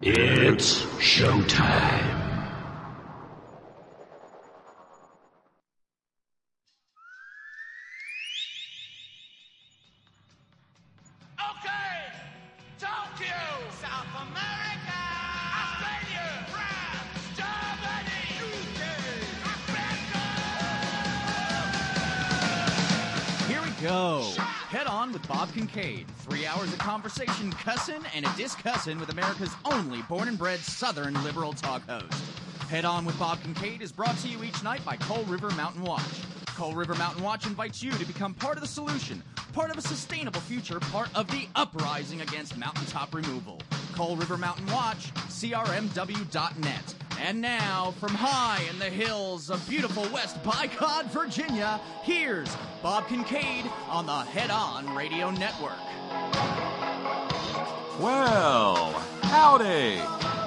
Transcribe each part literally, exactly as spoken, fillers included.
It's showtime. Okay, Tokyo, South America, Australia, France, Germany, U K, America. Here we go. Head on with Bob Kincaid. Three hours of conversation, cussin' and a discussin' with America's only born and bred Southern liberal talk host. Head on with Bob Kincaid is brought to you each night by Coal River Mountain Watch. Coal River Mountain Watch invites you to become part of the solution, part of a sustainable future, part of the uprising against mountaintop removal. Coal River Mountain Watch, C R M W dot net. And now, from high in the hills of beautiful West Bycod, Virginia, here's Bob Kincaid on the Head On Radio Network. Well, howdy.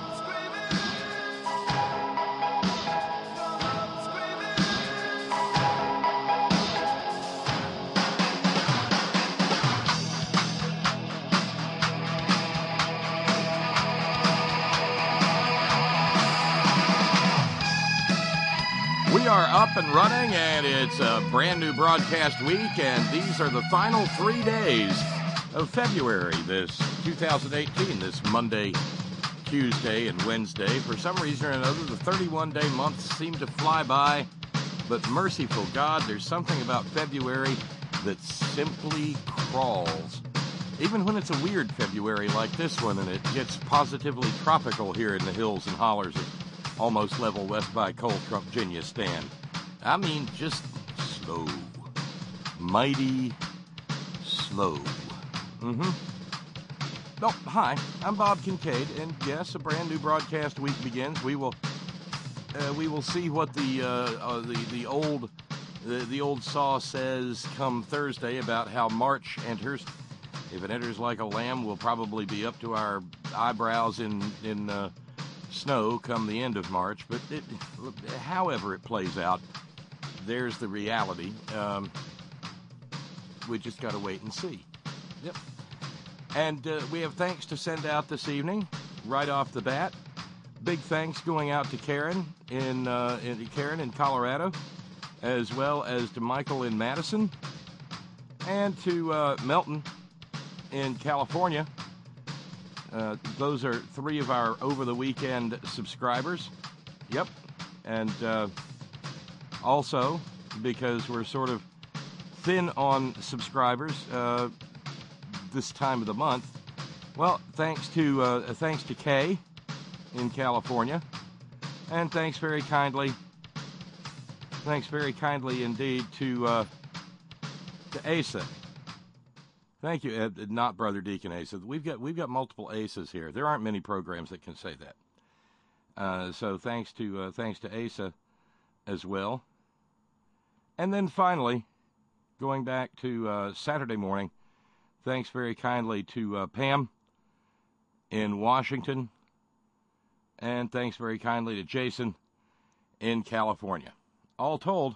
We are up and running, and it's a brand new broadcast week, and these are the final three days of February, this two thousand eighteen, this Monday, Tuesday, and Wednesday. For some reason or another, the thirty-one day months seem to fly by, but merciful God, there's something about February that simply crawls. Even when it's a weird February like this one, and it gets positively tropical here in the hills and hollers of almost level West by Coal Trump, Virginia stand. I mean, just slow. Mighty slow. Mm-hmm. Oh, hi, I'm Bob Kincaid, and yes, a brand new broadcast week begins. We will, uh, we will see what the uh, uh, the the old the, the old saw says come Thursday about how March enters. If it enters like a lamb, we'll probably be up to our eyebrows in in. Uh, snow come the end of March, but it, however it plays out, there's the reality. Um, we just got to wait and see. Yep. And uh, we have thanks to send out this evening, right off the bat. Big thanks going out to Karen in, uh, in Karen in Colorado, as well as to Michael in Madison, and to uh, Melton in California. Uh, those are three of our over-the-weekend subscribers. Yep. And uh, also, because we're sort of thin on subscribers uh, this time of the month, well, thanks to uh, thanks to Kay in California, and thanks very kindly, thanks very kindly indeed to uh, to Asa. Thank you, Ed, not Brother Deacon Asa. We've got we've got multiple Asas here. There aren't many programs that can say that. Uh, so thanks to uh, thanks to Asa as well. And then finally, going back to uh, Saturday morning, thanks very kindly to uh, Pam in Washington, and thanks very kindly to Jason in California. All told,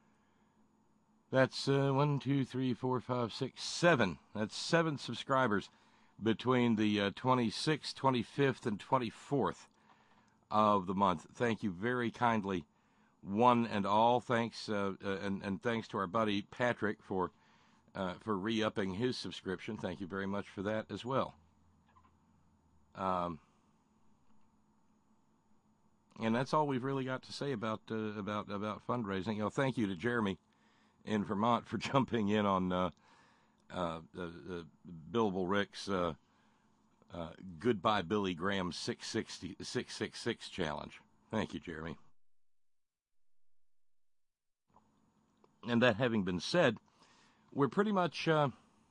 that's uh, one, two, three, four, five, six, seven. That's seven subscribers between the uh, twenty-sixth, twenty-fifth, and twenty-fourth of the month. Thank you very kindly, one and all. Thanks, uh, uh, and, and thanks to our buddy Patrick for uh, for re-upping his subscription. Thank you very much for that as well. Um, and that's all we've really got to say about uh, about about fundraising. You know, thank you to Jeremy in Vermont for jumping in on uh, uh, uh, uh, Billable Rick's uh, uh, Goodbye Billy Graham six sixty, six six six challenge. Thank you, Jeremy. And that having been said, we're pretty much uh,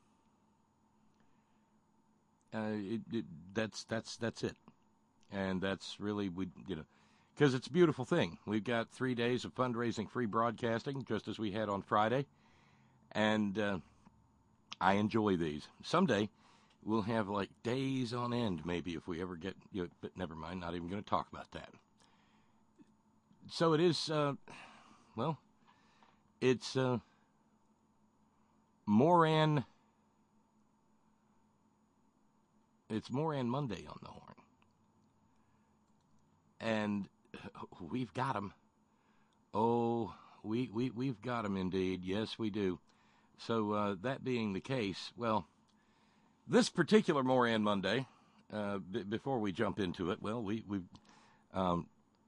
uh, it, it, that's that's that's it, and that's really we you know. Because it's a beautiful thing. We've got three days of fundraising free broadcasting, just as we had on Friday. And uh, I enjoy these. Someday, we'll have like days on end, maybe, if we ever get, you know, but never mind, not even going to talk about that. So it is, uh, well, it's uh, Moran, it's Moran Monday on the horn. and we've got them. Oh, we, we, we've got them indeed. Yes, we do. So uh, that being the case, well, this particular Moran Monday, uh, b- before we jump into it, well, we, we um,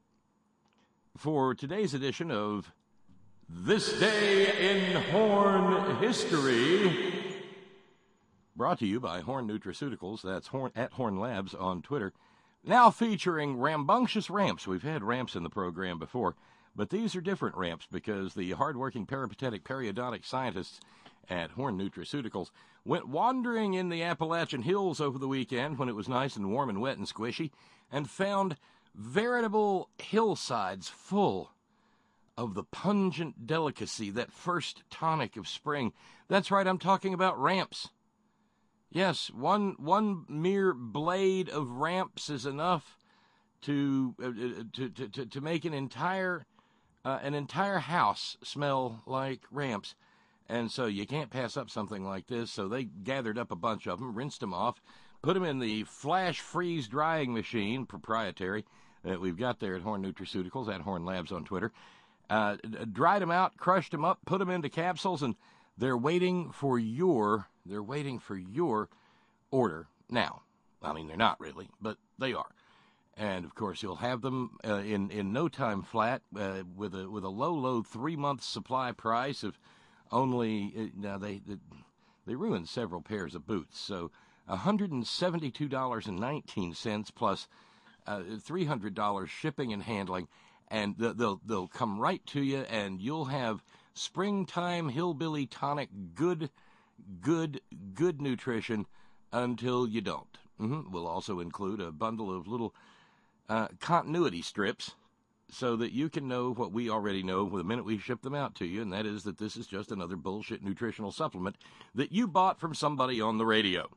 for today's edition of This Day in Horn History, brought to you by Horn Nutraceuticals, that's Horn, at Horn Labs on Twitter, now featuring rambunctious ramps. We've had ramps in the program before, but these are different ramps because the hardworking peripatetic periodontic scientists at Horn Nutraceuticals went wandering in the Appalachian Hills over the weekend when it was nice and warm and wet and squishy, and found veritable hillsides full of the pungent delicacy, that first tonic of spring. That's right, I'm talking about ramps. Yes, one one mere blade of ramps is enough to uh, to, to to to make an entire uh, an entire house smell like ramps. And so you can't pass up something like this. So they gathered up a bunch of them, rinsed them off, put them in the flash freeze drying machine, proprietary, that we've got there at Horn Nutraceuticals, at Horn Labs on Twitter. Uh, dried them out, crushed them up, put them into capsules, and they're waiting for your, they're waiting for your order now. I mean, they're not really, but they are. And of course, you'll have them uh, in in no time flat uh, with a with a low, low three month supply price of only. Uh, now they, they they ruined several pairs of boots, so one hundred seventy-two dollars and nineteen cents plus uh, three hundred dollars shipping and handling, and they'll they'll come right to you, and you'll have springtime hillbilly tonic, good, good, good nutrition until you don't. Mm-hmm. We'll also include a bundle of little uh, continuity strips so that you can know what we already know the minute we ship them out to you, and that is that this is just another bullshit nutritional supplement that you bought from somebody on the radio.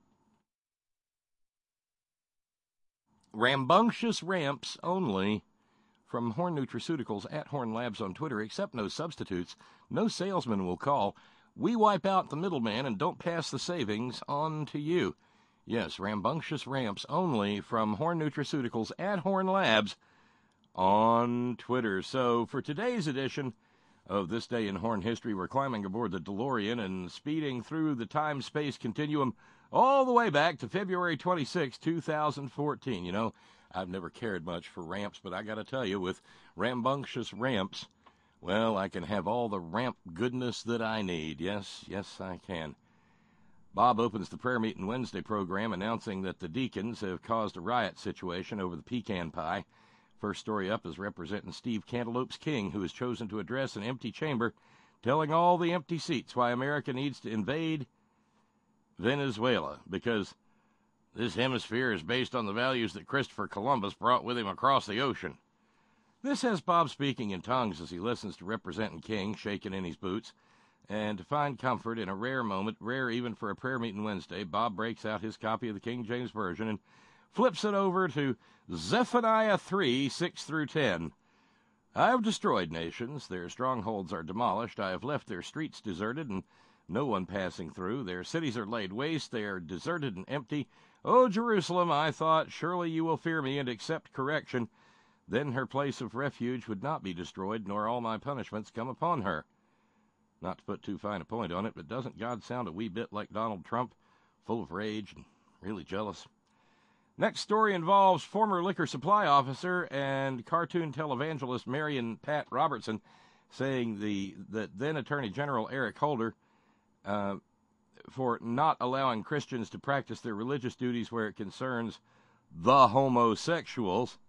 Rambunctious ramps only from Horn Nutraceuticals at Horn Labs on Twitter. Accept no substitutes. No salesman will call. We wipe out the middleman and don't pass the savings on to you. Yes, rambunctious ramps only from Horn Nutraceuticals at Horn Labs on Twitter. So for today's edition of This Day in Horn History, we're climbing aboard the DeLorean and speeding through the time-space continuum all the way back to February twenty-sixth, two thousand fourteen. You know, I've never cared much for ramps, but I got to tell you, with rambunctious ramps, well, I can have all the ramp goodness that I need. Yes, yes, I can. Bob opens the Prayer Meeting Wednesday program announcing that the deacons have caused a riot situation over the pecan pie. First story up is representing Steve Cantaloupes King, who has chosen to address an empty chamber, telling all the empty seats why America needs to invade Venezuela, because this hemisphere is based on the values that Christopher Columbus brought with him across the ocean. This has Bob speaking in tongues as he listens to Representing King, shaking in his boots. And to find comfort in a rare moment, rare even for a Prayer Meeting Wednesday, Bob breaks out his copy of the King James Version and flips it over to Zephaniah three, six through ten. I have destroyed nations, their strongholds are demolished, I have left their streets deserted and no one passing through, their cities are laid waste, they are deserted and empty. O Jerusalem, I thought, surely you will fear me and accept correction. Then her place of refuge would not be destroyed, nor all my punishments come upon her. Not to put too fine a point on it, but doesn't God sound a wee bit like Donald Trump, full of rage and really jealous? Next story involves former liquor supply officer and cartoon televangelist Marion Pat Robertson saying the that then Attorney General Eric Holder uh, for not allowing Christians to practice their religious duties where it concerns the homosexuals.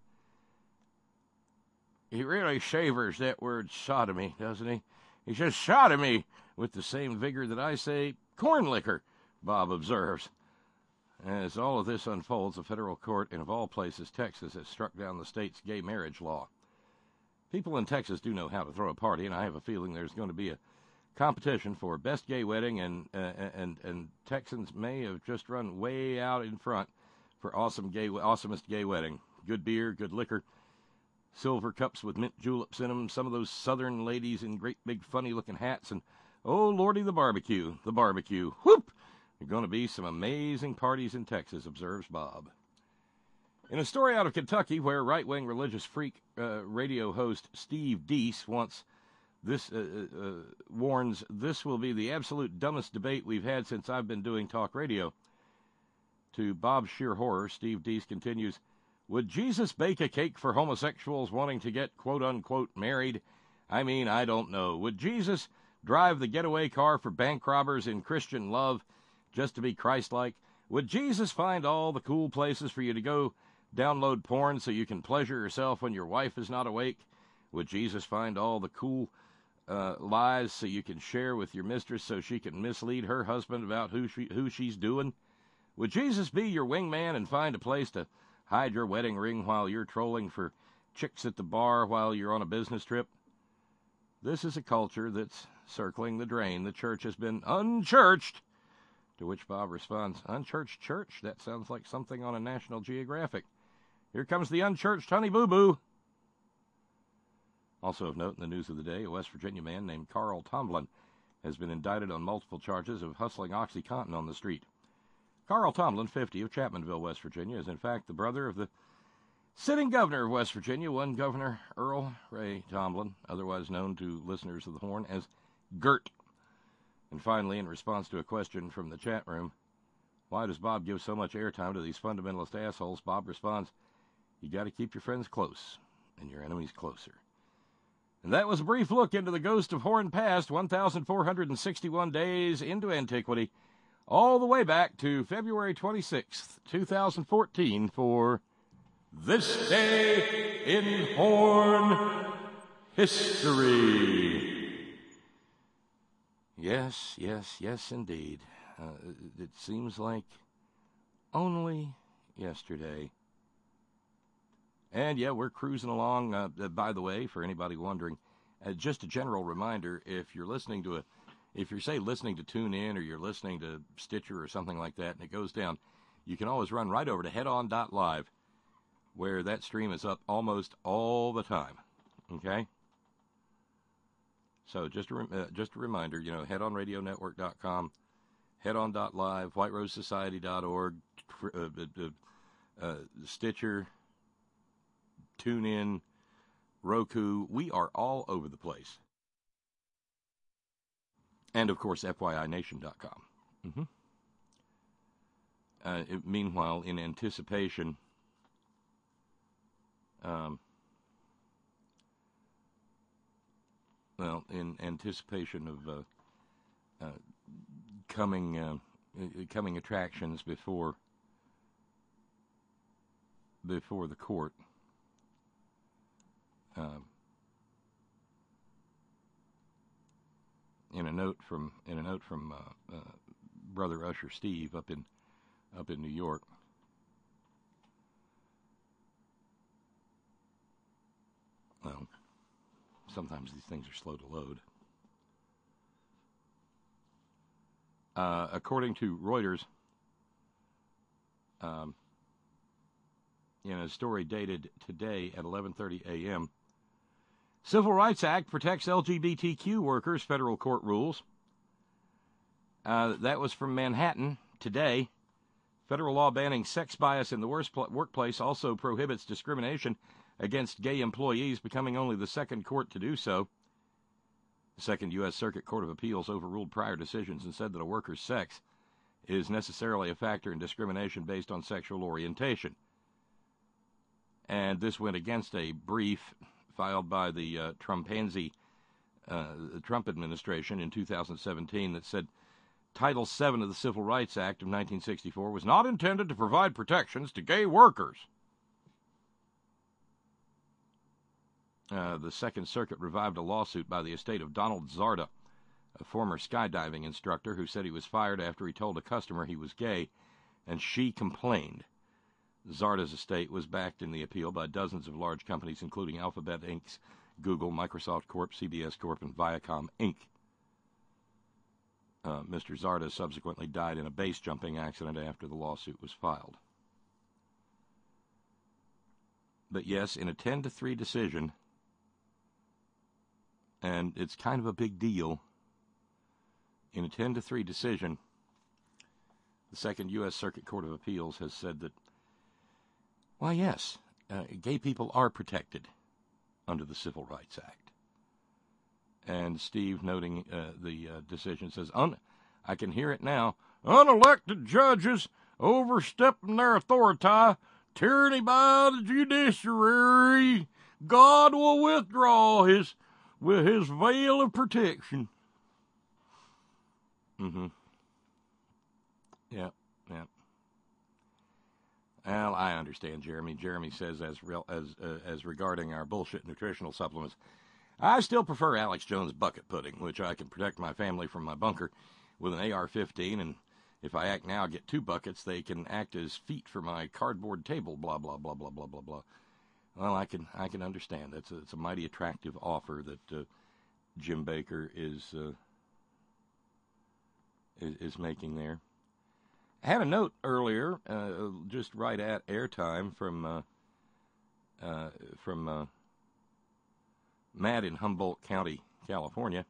He really savors that word sodomy, doesn't he? He says sodomy with the same vigor that I say corn liquor, Bob observes. As all of this unfolds, a federal court in, of all places, Texas, has struck down the state's gay marriage law. People in Texas do know how to throw a party, and I have a feeling there's going to be a competition for best gay wedding, and uh, and and Texans may have just run way out in front for awesome gay, awesomest gay wedding. Good beer, good liquor. Silver cups with mint juleps in them, some of those southern ladies in great big funny-looking hats, and, oh, lordy, the barbecue, the barbecue. Whoop! There are going to be some amazing parties in Texas, observes Bob. In a story out of Kentucky where right-wing religious freak uh, radio host Steve Deese wants this uh, uh, warns this will be the absolute dumbest debate we've had since I've been doing talk radio. To Bob's sheer horror, Steve Deese continues, would Jesus bake a cake for homosexuals wanting to get quote-unquote married? I mean, I don't know. Would Jesus drive the getaway car for bank robbers in Christian love just to be Christ-like? Would Jesus find all the cool places for you to go download porn so you can pleasure yourself when your wife is not awake? Would Jesus find all the cool uh, lies so you can share with your mistress so she can mislead her husband about who she, who she's doing? Would Jesus be your wingman and find a place to hide your wedding ring while you're trolling for chicks at the bar while you're on a business trip? This is a culture that's circling the drain. The church has been unchurched. To which Bob responds, unchurched church? That sounds like something on a National Geographic. Here comes the unchurched honey boo-boo. Also of note in the news of the day, a West Virginia man named Carl Tomlin has been indicted on multiple charges of hustling OxyContin on the street. Carl Tomlin, fifty, of Chapmanville, West Virginia, is in fact the brother of the sitting governor of West Virginia, one Governor Earl Ray Tomlin, otherwise known to listeners of the Horn as Gert. And finally, in response to a question from the chat room, why does Bob give so much airtime to these fundamentalist assholes? Bob responds, you got to keep your friends close and your enemies closer. And that was a brief look into the ghost of Horn Past, one thousand four hundred sixty-one days into antiquity, all the way back to February twenty-sixth, two thousand fourteen, for This Day in Horn History. Yes, yes, yes, indeed. Uh, it seems like only yesterday. And, yeah, we're cruising along. Uh, by the way, for anybody wondering, uh, just a general reminder, if you're listening to a, if you're, say, listening to TuneIn or you're listening to Stitcher or something like that, and it goes down, you can always run right over to head on dot live, where that stream is up almost all the time. Okay? So just a, uh, just a reminder, you know, head on radio network dot com, head on dot live, white rose society dot org, uh, uh, uh, Stitcher, TuneIn, Roku. We are all over the place. And, of course, F Y I nation dot com. Mm-hmm. Uh, it, meanwhile, in anticipation, um, well, in anticipation of uh, uh, coming uh, coming attractions before before the court, uh, in a note from in a note from uh, uh, Brother Usher Steve up in up in New York. Well, sometimes these things are slow to load. Uh, according to Reuters, um, in a story dated today at eleven thirty a.m., Civil Rights Act protects L G B T Q workers, federal court rules. Uh, that was from Manhattan today. Federal law banning sex bias in the workplace also prohibits discrimination against gay employees, becoming only the second court to do so. The Second U S Circuit Court of Appeals overruled prior decisions and said that a worker's sex is necessarily a factor in discrimination based on sexual orientation. And this went against a brief filed by the uh, Trumpanzee, uh, the Trump administration in two thousand seventeen that said Title seven of the Civil Rights Act of nineteen sixty-four was not intended to provide protections to gay workers. Uh, the Second Circuit revived a lawsuit by the estate of Donald Zarda, a former skydiving instructor who said he was fired after he told a customer he was gay, and she complained. Zarda's estate was backed in the appeal by dozens of large companies, including Alphabet Incorporated, Google, Microsoft Corp, C B S Corp, and Viacom Incorporated. Uh, Mister Zarda subsequently died in a base-jumping accident after the lawsuit was filed. But yes, in a ten to three decision, and it's kind of a big deal, in a ten to three decision, the Second U S Circuit Court of Appeals has said that Why, yes, uh, gay people are protected under the Civil Rights Act. And Steve, noting uh, the uh, decision, says, Un- I can hear it now, unelected judges overstepping their authority, tyranny by the judiciary, God will withdraw his with his veil of protection. Mm-hmm. Yeah, yeah. Well, I understand, Jeremy. Jeremy says, as real as uh, as regarding our bullshit nutritional supplements, I still prefer Alex Jones bucket pudding, which I can protect my family from my bunker with an A R fifteen, and if I act now, get two buckets, they can act as feet for my cardboard table, blah, blah, blah, blah, blah, blah, blah. Well, I can I can understand. That's a, it's a mighty attractive offer that uh, Jim Baker is, uh, is is making there. I had a note earlier, uh, just right at airtime, from uh, uh, from uh, Matt in Humboldt County, California,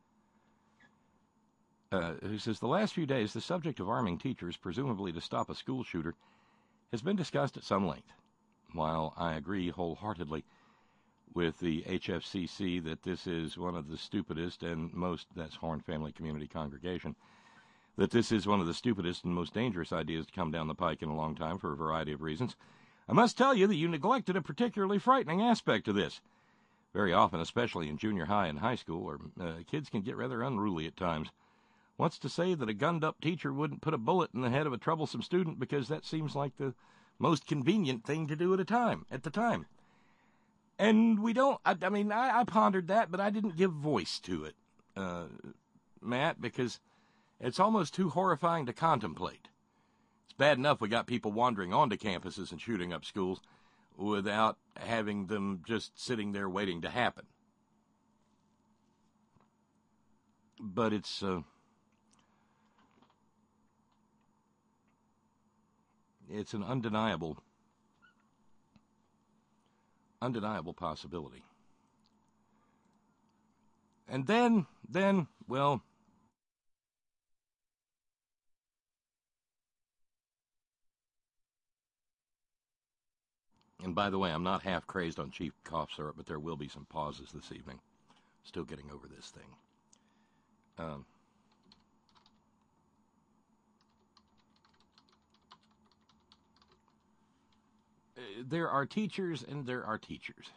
uh, who says, the last few days, the subject of arming teachers, presumably to stop a school shooter, has been discussed at some length. While I agree wholeheartedly with the H F C C that this is one of the stupidest and most, that's Horn Family Community Congregation, that this is one of the stupidest and most dangerous ideas to come down the pike in a long time for a variety of reasons, I must tell you that you neglected a particularly frightening aspect of this. Very often, especially in junior high and high school, or uh, kids can get rather unruly at times. What's to say that a gunned-up teacher wouldn't put a bullet in the head of a troublesome student because that seems like the most convenient thing to do at a time, at the time. And we don't, I, I mean, I, I pondered that, but I didn't give voice to it, uh, Matt, because it's almost too horrifying to contemplate. It's bad enough we got people wandering onto campuses and shooting up schools without having them just sitting there waiting to happen. But it's, uh, it's an undeniable, undeniable possibility. And then, then, well, and by the way, I'm not half crazed on cheap cough syrup, but there will be some pauses this evening. Still getting over this thing. Um, there are teachers and there are teachers.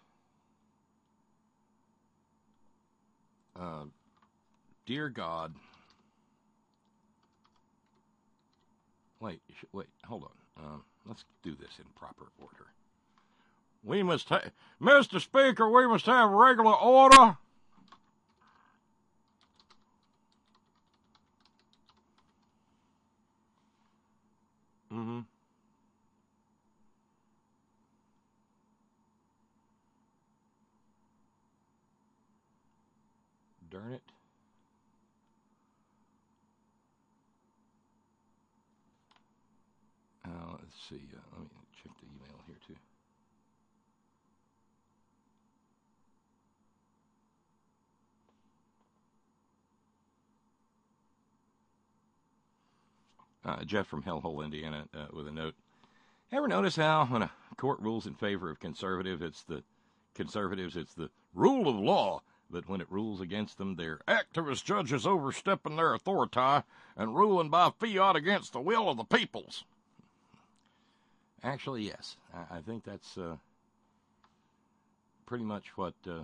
Uh, dear God. Wait, wait, hold on. Um, let's do this in proper order. We must have, Mister Speaker, we must have regular order. Mm-hmm. Darn it. Uh, let's see. Uh, let me check the email here, too. Uh, Jeff from Hellhole, Indiana, uh, with a note. Ever notice how when a court rules in favor of conservative, it's the conservatives, it's the rule of law, but when it rules against them, they're activist judges overstepping their authority and ruling by fiat against the will of the peoples. Actually, yes. I, I think that's uh, pretty much what uh,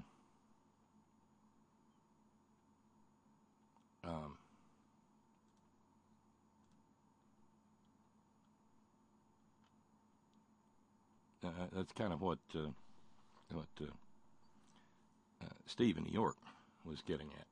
um, uh, that's kind of what uh, what uh, uh, Steve in New York was getting at.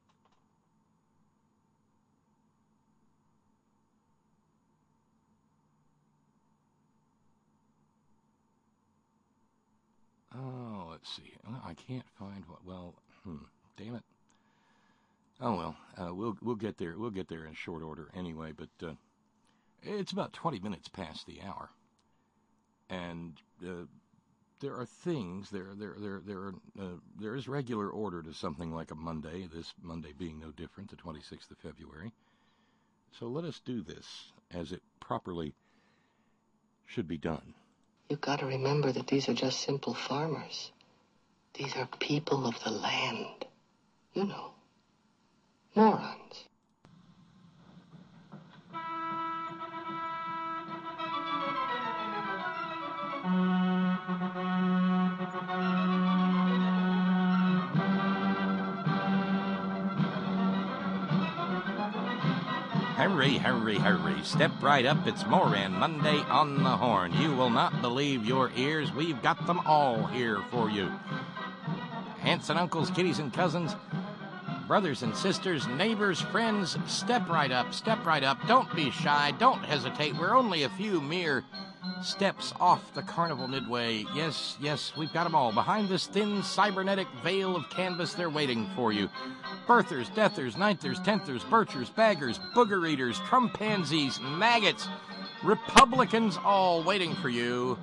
Oh, let's see. I can't find what. Well, hmm, damn it. Oh well, uh, we'll we'll get there. We'll get there in short order anyway. But uh, it's about twenty minutes past the hour, and uh, there are things there. There there there are, uh, there is regular order to something like a Monday. This Monday being no different, the twenty-sixth of February. So let us do this as it properly should be done. You've got to remember that these are just simple farmers. These are people of the land. You know, morons. Hurry, hurry, hurry. Step right up. It's Moran Monday on the Horn. You will not believe your ears. We've got them all here for you. Aunts and uncles, kiddies and cousins, brothers and sisters, neighbors, friends, step right up, step right up. Don't be shy. Don't hesitate. We're only a few mere steps off the Carnival Midway. Yes, yes, we've got them all. Behind this thin cybernetic veil of canvas, they're waiting for you. Birthers, deathers, ninthers, tenthers, birchers, baggers, booger eaters, trumpanzees, maggots, Republicans, all waiting for you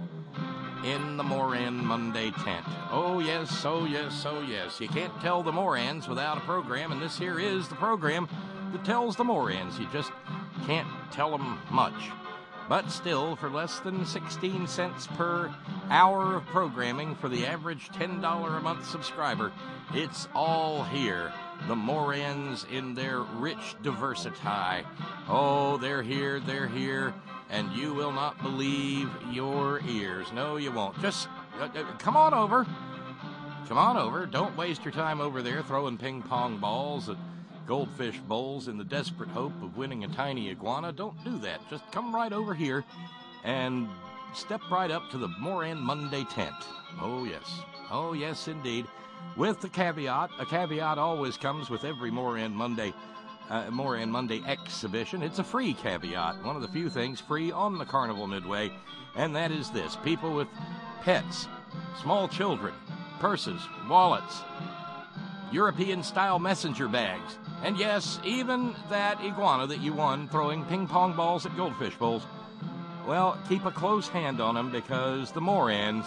in the Moran Monday tent. Oh, yes, oh, yes, oh, yes. You can't tell the Morans without a program, and this here is the program that tells the Morans. You just can't tell them much. But still, for less than sixteen cents per hour of programming for the average ten dollars a month subscriber, it's all here. The Morans in their rich diversity. Oh, they're here, they're here, and you will not believe your ears. No, you won't. Just uh, uh, come on over. Come on over. Don't waste your time over there throwing ping pong balls at goldfish bowls in the desperate hope of winning a tiny iguana. Don't do that. Just come right over here and step right up to the Moran Monday tent. Oh, yes. Oh, yes, indeed. With the caveat, a caveat always comes with every Moran Monday, uh, Moran Monday exhibition. It's a free caveat, one of the few things free on the Carnival Midway, and that is this. People with pets, small children, purses, wallets, European-style messenger bags, and yes, even that iguana that you won throwing ping-pong balls at goldfish bowls. Well, keep a close hand on them because the Morans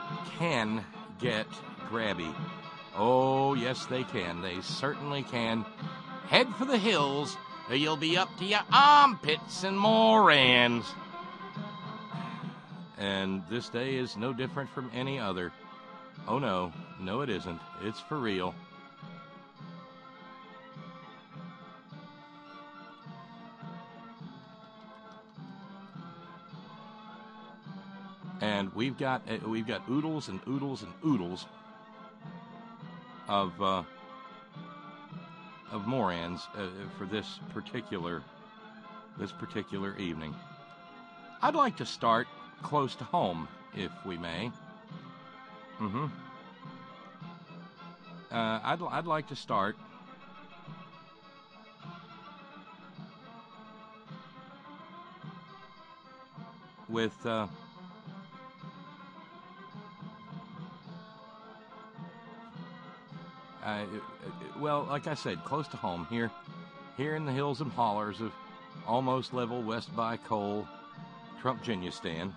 can get grabby. Oh, yes, they can. They certainly can. Head for the hills, or you'll be up to your armpits in Morans. And this day is no different from any other. Oh, no. No, it isn't. It's for real. And we've got uh, we've got oodles and oodles and oodles of uh, of Morans uh, for this particular this particular evening. I'd like to start close to home, if we may. Mm-hmm. Uh, I'd I'd like to start with. Uh, Uh, well, like I said, close to home, here here in the hills and hollers of almost level West by Coal, Trump-Ginistan.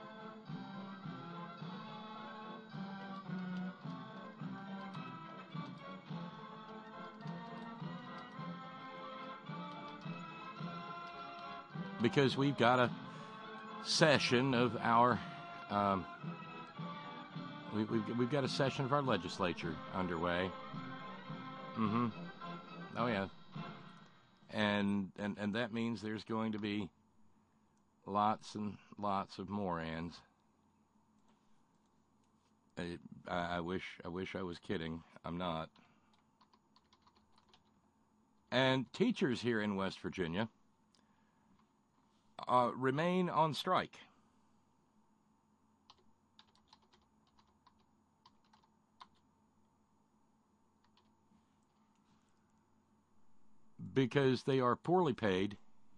Because we've got a session of our... Um, we, we've, we've got a session of our legislature underway. Mm-hmm. Oh, yeah. And, and and that means there's going to be lots and lots of Morans. I, I wish I wish I was kidding. I'm not. And teachers here in West Virginia uh, remain on strike. Because they are poorly paid,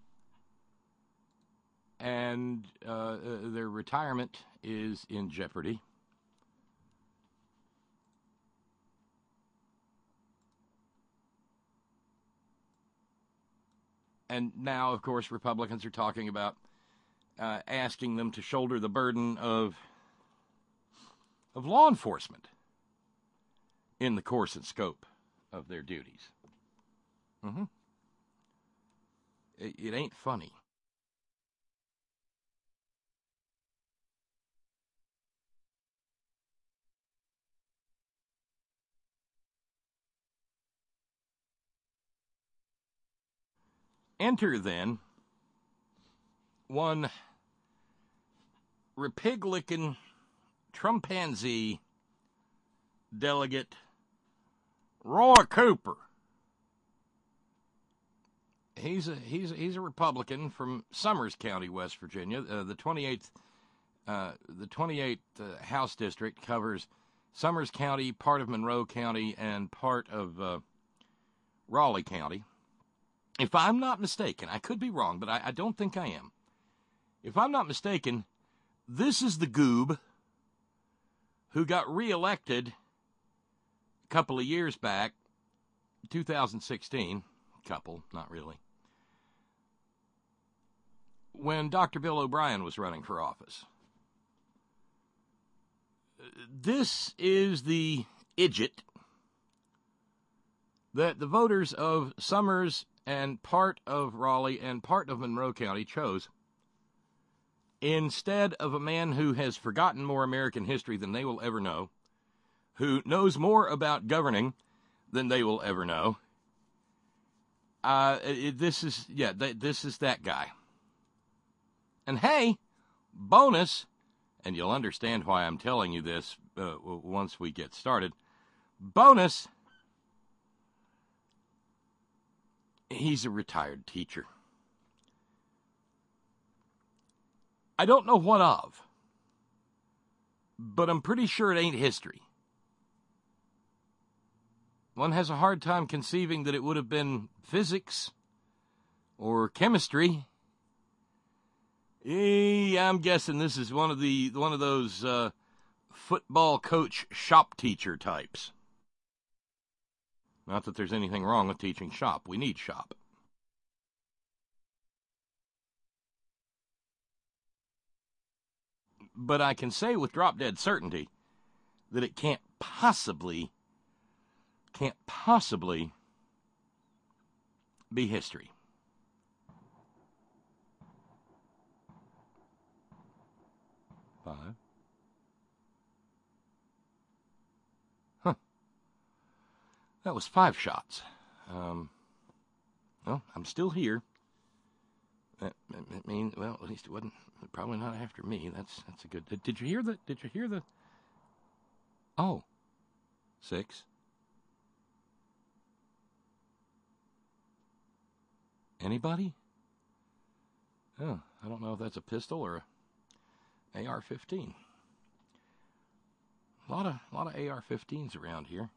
and uh, uh, their retirement is in jeopardy. And now, of course, Republicans are talking about uh, asking them to shoulder the burden of of law enforcement in the course and scope of their duties. Mm-hmm. It, it ain't funny. Enter, then, one repig-licking, Trumpanzee delegate, Roy Cooper. He's a he's a, he's a Republican from Summers County, West Virginia. Uh, the twenty-eighth uh, the twenty-eighth uh, House District covers Summers County, part of Monroe County, and part of uh, Raleigh County. If I'm not mistaken, I could be wrong, but I, I don't think I am. If I'm not mistaken, this is the goob who got reelected a couple of years back, two thousand sixteen, couple, not really, when Doctor Bill O'Brien was running for office. This is the idiot that the voters of Summers and part of Raleigh and part of Monroe County chose instead of a man who has forgotten more American history than they will ever know, who knows more about governing than they will ever know. Uh, it, this is, yeah, th- this is that guy. And hey, bonus, and you'll understand why I'm telling you this uh, once we get started, bonus, he's a retired teacher. I don't know what of, but I'm pretty sure it ain't history. One has a hard time conceiving that it would have been physics or chemistry. Eh, I'm guessing this is one of the one of those uh, football coach shop teacher types. Not that there's anything wrong with teaching shop. We need shop. But I can say with drop-dead certainty that it can't possibly, can't possibly be history. Five. Huh. That was five shots. Um, well, I'm still here. That, that means, well, at least it wasn't, probably not after me. That's that's a good. Did, did you hear the? Did you hear the? Oh, six. Anybody? Oh, I don't know if that's a pistol or a A R fifteen. A lot of a lot of A R fifteens around here.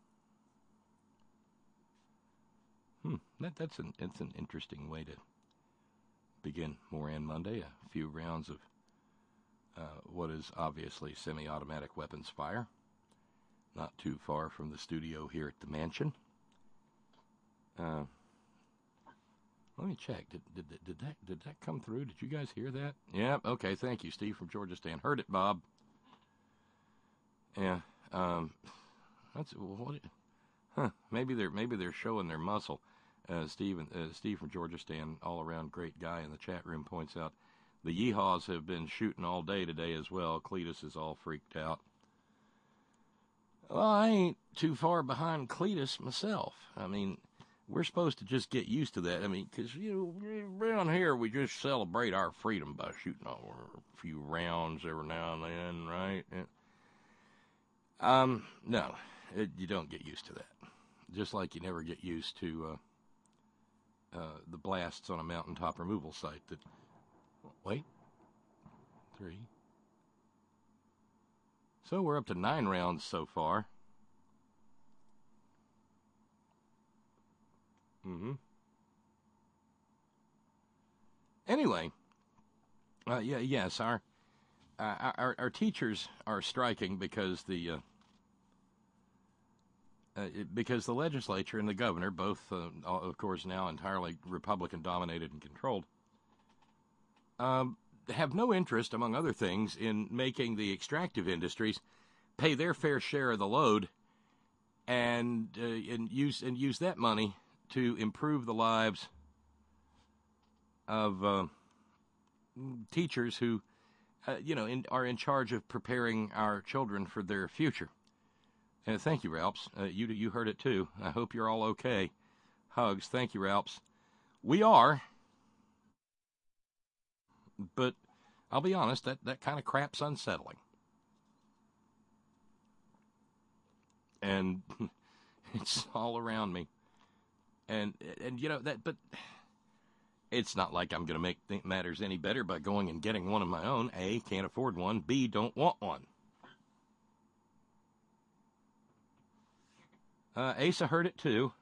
Hmm, that that's an it's an interesting way to begin Moran Monday. A few rounds of uh, what is obviously semi-automatic weapons fire, not too far from the studio here at the mansion. Uh, let me check. Did did did that did that come through? Did you guys hear that? Yeah. Okay. Thank you, Steve from Georgia Stan. Heard it, Bob. Yeah. Um. That's what. Huh. Maybe they're maybe they're showing their muscle. Uh, Steve, uh, Steve from Georgia Stan, all-around great guy in the chat room, points out the Yeehaws have been shooting all day today as well. Cletus is all freaked out. Well, I ain't too far behind Cletus myself. I mean, we're supposed to just get used to that. I mean, because, you know, around here we just celebrate our freedom by shooting a few rounds every now and then, right? Um, no, it, you don't get used to that. Just like you never get used to uh, uh, the blasts on a mountaintop removal site that, wait, three. So we're up to nine rounds so far. Mm-hmm. Anyway, uh, yeah, yes, our, uh, our our teachers are striking because the uh, uh, because the legislature and the governor, both uh, of course now entirely Republican dominated and controlled, um, have no interest, among other things, in making the extractive industries pay their fair share of the load, and uh, and use and use that money to improve the lives of uh, teachers who, uh, you know, in, are in charge of preparing our children for their future. And thank you, Ralphs. Uh, you you heard it too. I hope you're all okay. Hugs. Thank you, Ralphs. We are. But I'll be honest, that, that kind of crap's unsettling. And it's all around me. And, and you know, that, but it's not like I'm going to make th- matters any better by going and getting one of my own. A, can't afford one. B, don't want one. Uh, Asa heard it too.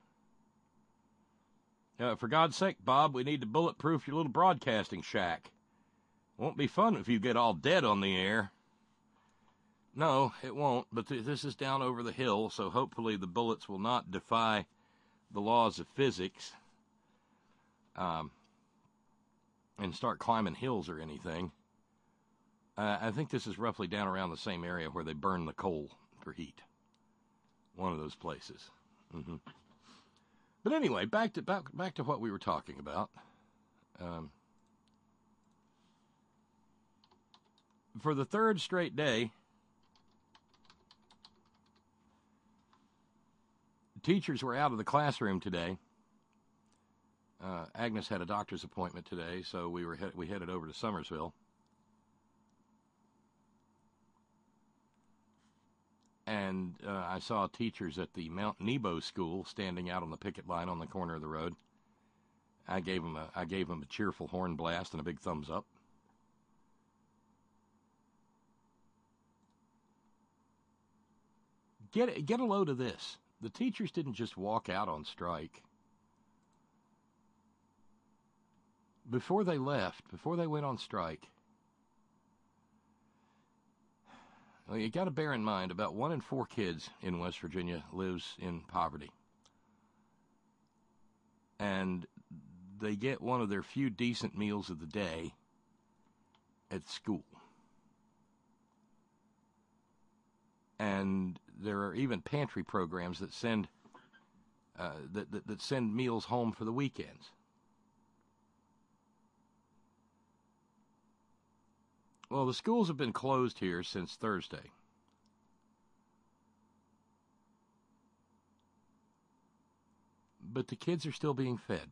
Uh, for God's sake, Bob, we need to bulletproof your little broadcasting shack. Won't be fun if you get all dead on the air. No, it won't, but th- this is down over the hill, so hopefully the bullets will not defy the laws of physics um, and start climbing hills or anything. Uh, I think this is roughly down around the same area where they burn the coal for heat. One of those places. Mm-hmm. But anyway, back to back, back to what we were talking about. Um, for the third straight day, teachers were out of the classroom today. Uh, Agnes had a doctor's appointment today, so we were he- we headed over to Summersville. And uh, I saw teachers at the Mount Nebo school standing out on the picket line on the corner of the road. I gave them a I gave them a cheerful horn blast and a big thumbs up. Get get a load of this. The teachers didn't just walk out on strike. Before they left, before they went on strike, well, you got to bear in mind about one in four kids in West Virginia lives in poverty. And they get one of their few decent meals of the day at school. And there are even pantry programs that send uh, that, that that send meals home for the weekends. Well, the schools have been closed here since Thursday. But the kids are still being fed.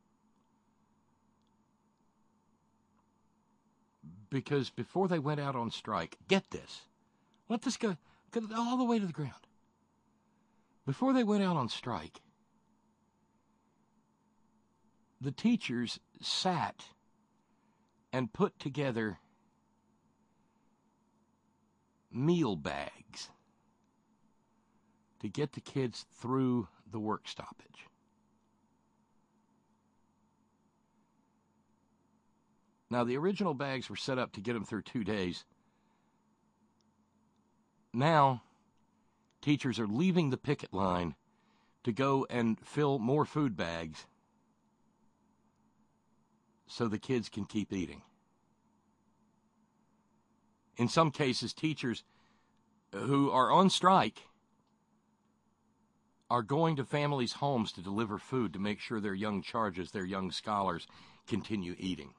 Because before they went out on strike, get this, let this go, go all the way to the ground. Before they went out on strike, the teachers sat and put together meal bags to get the kids through the work stoppage. Now, the original bags were set up to get them through two days. Now, teachers are leaving the picket line to go and fill more food bags so the kids can keep eating. In some cases, teachers who are on strike are going to families' homes to deliver food to make sure their young charges, their young scholars, continue eating.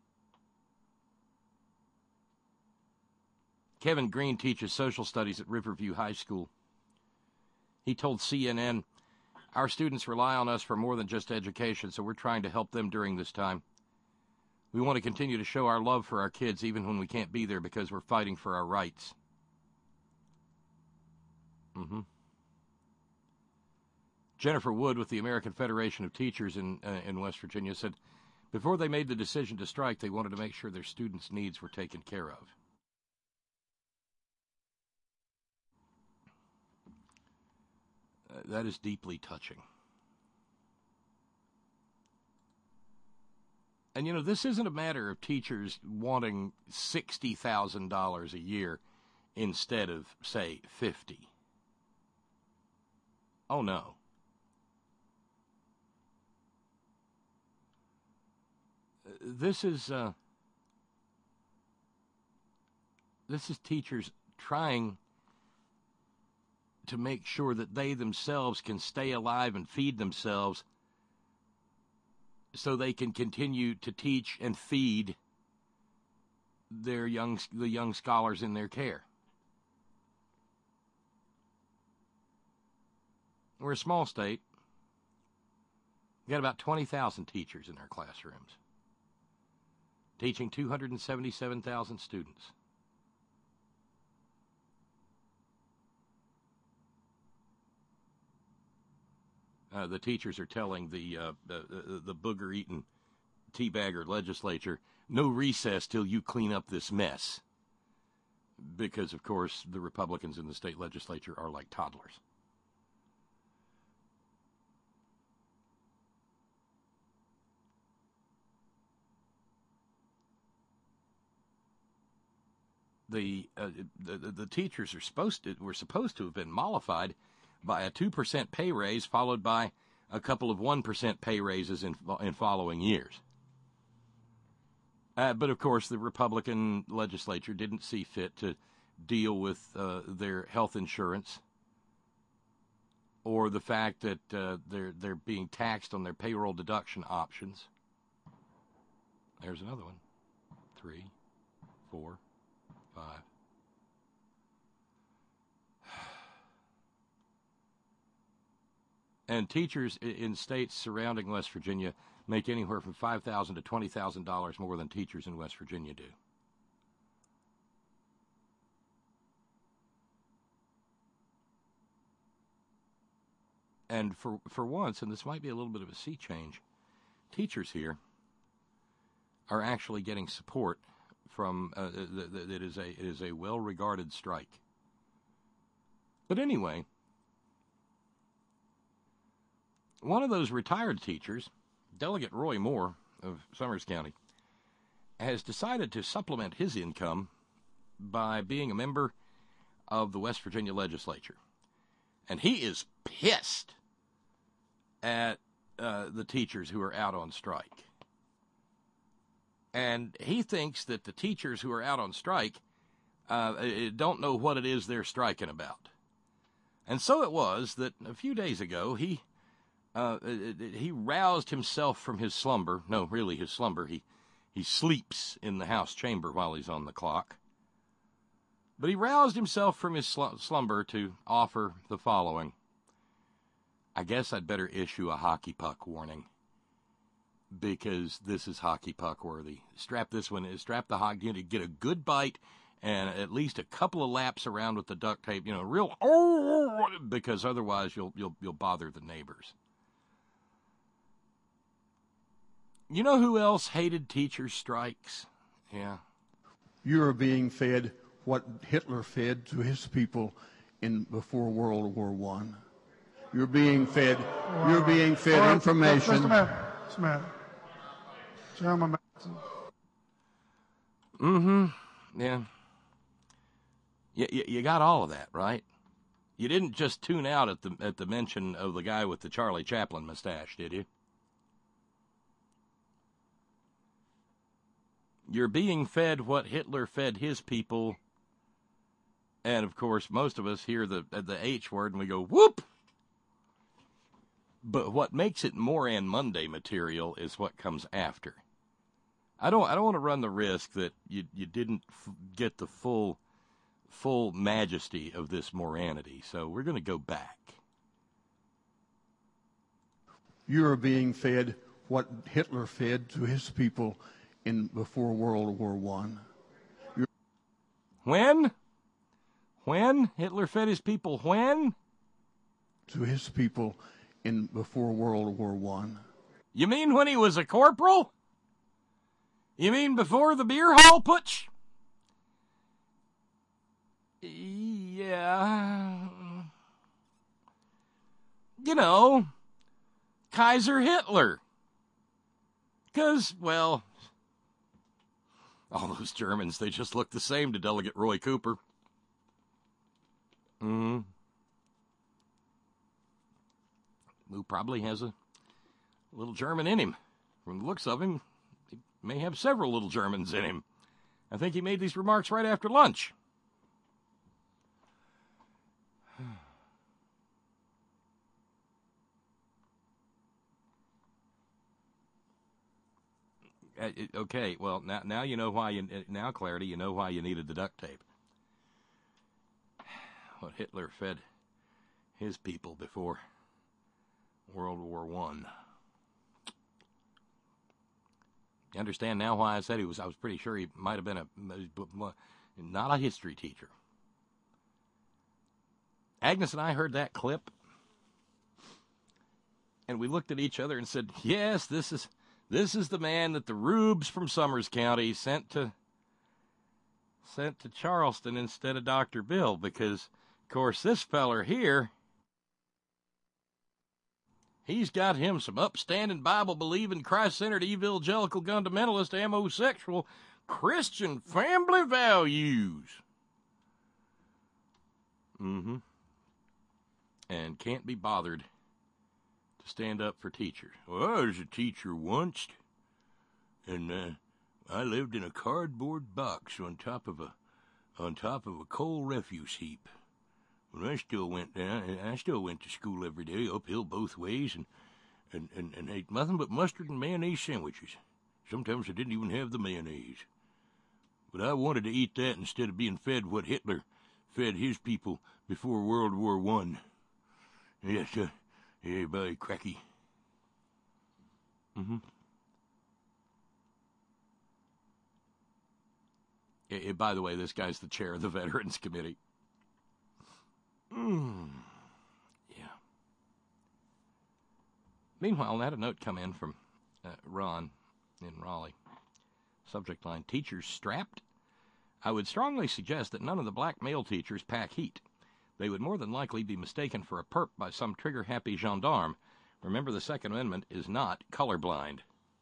Kevin Green teaches social studies at Riverview High School. He told C N N, "Our students rely on us for more than just education, so we're trying to help them during this time. We want to continue to show our love for our kids even when we can't be there because we're fighting for our rights." Mm-hmm. Jennifer Wood with the American Federation of Teachers in uh, in West Virginia said, before they made the decision to strike, they wanted to make sure their students' needs were taken care of. Uh, that is deeply touching. And, you know, this isn't a matter of teachers wanting sixty thousand dollars a year instead of, say, fifty. Oh, no. This is, uh, this is teachers trying to make sure that they themselves can stay alive and feed themselves so they can continue to teach and feed their young, the young scholars in their care. We're a small state. We got about twenty thousand teachers in our classrooms, teaching two hundred seventy-seven thousand students. Uh, the teachers are telling the uh, the, the booger-eating teabagger legislature, no recess till you clean up this mess. Because, of course, the Republicans in the state legislature are like toddlers. The, uh, the the teachers are supposed to were supposed to have been mollified by a two percent pay raise, followed by a couple of one percent pay raises in in following years. Uh, but of course, the Republican legislature didn't see fit to deal with uh, their health insurance or the fact that uh, they're they're being taxed on their payroll deduction options. There's another one. Three, four, five. And teachers in states surrounding West Virginia make anywhere from five thousand dollars to twenty thousand dollars more than teachers in West Virginia do. And for, for once, and this might be a little bit of a sea change, teachers here are actually getting support from, uh, it is a, it is a well-regarded strike. But anyway, one of those retired teachers, Delegate Roy Moore of Summers County, has decided to supplement his income by being a member of the West Virginia legislature. And he is pissed at uh, the teachers who are out on strike. And he thinks that the teachers who are out on strike uh, don't know what it is they're striking about. And so it was that a few days ago, he uh, he roused himself from his slumber. No, really his slumber. He, he sleeps in the House chamber while he's on the clock. But he roused himself from his sl- slumber to offer the following. I guess I'd better issue a hockey puck warning, because this is hockey puck worthy. Strap this one, strap the hockey to get a good bite and at least a couple of laps around with the duct tape, you know, real, oh, because otherwise you'll you'll you'll bother the neighbors. You know who else hated teacher strikes? Yeah. You are being fed what Hitler fed to his people in before World War One. You're being fed. Wow. You're being fed right, information. Just a minute. Just a minute. Chairman. Mm-hmm. Yeah. You, you you got all of that, right? You didn't just tune out at the at the mention of the guy with the Charlie Chaplin mustache, did you? You're being fed what Hitler fed his people. And, of course, most of us hear the the H word and we go, whoop! But what makes it Moran Monday material is what comes after. I don't I don't want to run the risk that you you didn't f- get the full full majesty of this Moranity, so we're going to go back. You are being fed what Hitler fed to his people in before World War One. You're- when? When? Hitler fed his people when? To his people in before World War One. You mean when he was a corporal? You mean before the beer hall putsch? Yeah. You know, Kaiser Hitler. Because, well, all those Germans, they just look the same to Delegate Roy Cooper. Mm-hmm. Who probably has a little German in him. From the looks of him, he may have several little Germans in him. I think he made these remarks right after lunch. Okay, well, now now you know why you, now, Clarity, you know why you needed the duct tape. What Hitler fed his people before World War One. You understand now why I said he was, I was pretty sure he might have been a, not a history teacher. Agnes and I heard that clip, and we looked at each other and said, yes, this is, this is the man that the rubes from Summers County sent to, sent to Charleston instead of Doctor Bill, because, of course, this feller here, he's got him some upstanding, Bible-believing, Christ-centered, evangelical, fundamentalist, homosexual, Christian family values. Mm-hmm. And can't be bothered to stand up for teachers. Well, I was a teacher once, and uh, I lived in a cardboard box on top of a on top of a coal refuse heap. Well, I still went down. I still went to school every day, uphill both ways, and and, and, and ate nothing but mustard and mayonnaise sandwiches. Sometimes I didn't even have the mayonnaise. But I wanted to eat that instead of being fed what Hitler fed his people before World War One. Yes, uh, yeah, by cracky. Mm-hmm. Yeah, yeah, by the way, this guy's the chair of the Veterans Committee. Mm. Yeah. Meanwhile, I had a note come in from uh, Ron in Raleigh. Subject line, teachers strapped? I would strongly suggest that none of the black male teachers pack heat. They would more than likely be mistaken for a perp by some trigger-happy gendarme. Remember, the Second Amendment is not colorblind.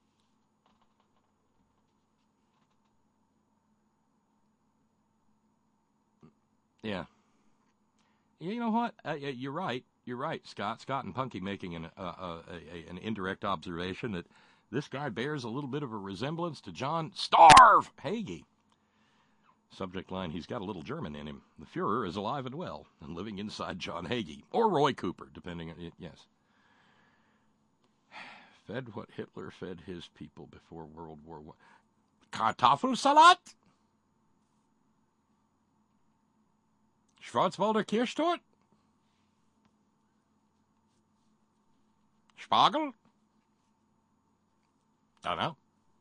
Yeah. You know what? Uh, you're right. You're right, Scott. Scott and Punky making an, uh, uh, a, an indirect observation that this guy bears a little bit of a resemblance to John Starve Hagee. Subject line, he's got a little German in him. The Fuhrer is alive and well and living inside John Hagee. Or Roy Cooper, depending on it. Yes. Fed what Hitler fed his people before World War One. Kartoffelsalat? Schwarzwälder Kirschtorte? Spargel? Don't know.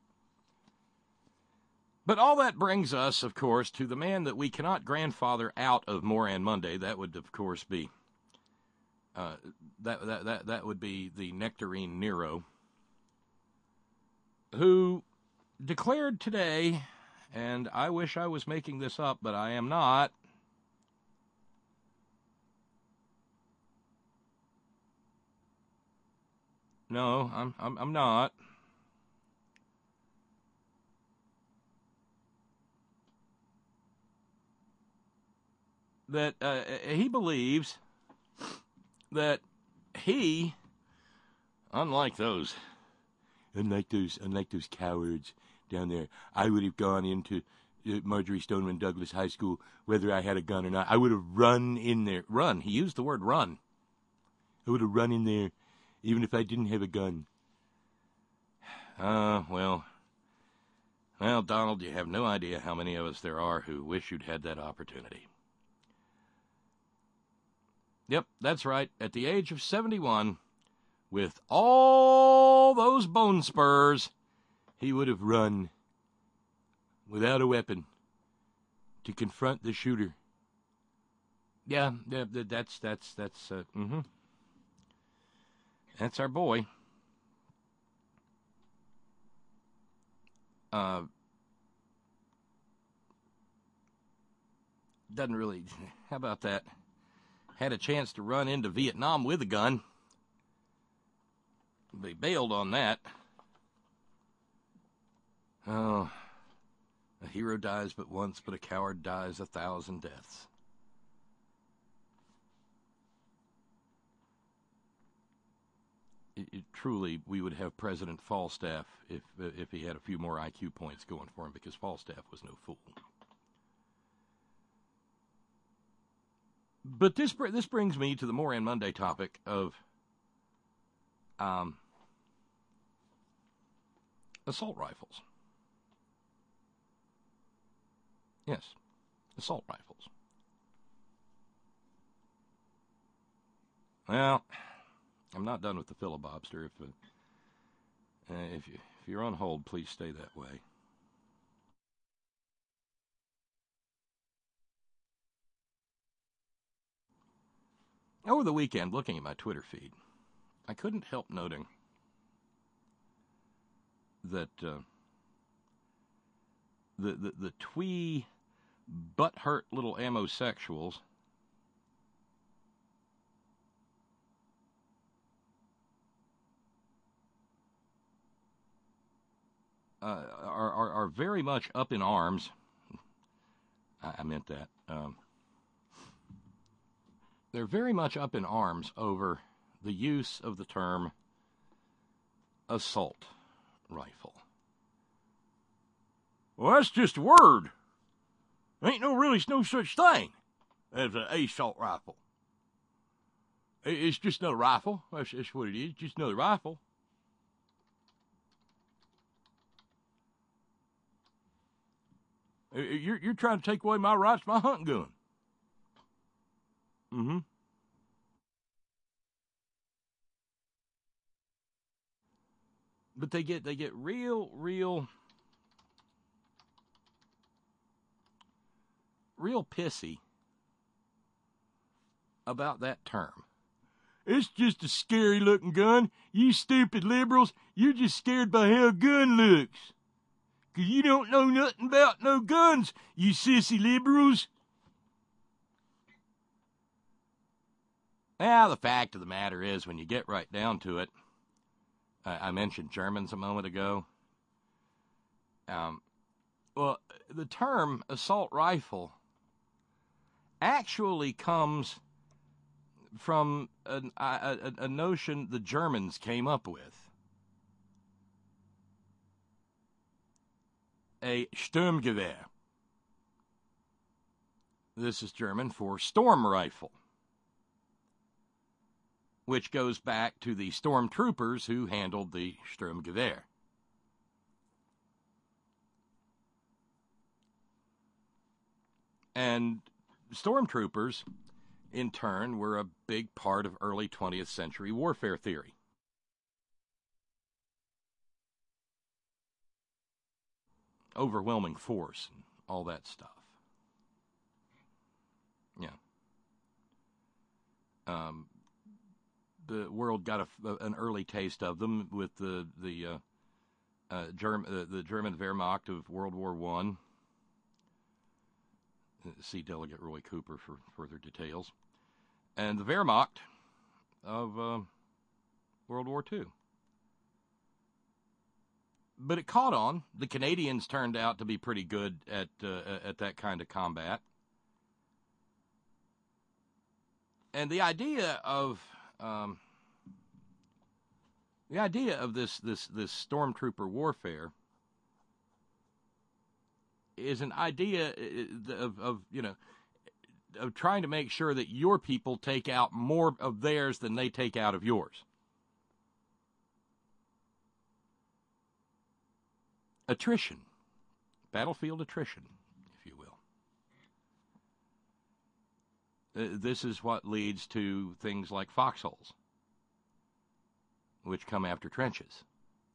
But all that brings us, of course, to the man that we cannot grandfather out of Moran Monday. That would, of course, be uh, that, that that that would be the Nectarine Nero, who declared today, and I wish I was making this up, but I am not. No, I'm I'm I'm not. That uh, he believes that he, unlike those, unlike those, unlike those cowards down there, I would have gone into uh, Marjorie Stoneman Douglas High School whether I had a gun or not. I would have run in there. Run. He used the word run. I would have run in there even if I didn't have a gun. Uh, well, well, Donald, you have no idea how many of us there are who wish you'd had that opportunity. Yep, that's right. At the age of seventy-one, with all those bone spurs, he would have run without a weapon to confront the shooter. Yeah, that's, that's, that's, uh, mm-hmm. That's our boy. Uh, doesn't really, how about that? Had a chance to run into Vietnam with a gun. They bailed on that. Oh, a hero dies but once, but a coward dies a thousand deaths. It, it, truly, we would have President Falstaff if if he had a few more I Q points going for him, because Falstaff was no fool. But this this brings me to the Moran Monday topic of um, assault rifles. Yes, assault rifles. Well, I'm not done with the filibuster. If uh, if you If you're on hold, please stay that way. Over the weekend, looking at my Twitter feed, I couldn't help noting that uh, the, the, the twee, butthurt little amosexuals uh, are, are, are very much up in arms. I, I meant that. Um, they're very much up in arms over the use of the term assault rifle. Well, that's just a word. Ain't no really no such thing as an assault rifle. It's just another rifle. That's, that's what it is. Just another rifle. You're, you're trying to take away my rights to my hunting gun. Mm-hmm. But they get they get real, real, real pissy about that term. It's just a scary-looking gun. You stupid liberals, you're just scared by how a gun looks. 'Cause you don't know nothing about no guns, you sissy liberals. Well, the fact of the matter is, when you get right down to it, I mentioned Germans a moment ago. Um, well, the term assault rifle actually comes from an, a, a, a notion the Germans came up with. A Sturmgewehr. This is German for storm rifle, which goes back to the stormtroopers who handled the Sturmgewehr. And stormtroopers, in turn, were a big part of early twentieth century warfare theory. Overwhelming force and all that stuff. Yeah. Um... The world got a, an early taste of them with the the uh, uh, Germ, uh, the German Wehrmacht of World War One. See Delegate Roy Cooper for further details, and the Wehrmacht of uh, World War Two. But it caught on. The Canadians turned out to be pretty good at uh, at that kind of combat, and the idea of Um, the idea of this, this, this stormtrooper warfare is an idea of, of, you know, of trying to make sure that your people take out more of theirs than they take out of yours. Attrition. Battlefield attrition, if you will. This is what leads to things like foxholes, which come after trenches.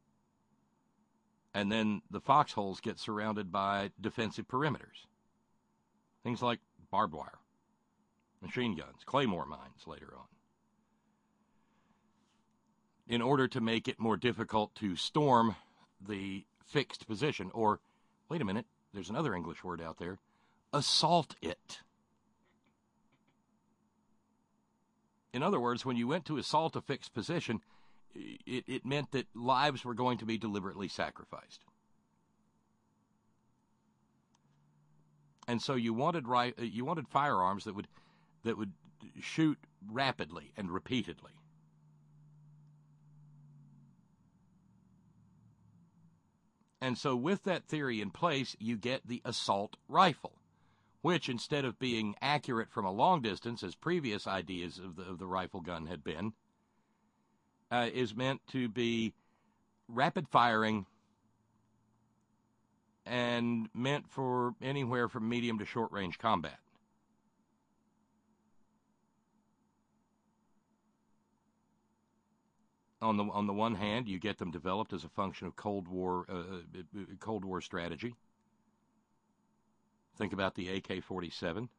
And then the foxholes get surrounded by defensive perimeters. Things like barbed wire, machine guns, claymore mines later on. In order to make it more difficult to storm the fixed position, or, wait a minute, there's another English word out there, assault it. In other words, when you went to assault a fixed position, it, it meant that lives were going to be deliberately sacrificed. And so you wanted you wanted firearms that would that would shoot rapidly and repeatedly. And so with that theory in place, you get the assault rifle, which, instead of being accurate from a long distance, as previous ideas of the, of the rifle gun had been, uh, is meant to be rapid firing and meant for anywhere from medium to short range combat. on the on the one hand, you get them developed as a function of Cold War uh, Cold War strategy. Think about the A K forty-seven,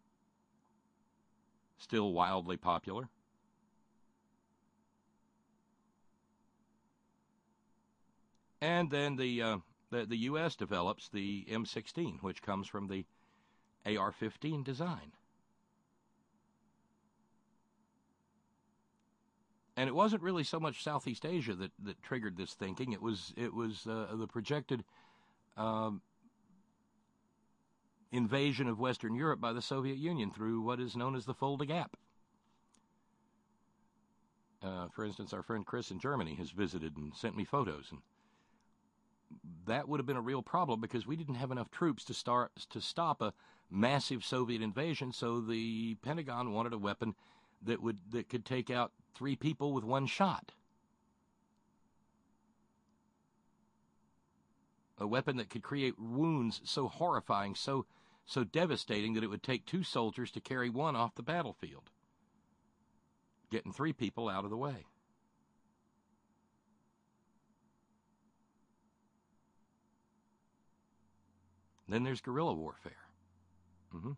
still wildly popular. And then the uh, the the U S develops the M sixteen, which comes from the A R fifteen design. And it wasn't really so much Southeast Asia that, that triggered this thinking. It was it was uh, the projected um, invasion of Western Europe by the Soviet Union through what is known as the Fulda Gap. Uh, for instance, our friend Chris in Germany has visited and sent me photos, and that would have been a real problem because we didn't have enough troops to start to stop a massive Soviet invasion. So the Pentagon wanted a weapon that would that could take out three people with one shot. A weapon that could create wounds so horrifying, so so devastating that it would take two soldiers to carry one off the battlefield, getting three people out of the way. Then there's guerrilla warfare. Mm-hmm.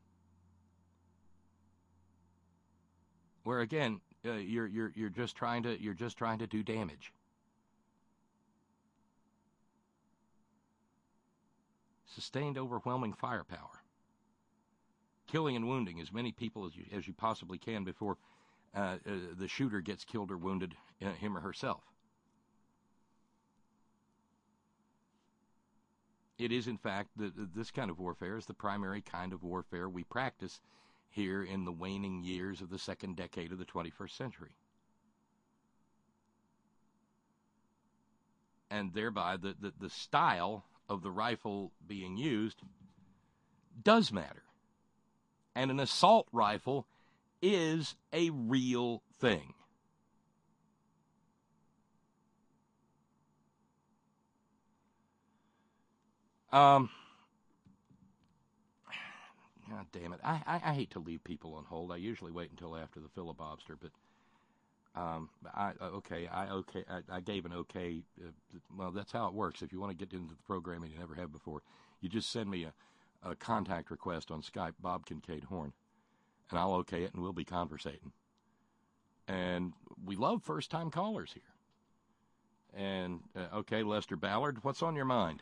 Where again, uh, you're you're you're just trying to you're just trying to do damage. Sustained, overwhelming firepower, killing and wounding as many people as you as you possibly can before uh, uh, the shooter gets killed or wounded, uh, him or herself. It is, in fact, the, this kind of warfare is the primary kind of warfare we practice here in the waning years of the second decade of the twenty-first century. And thereby, the, the, the style of the rifle being used does matter. And an assault rifle is a real thing. Um... God damn it. I, I, I hate to leave people on hold. I usually wait until after the filibobster, but um, I okay, I okay, I, I gave an okay. Uh, well, that's how it works. If you want to get into the program and you never have before, you just send me a, a contact request on Skype, Bob Kincaid Horn, and I'll okay it, and we'll be conversating. And we love first-time callers here. And uh, okay, Lester Ballard, what's on your mind?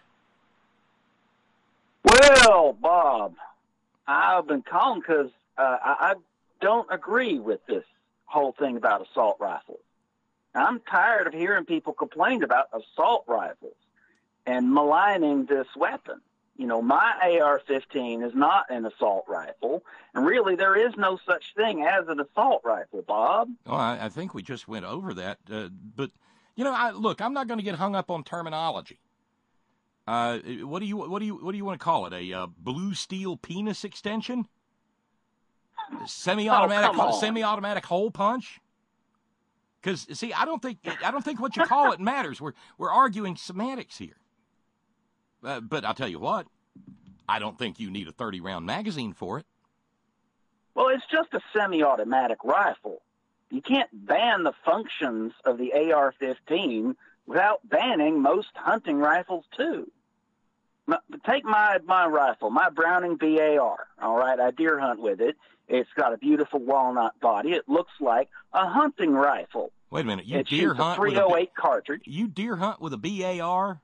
Well, Bob, I've been calling because uh, I, I don't agree with this whole thing about assault rifles. I'm tired of hearing people complain about assault rifles and maligning this weapon. You know, my A R fifteen is not an assault rifle, and really there is no such thing as an assault rifle, Bob. Oh, I, I think we just went over that. Uh, but, you know, I, look, I'm not going to get hung up on terminology. Uh, what do you what do you what do you want to call it? A uh, blue steel penis extension? Semi-automatic oh, semi-automatic hole punch? Because see, I don't think I don't think what you call it matters. We're we're arguing semantics here. Uh, but I'll tell you what, I don't think you need a thirty round magazine for it. Well, it's just a semi-automatic rifle. You can't ban the functions of the A R fifteen without banning most hunting rifles too. Take my, my rifle, my Browning B A R, all right? I deer hunt with it. It's got a beautiful walnut body. It looks like a hunting rifle. Wait a minute. You it deer shoots hunt a three oh eight with a, cartridge. You deer hunt with a B A R?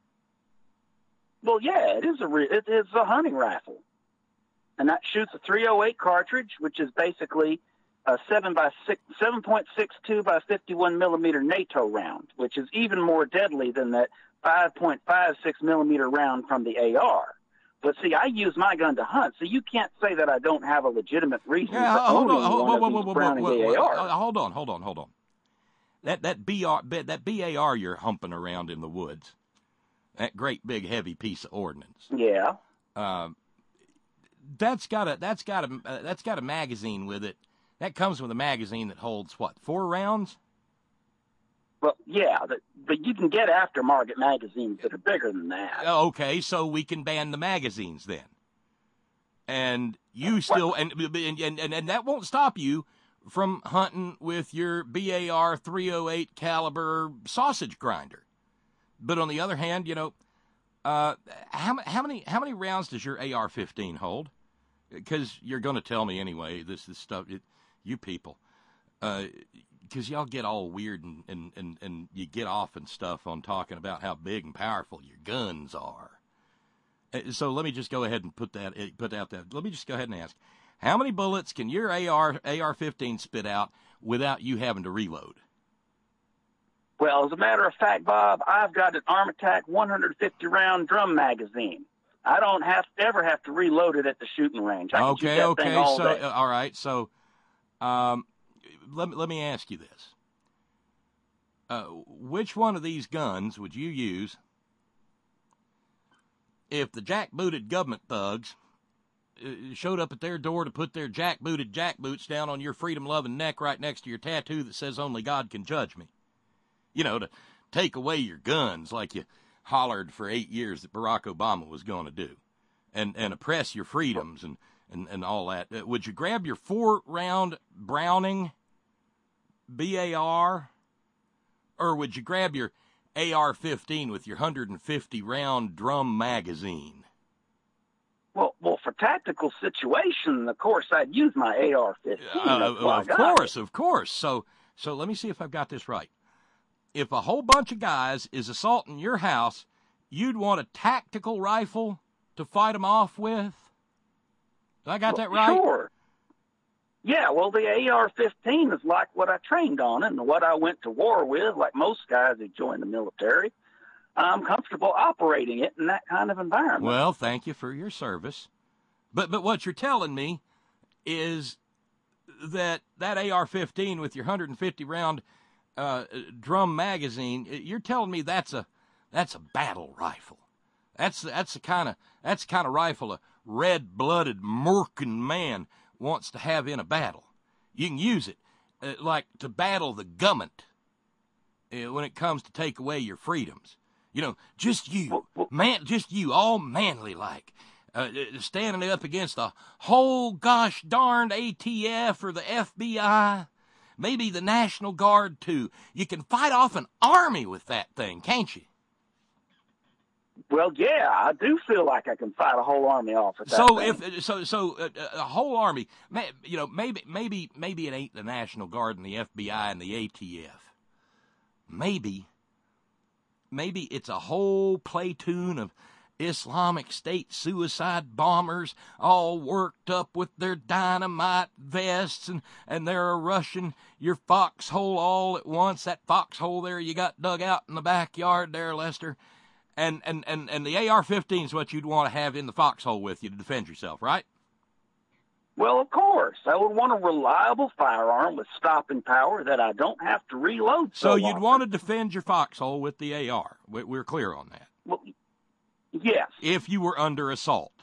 Well, yeah, it is a re- it is a hunting rifle. And that shoots a three oh eight cartridge, which is basically a seven by six, seven point six two by fifty-one millimeter NATO round, which is even more deadly than that five point five six millimeter round from the A R. But see, I use my gun to hunt, so you can't say that I don't have a legitimate reason Yeah, for hold owning on, hold, one whoa, of whoa, these whoa, Browning whoa, A R. whoa, hold on, hold on, hold on. That that B R that B A R you're humping around in the woods, that great big heavy piece of ordnance. Yeah. Um, that's got a that's got a uh, that's got a magazine with it. That comes with a magazine that holds what, four rounds? Well, yeah, but, but you can get aftermarket magazines that are bigger than that. Okay, so we can ban the magazines then. And you still and and and, and that won't stop you from hunting with your B A R three oh eight caliber sausage grinder. But on the other hand, you know, uh, how, how many how many rounds does your A R fifteen hold? Because you're going to tell me anyway. This is stuff it, you people, because uh, y'all get all weird and, and, and, and you get off and stuff on talking about how big and powerful your guns are. So let me just go ahead and put that put out that. Let me just go ahead and ask, how many bullets can your A R A R fifteen spit out without you having to reload? Well, as a matter of fact, Bob, I've got an Armatac one hundred fifty round drum magazine. I don't have to ever have to reload it at the shooting range. I can shoot Okay, that okay. thing all So day. uh, all right. So um, let me let me ask you this: uh, which one of these guns would you use if the jackbooted government thugs uh, showed up at their door to put their jackbooted jackboots down on your freedom-loving neck right next to your tattoo that says "Only God can judge me"? You know, to take away your guns like you hollered for eight years that Barack Obama was going to do, and and oppress your freedoms and, and, and all that. Uh, would you grab your four-round Browning B A R, or would you grab your A R fifteen with your one hundred fifty round drum magazine? Well, well, for tactical situation, of course, I'd use my A R fifteen. Uh, of course, of course. So, so let me see if I've got this right. If a whole bunch of guys is assaulting your house, you'd want a tactical rifle to fight them off with? Did I got well, that right? Sure. Yeah, well, the A R fifteen is like what I trained on and what I went to war with, like most guys who join the military. I'm comfortable operating it in that kind of environment. Well, thank you for your service. But but what you're telling me is that that A R fifteen with your one hundred fifty round uh, drum magazine, you're telling me that's a that's a battle rifle. That's that's the kind of that's the kind of rifle a red-blooded merkin man wants to have in a battle. You can use it uh, like to battle the government uh, when it comes to take away your freedoms. You know, just you, man, just you, all manly like, uh, standing up against the whole gosh darned A T F or the F B I, maybe the National Guard too. You can fight off an army with that thing, can't you? Well, yeah, I do feel like I can fight a whole army off with that So thing. if so, so uh, a whole army, you know, maybe maybe maybe it ain't the National Guard and the F B I and the A T F. Maybe. Maybe it's a whole platoon of Islamic State suicide bombers all worked up with their dynamite vests, and, and they're rushing your foxhole all at once. That foxhole there you got dug out in the backyard there, Lester. And, and, and, and the A R fifteen is what you'd want to have in the foxhole with you to defend yourself, right? Well, of course. I would want a reliable firearm with stopping power that I don't have to reload so So you'd often. want to defend your foxhole with the A R. We're clear on that. Well, yes. If you were under assault.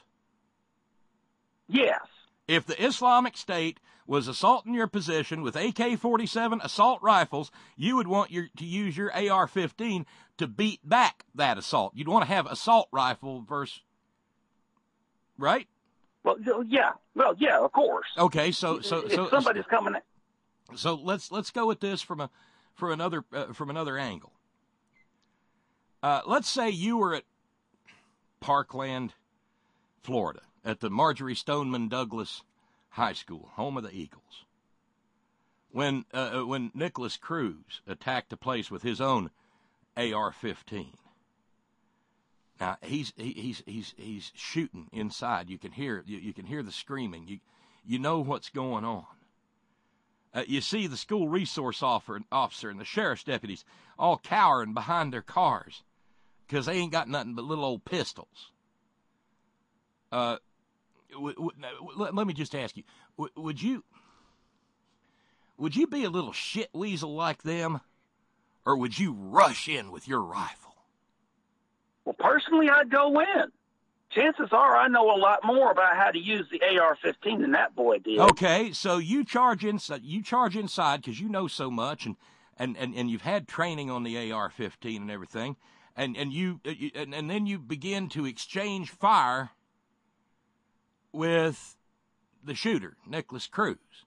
Yes. If the Islamic State was assaulting your position with A K forty-seven assault rifles, you would want your, to use your A R fifteen to beat back that assault. You'd want to have assault rifle versus, right? Well, yeah. Well, yeah, of course. Okay, so so if so somebody's coming. So let's let's go with this from a from another uh, from another angle. Uh, let's say you were at Parkland, Florida, at the Marjorie Stoneman Douglas High School, home of the Eagles, when uh, when Nicholas Cruz attacked the place with his own A R fifteen. Now he's he, he's he's he's shooting inside. You can hear you, you can hear the screaming. You you know what's going on. Uh, you see the school resource officer, officer and the sheriff's deputies all cowering behind their cars because they ain't got nothing but little old pistols. Uh, w- w- let, let me just ask you: w- would you would you be a little shit weasel like them, or would you rush in with your rifle? Well, personally, I'd go in. Chances are I know a lot more about how to use the A R fifteen than that boy did. Okay, so you charge inside. You charge inside because you know so much, and, and, and, and you've had training on the A R fifteen and everything, and and you, you and, and then you begin to exchange fire with the shooter, Nicholas Cruz.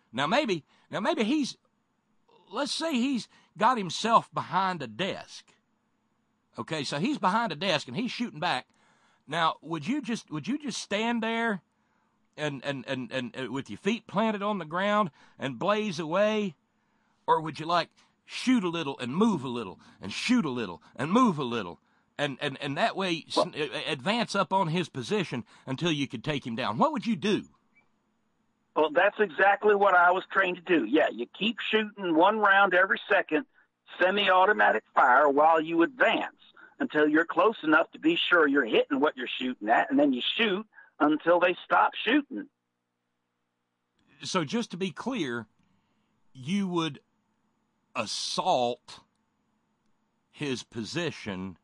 Now maybe, now maybe he's, let's say he's got himself behind a desk. Okay, so he's behind a desk and he's shooting back. Now, would you just would you just stand there and and, and, and, and with your feet planted on the ground and blaze away? Or would you like shoot a little and move a little and shoot a little and move a little and, and, and that way well, advance up on his position until you could take him down? What would you do? Well, that's exactly what I was trained to do. Yeah, you keep shooting one round every second, semi-automatic fire while you advance until you're close enough to be sure you're hitting what you're shooting at, and then you shoot until they stop shooting. So just to be clear, you would assault his position.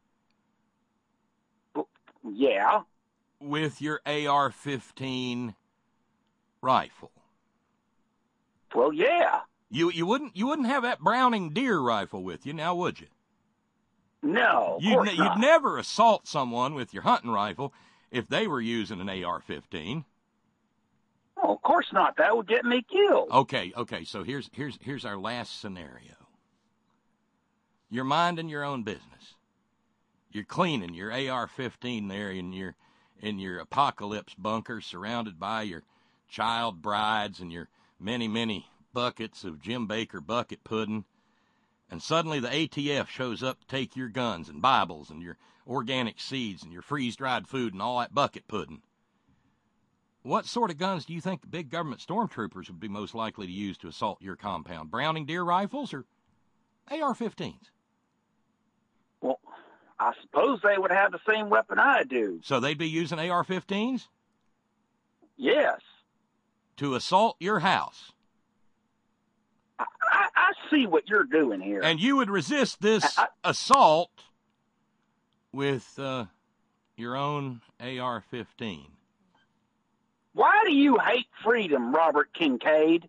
Yeah. With your A R fifteen rifle. Well, yeah. You you wouldn't you wouldn't have that Browning deer rifle with you now, would you? No, of you'd, course ne- not. You'd never assault someone with your hunting rifle if they were using an A R fifteen. Oh, of course not. That would get me killed. Okay, okay. So here's here's here's our last scenario. You're minding your own business. You're cleaning your A R fifteen there in your in your apocalypse bunker, surrounded by your child brides and your many many buckets of Jim Baker bucket pudding. And suddenly the A T F shows up to take your guns and Bibles and your organic seeds and your freeze-dried food and all that bucket pudding. What sort of guns do you think the big government stormtroopers would be most likely to use to assault your compound? Browning deer rifles or A R fifteens? Well, I suppose they would have the same weapon I do. So they'd be using A R fifteens? Yes. To assault your house? I, I, I see what you're doing here. And you would resist this I, I, assault with uh, your own A R fifteen. Why do you hate freedom, Robert Kincaid?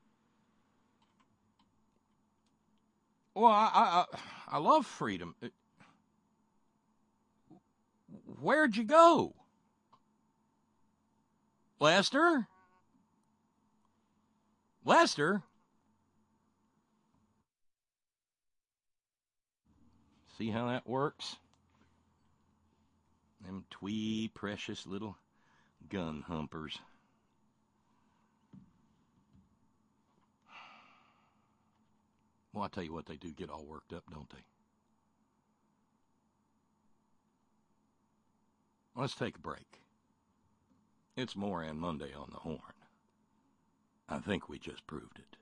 Well, I I, I love freedom. Where'd you go? Lester? Lester? See how that works? Them twee precious little gun humpers. Well, I tell you what, they do get all worked up, don't they? Let's take a break. It's Moran Monday on the Horn. I think we just proved it.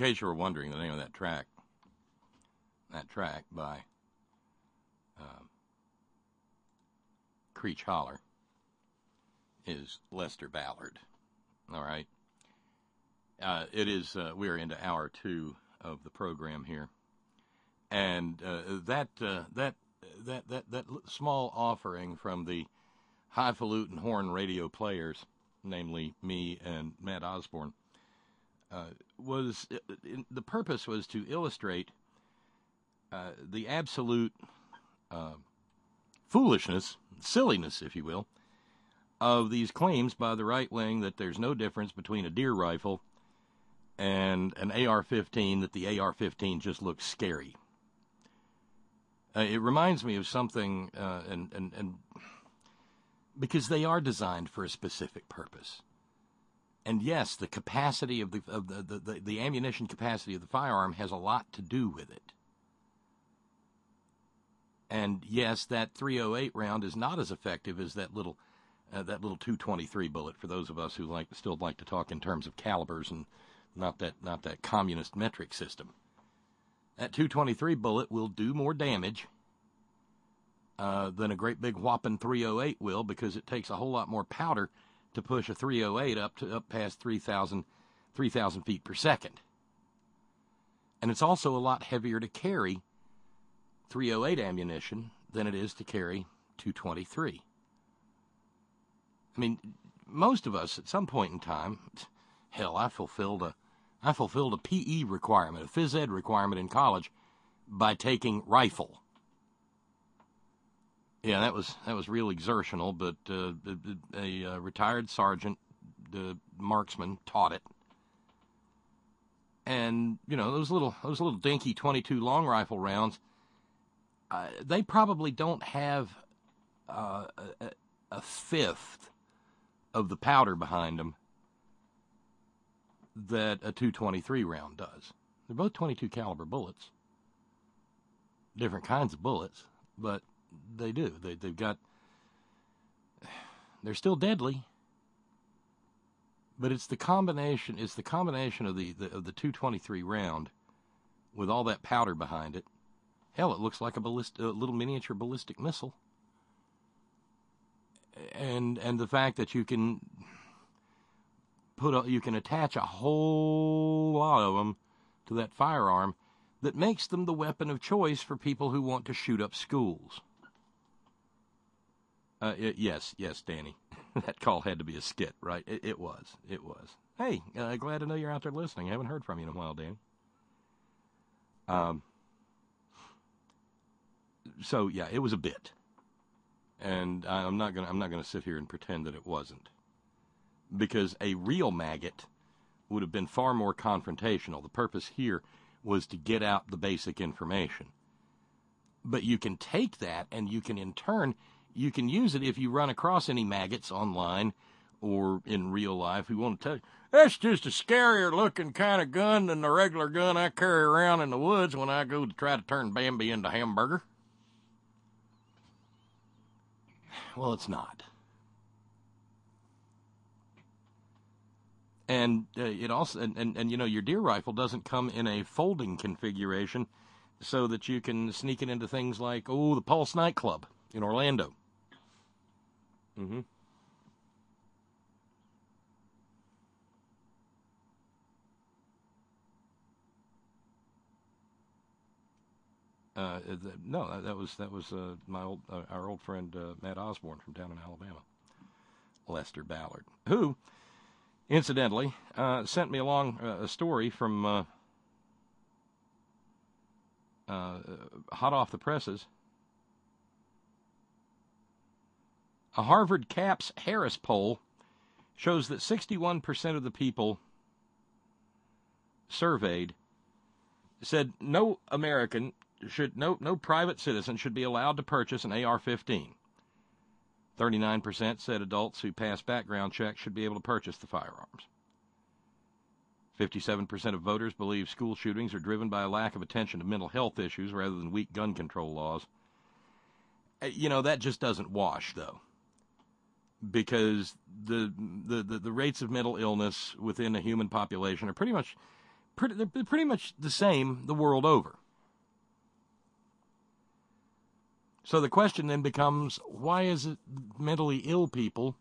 case you were wondering, the name of that track, that track by um, Creech Holler is Lester Ballard. All right. Uh, it is, uh, we're into hour two of the program here. And uh, that, uh, that, that, that, that small offering from the highfalutin horn radio players, namely me and Matt Osborne, uh, was, in, the purpose was to illustrate uh, the absolute uh, foolishness, silliness, if you will, of these claims by the right wing that there's no difference between a deer rifle and an A R fifteen, that the A R fifteen just looks scary. Uh, it reminds me of something, uh, and, and, and because they are designed for a specific purpose. And yes, the capacity of the, of the, the, the, the ammunition capacity of the firearm has a lot to do with it. And yes, that three oh eight round is not as effective as that little uh, that little two twenty-three bullet, for those of us who like still like to talk in terms of calibers and not that not that communist metric system. That two twenty-three bullet will do more damage uh, than a great big whopping three oh eight will, because it takes a whole lot more powder to push a three oh eight up to up past three thousand feet per second. And it's also a lot heavier to carry three oh eight ammunition than it is to carry two twenty-three. I mean, most of us at some point in time, hell, I fulfilled a I fulfilled a P E requirement, a phys ed requirement in college by taking rifle. Yeah, that was that was real exertional, but uh, a, a retired sergeant, the marksman, taught it. And you know, those little those little dinky twenty-two long rifle rounds, uh, they probably don't have uh, a, a fifth of the powder behind them that a two twenty-three round does. They're both twenty-two caliber bullets, different kinds of bullets, but they do. They, they've got, they're still deadly, but it's the combination, it's the combination of the, the of the two twenty-three round with all that powder behind it. Hell, it looks like a, ballist, a little miniature ballistic missile. And and the fact that you can put a, you can attach a whole lot of them to that firearm, that makes them the weapon of choice for people who want to shoot up schools. Uh, it, yes, yes, Danny, that call had to be a skit, right? It, it was, it was. Hey, uh, glad to know you're out there listening. I haven't heard from you in a while, Danny. Um. So yeah, it was a bit. And I'm not gonna I'm not gonna sit here and pretend that it wasn't, because a real maggot would have been far more confrontational. The purpose here was to get out the basic information. But you can take that, and you can in turn you can use it if you run across any maggots online or in real life who want to tell you, that's just a scarier looking kind of gun than the regular gun I carry around in the woods when I go to try to turn Bambi into hamburger. Well, it's not. And uh, it also, and, and, and, you know, your deer rifle doesn't come in a folding configuration so that you can sneak it into things like, oh, the Pulse nightclub in Orlando. Mm-hmm. Uh, no, that was that was uh, my old uh, our old friend uh, Matt Osborne from down in Alabama, Lester Ballard, who, incidentally, uh, sent me along uh, a story from uh, uh, hot off the presses. A Harvard Capps Harris poll shows that sixty-one percent of the people surveyed said no American should no no private citizen should be allowed to purchase an A R fifteen. thirty-nine percent said adults who pass background checks should be able to purchase the firearms. fifty-seven percent of voters believe school shootings are driven by a lack of attention to mental health issues rather than weak gun control laws. You know, that just doesn't wash, though, because the the, the, the rates of mental illness within a human population are pretty much pretty, they're pretty much the same the world over. So the question then becomes, why is it mentally ill people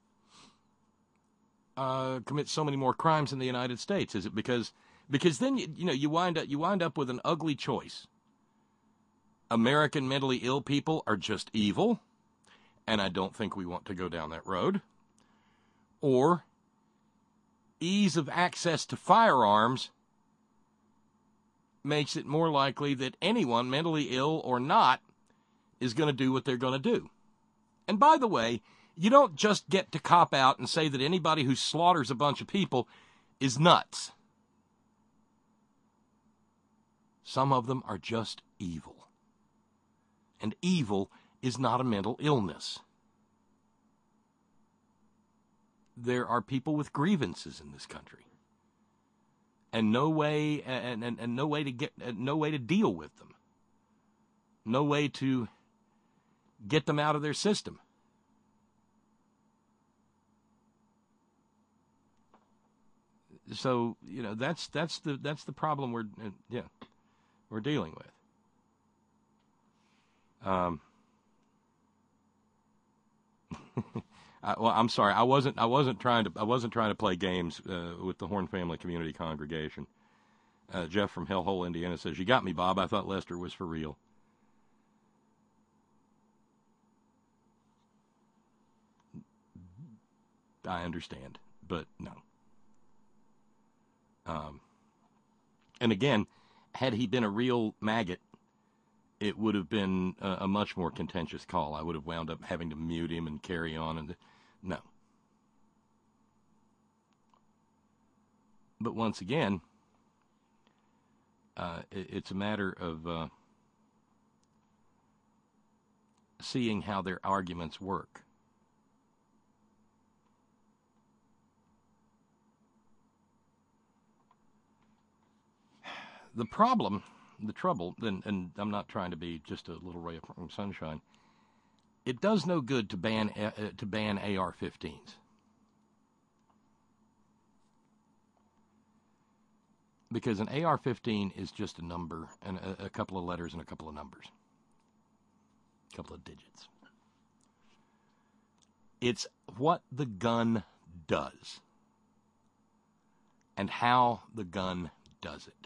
uh, commit so many more crimes in the United States? Is it because because then you, you know you wind up you wind up with an ugly choice. American mentally ill people are just evil, and I don't think we want to go down that road. Or ease of access to firearms makes it more likely that anyone, mentally ill or not, is going to do what they're going to do. And by the way, you don't just get to cop out and say that anybody who slaughters a bunch of people is nuts. Some of them are just evil. And evil is not a mental illness. There are people with grievances in this country, and no way and, and, and no way to get no way to deal with them. No way to get them out of their system. So, you know, that's that's the that's the problem we're uh, yeah we're dealing with. Um. I, well, I'm sorry. I wasn't. I wasn't trying to. I wasn't trying to play games uh, with the Horn Family Community Congregation. Uh, Jeff from Hellhole, Indiana says, "You got me, Bob. I thought Lester was for real." I understand, but no. Um, and again, had he been a real maggot, it would have been a, a much more contentious call. I would have wound up having to mute him and carry on. And no. But once again, uh, it, it's a matter of uh, seeing how their arguments work. The problem, the trouble, and, and I'm not trying to be just a little ray of sunshine, it does no good to ban uh, to ban A R fifteens. Because an A R fifteen is just a number, and a, a couple of letters and a couple of numbers. A couple of digits. It's what the gun does. And how the gun does it.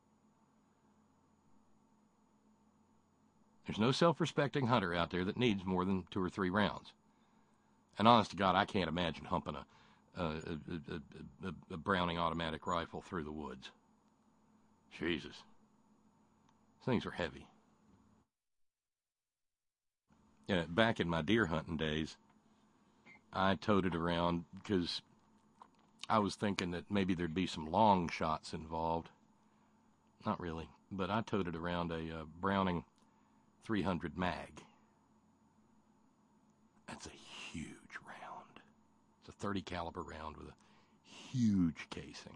There's no self-respecting hunter out there that needs more than two or three rounds. And honest to God, I can't imagine humping a, a, a, a, a Browning automatic rifle through the woods. Jesus. Things are heavy. Yeah, back in my deer hunting days, I towed it around because I was thinking that maybe there'd be some long shots involved. Not really, but I towed it around a uh, Browning three hundred mag. That's a huge round. It's a thirty caliber round with a huge casing.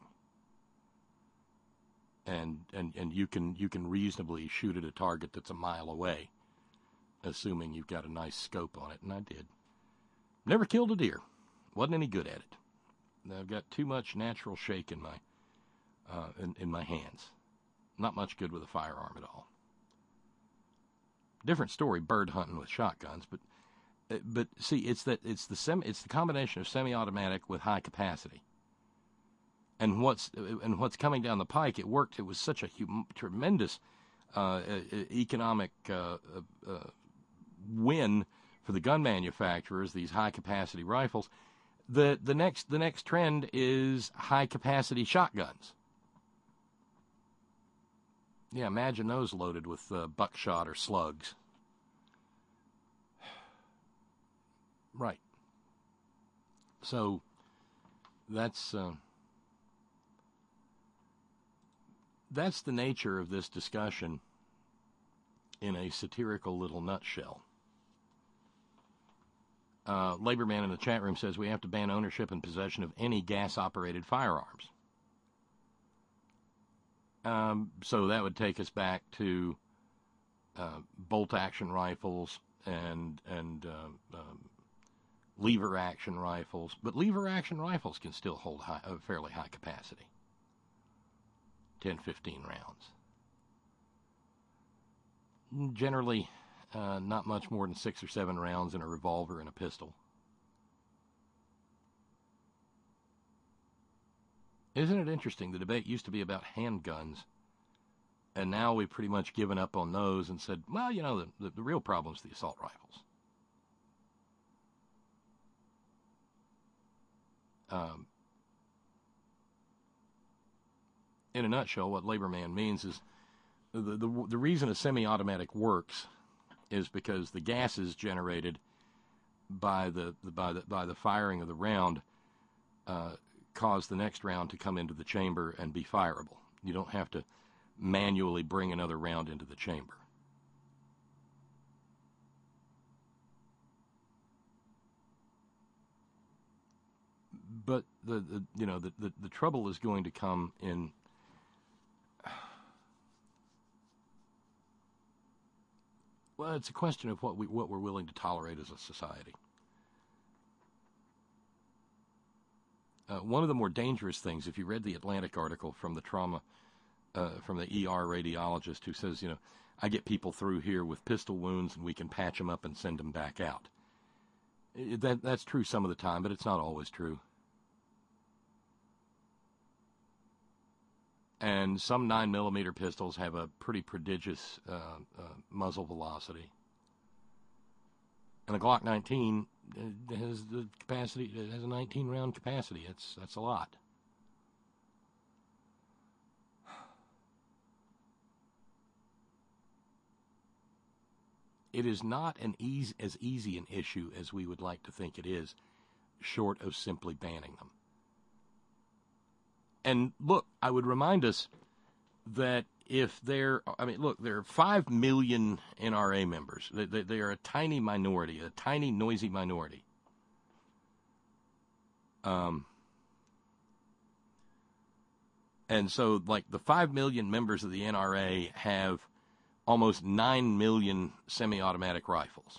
And and and you can you can reasonably shoot at a target that's a mile away, assuming you've got a nice scope on it, and I did. Never killed a deer. Wasn't any good at it. I've got too much natural shake in my uh, in, in my hands. Not much good with a firearm at all. Different story, bird hunting with shotguns, but but see, it's that it's the semi, it's the combination of semi-automatic with high capacity. And what's and what's coming down the pike, it worked. It was such a hum, tremendous uh, economic uh, uh, win for the gun manufacturers. These high capacity rifles. The the next the next trend is high capacity shotguns. Yeah, imagine those loaded with uh, buckshot or slugs. Right. So that's uh, that's the nature of this discussion in a satirical little nutshell. Uh, Laborman in the chat room says we have to ban ownership and possession of any gas-operated firearms. Um, so that would take us back to uh, bolt-action rifles and and uh, um, lever-action rifles. But lever-action rifles can still hold high, a fairly high capacity. ten, fifteen rounds. Generally, uh, not much more than six or seven rounds in a revolver and a pistol. Isn't it interesting? The debate used to be about handguns, and now we've pretty much given up on those and said, well, you know, the, the, the real problem is the assault rifles. Um, in a nutshell, what Labor Man means is the, the, the reason a semi-automatic works is because the gases generated by the, the, by the, by the firing of the round uh, cause the next round to come into the chamber and be fireable. You don't have to manually bring another round into the chamber. But the, the you know the, the, the trouble is going to come in well, it's a question of what we what we're willing to tolerate as a society. Uh, one of the more dangerous things, if you read the Atlantic article from the trauma, uh, from the E R radiologist who says, you know, I get people through here with pistol wounds and we can patch them up and send them back out. It, that, that's true some of the time, but it's not always true. And some nine millimeter pistols have a pretty prodigious uh, uh, muzzle velocity. And a Glock nineteen has the capacity, it has a nineteen round capacity. It's, that's a lot. It is not an easy, as easy an issue as we would like to think it is, short of simply banning them. And look, I would remind us that if there, I mean, look, there are five million N R A members. They, they, they are a tiny minority, a tiny, noisy minority. Um, and so, like, the five million members of the N R A have almost nine million semi-automatic rifles.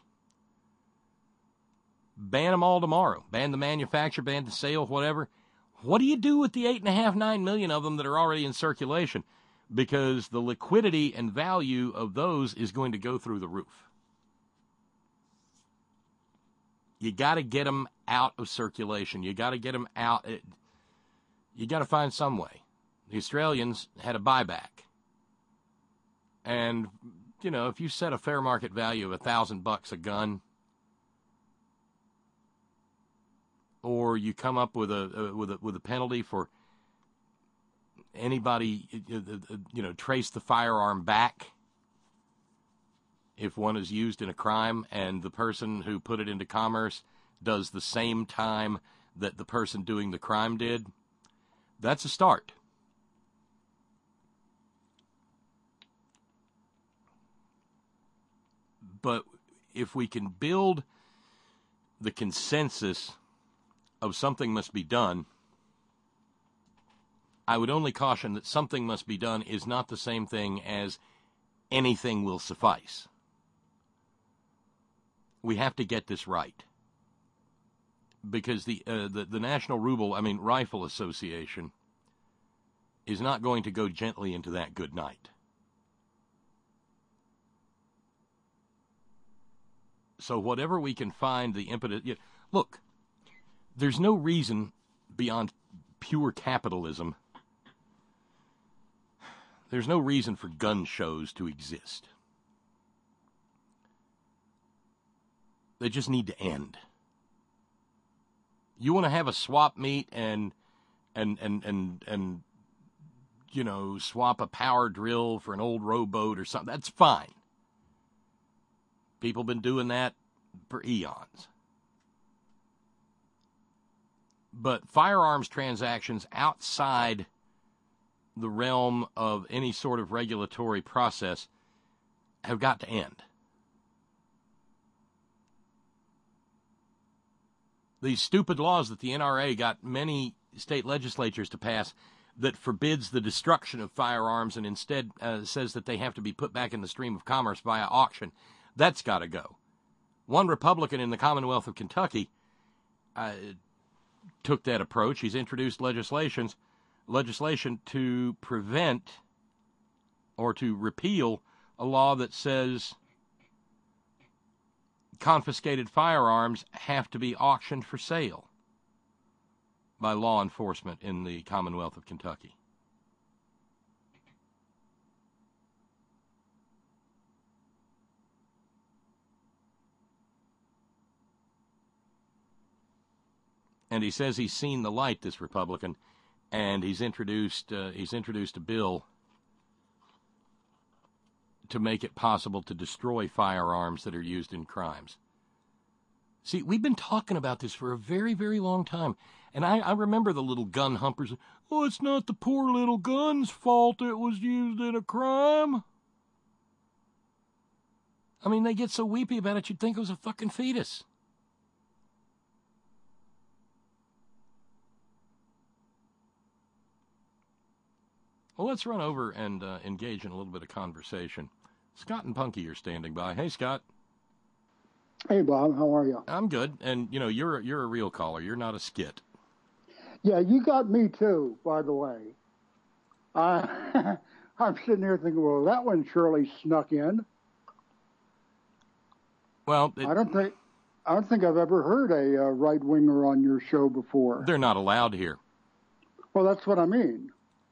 Ban them all tomorrow. Ban the manufacture, ban the sale, whatever. What do you do with the eight and a half, nine million of them that are already in circulation? Because the liquidity and value of those is going to go through the roof. You got to get them out of circulation. You got to get them out. It, you got to find some way. The Australians had a buyback. And, you know, if you set a fair market value of a thousand bucks a gun, or you come up with a, uh, with a with a penalty for anybody, you know, trace the firearm back if one is used in a crime, and the person who put it into commerce does the same time that the person doing the crime did, that's a start. But if we can build the consensus of something must be done, I would only caution that something must be done is not the same thing as anything will suffice. We have to get this right. Because the, uh, the, the National Ruble, I mean, Rifle Association is not going to go gently into that good night. So whatever we can find the impetus... You know, look, there's no reason beyond pure capitalism. There's no reason for gun shows to exist. They just need to end. You want to have a swap meet and, and, and, and, and, you know, swap a power drill for an old rowboat or something, that's fine. People have been doing that for eons. But firearms transactions outside the realm of any sort of regulatory process have got to end. These stupid laws that the N R A got many state legislatures to pass that forbids the destruction of firearms and instead uh, says that they have to be put back in the stream of commerce via auction, that's got to go. One Republican in the Commonwealth of Kentucky uh, took that approach. He's introduced legislations legislation to prevent or to repeal a law that says confiscated firearms have to be auctioned for sale by law enforcement in the Commonwealth of Kentucky. And he says he's seen the light, this Republican, and he's introduced uh, he's introduced a bill to make it possible to destroy firearms that are used in crimes. See, we've been talking about this for a very, very long time, and I, I remember the little gun humpers. Oh, it's not the poor little gun's fault it was used in a crime. I mean, they get so weepy about it, you'd think it was a fucking fetus. Well, let's run over and uh, engage in a little bit of conversation. Scott and Punky are standing by. Hey, Scott. Hey, Bob. How are you? I'm good. And, you know, you're, you're a real caller. You're not a skit. Yeah, you got me, too, by the way. Uh, I'm sitting here thinking, well, that one surely snuck in. Well, it, I don't think I don't think I've ever heard a uh, right-winger on your show before. They're not allowed here. Well, that's what I mean.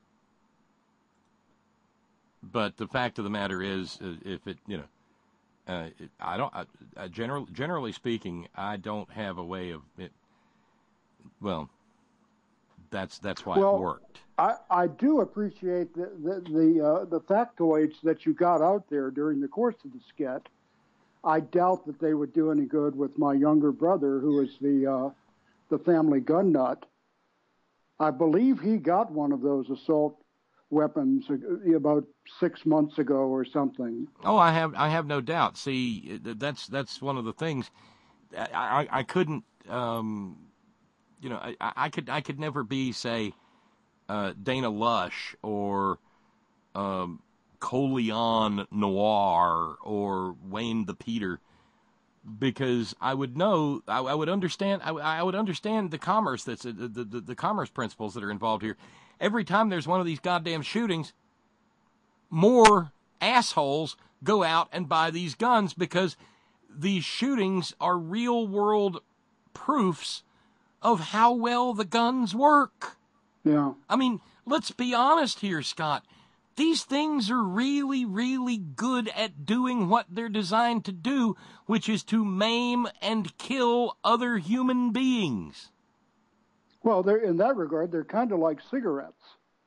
But the fact of the matter is, uh, if it, you know, uh, it, I don't, I, I general, generally speaking, I don't have a way of it. Well, that's that's why well, it worked. I, I do appreciate the the the, uh, the factoids that you got out there during the course of the skit. I doubt that they would do any good with my younger brother, who is the uh, the family gun nut. I believe he got one of those assault weapons about six months ago or something. Oh, I have, I have no doubt. See, that's that's one of the things. I, I, I couldn't, um, you know, I, I could, I could never be, say, uh, Dana Lush or um, Coleon Noir or Wayne the Peter, because I would know, I, I would understand, I, I would understand the commerce that's the, the the commerce principles that are involved here. Every time there's one of these goddamn shootings, more assholes go out and buy these guns because these shootings are real-world proofs of how well the guns work. Yeah. I mean, let's be honest here, Scott. These things are really, really good at doing what they're designed to do, which is to maim and kill other human beings. Well, they're, in that regard, they're kind of like cigarettes.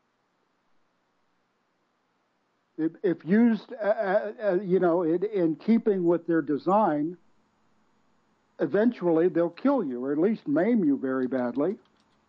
If, if used, uh, uh, you know, in, in keeping with their design, eventually they'll kill you, or at least maim you very badly.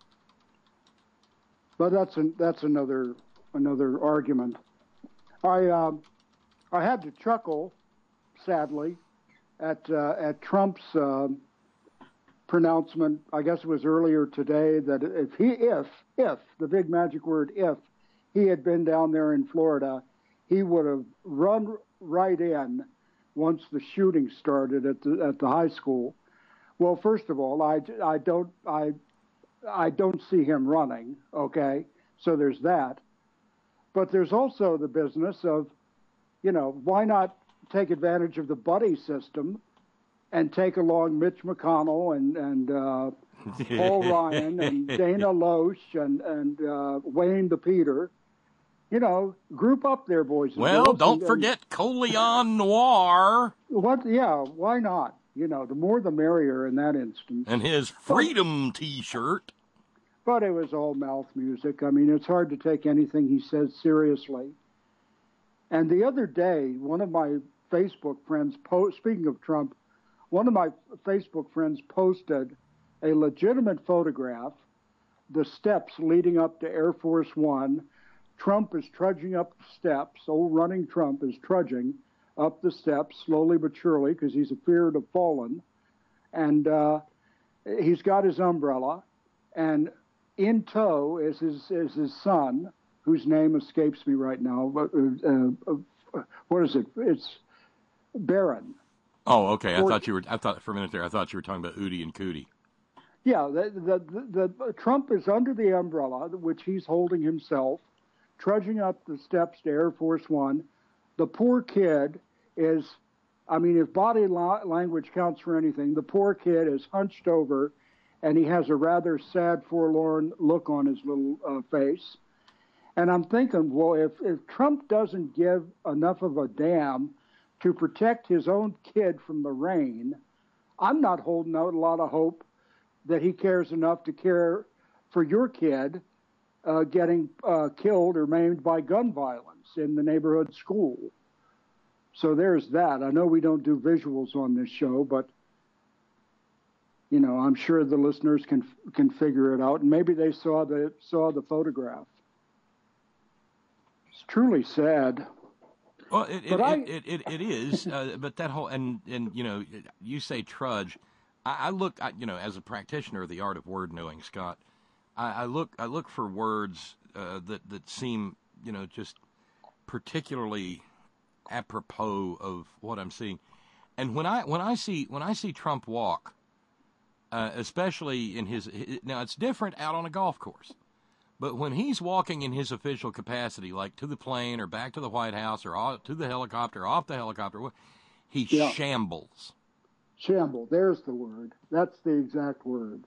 But that's an, that's another another argument. I um, I had to chuckle, sadly, at uh, at Trump's. Uh, pronouncement, I guess it was earlier today, that if he, if, if, the big magic word, if, he had been down there in Florida, he would have run right in once the shooting started at the at the high school. Well, first of all, I, I don't I I don't see him running. Okay, so there's that, but there's also the business of, you know, why not take advantage of the buddy system and take along Mitch McConnell and, and uh, Paul Ryan and Dana Loesch and, and uh, Wayne the Peter. You know, group up there, boys and well, girls. Well, don't and, forget and, Coleon Noir. What? Yeah, why not? You know, the more the merrier in that instance. And his Freedom but, T-shirt. But it was all mouth music. I mean, it's hard to take anything he says seriously. And the other day, one of my Facebook friends, po- speaking of Trump, one of my Facebook friends posted a legitimate photograph, the steps leading up to Air Force One. Trump is trudging up the steps. Old running Trump is trudging up the steps slowly but surely because he's afeard of fallen. And uh, he's got his umbrella. And in tow is his, is his son, whose name escapes me right now. Uh, uh, what is it? It's Barron. Oh, okay. I thought you were. I thought for a minute there. I thought you were talking about Udi and Cootie. Yeah, the, the, the, the Trump is under the umbrella, which he's holding himself, trudging up the steps to Air Force One. The poor kid is, I mean, if body la- language counts for anything, the poor kid is hunched over, and he has a rather sad, forlorn look on his little uh, face. And I'm thinking, well, if, if Trump doesn't give enough of a damn to protect his own kid from the rain, I'm not holding out a lot of hope that he cares enough to care for your kid uh, getting uh, killed or maimed by gun violence in the neighborhood school. So there's that. I know we don't do visuals on this show, but, you know, I'm sure the listeners can can figure it out. And maybe they saw the saw the photograph. It's truly sad. Well, it it, I, it, it, it, it is, uh, but that whole, and, and you know, you say trudge. I, I look, I, you know, as a practitioner of the art of word knowing, Scott, I, I look I look for words uh, that, that seem, you know, just particularly apropos of what I'm seeing. And when I when I see when I see Trump walk, uh, especially in his, his now it's different out on a golf course. But when he's walking in his official capacity, like to the plane or back to the White House or off, to the helicopter, off the helicopter, he yeah. shambles. Shamble, there's the word. That's the exact word.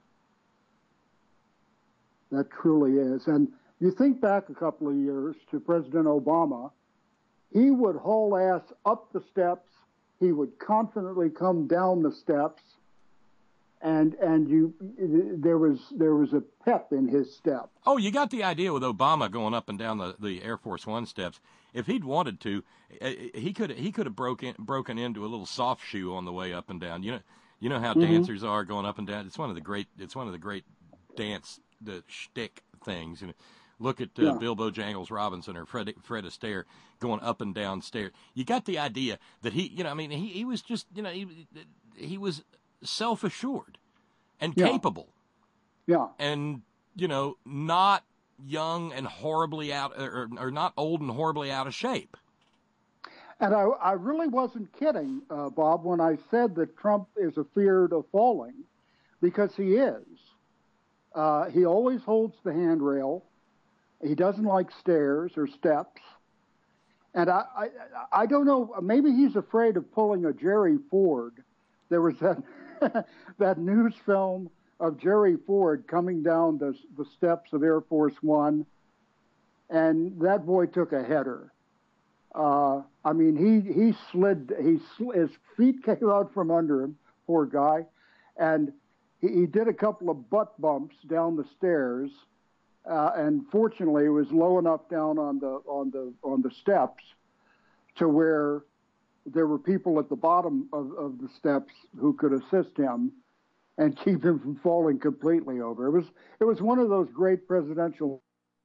That truly is. And you think back a couple of years to President Obama, he would haul ass up the steps, he would confidently come down the steps, And and you there was there was a pep in his step. Oh, you got the idea with Obama going up and down the, the Air Force One steps. If he'd wanted to, he could he could have broken broken into a little soft shoe on the way up and down. You know you know how mm-hmm. dancers are going up and down. It's one of the great it's one of the great dance the shtick things. You know, look at uh, yeah. Bill Bojangles Robinson or Fred Fred Astaire going up and down stairs. You got the idea that he you know I mean he he was just you know he he was. self-assured and yeah. capable. Yeah. And, you know, not young and horribly out, or, or not old and horribly out of shape. And I, I really wasn't kidding, uh, Bob, when I said that Trump is afeared of falling, because he is. Uh, he always holds the handrail. He doesn't like stairs or steps. And I, I, I don't know, maybe he's afraid of pulling a Jerry Ford. There was that that news film of Jerry Ford coming down the, the steps of Air Force One, and that boy took a header. Uh, I mean, he he slid, he sl- his feet came out from under him, poor guy, and he, he did a couple of butt bumps down the stairs, uh, and fortunately, it was low enough down on the on the on the steps to where there were people at the bottom of, of the steps who could assist him and keep him from falling completely over. It was it was one of those great presidential,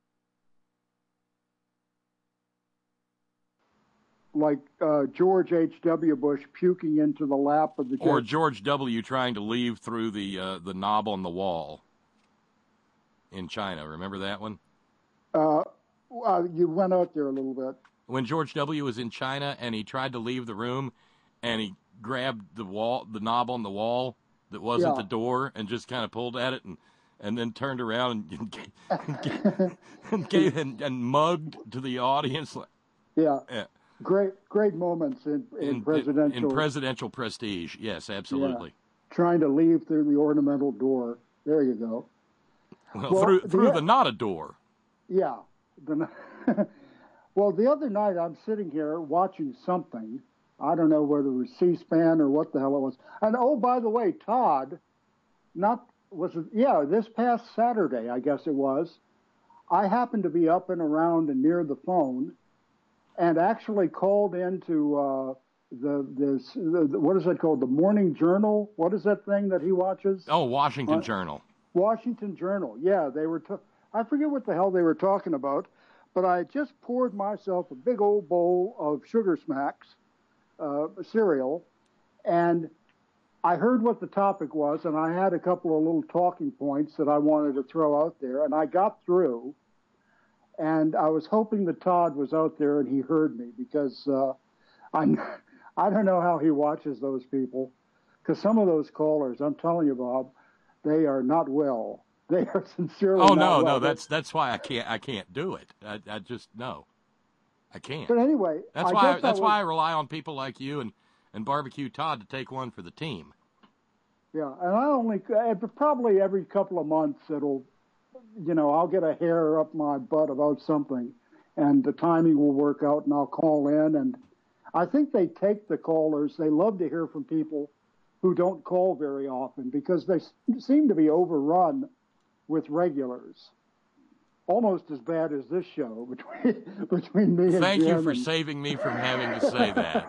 like uh, George H W Bush puking into the lap of the or George W. trying to leave through the uh, the knob on the wall in China. Remember that one? Uh, uh, you went out there a little bit. When George W. was in China and he tried to leave the room and he grabbed the wall, the knob on the wall that wasn't yeah. the door and just kind of pulled at it and, and then turned around and and, and, gave, and, and mugged to the audience. Yeah. yeah. Great, great moments in, in, in presidential... In presidential prestige, yes, absolutely. Yeah. Trying to leave through the ornamental door. There you go. Well, well through, through the, the not a door. Yeah. The, well, the other night I'm sitting here watching something. I don't know whether it was C-SPAN or what the hell it was. And, oh, by the way, Todd, not, was it, yeah, this past Saturday, I guess it was, I happened to be up and around and near the phone and actually called into uh, the, this, the, what is it called, the Morning Journal? What is that thing that he watches? Oh, Washington uh, Journal. Washington Journal, yeah. They were, t- I forget what the hell they were talking about, but I just poured myself a big old bowl of Sugar Smacks uh, cereal, and I heard what the topic was, and I had a couple of little talking points that I wanted to throw out there, and I got through, and I was hoping that Todd was out there and he heard me, because uh, I'm, I don't know how he watches those people, because some of those callers, I'm telling you, Bob, they are not well. They are sincerely Oh not no, well. no, that's that's why I can't I can't do it. I, I just no, I can't. But anyway, that's I why guess that's I why I was, rely on people like you and, and Barbecue Todd to take one for the team. Yeah, and I only probably every couple of months it'll, you know, I'll get a hair up my butt about something, and the timing will work out, and I'll call in, and I think they take the callers. They love to hear from people who don't call very often because they seem to be overrun with regulars, almost as bad as this show between between me and Thank Jim you for and... saving me from having to say that.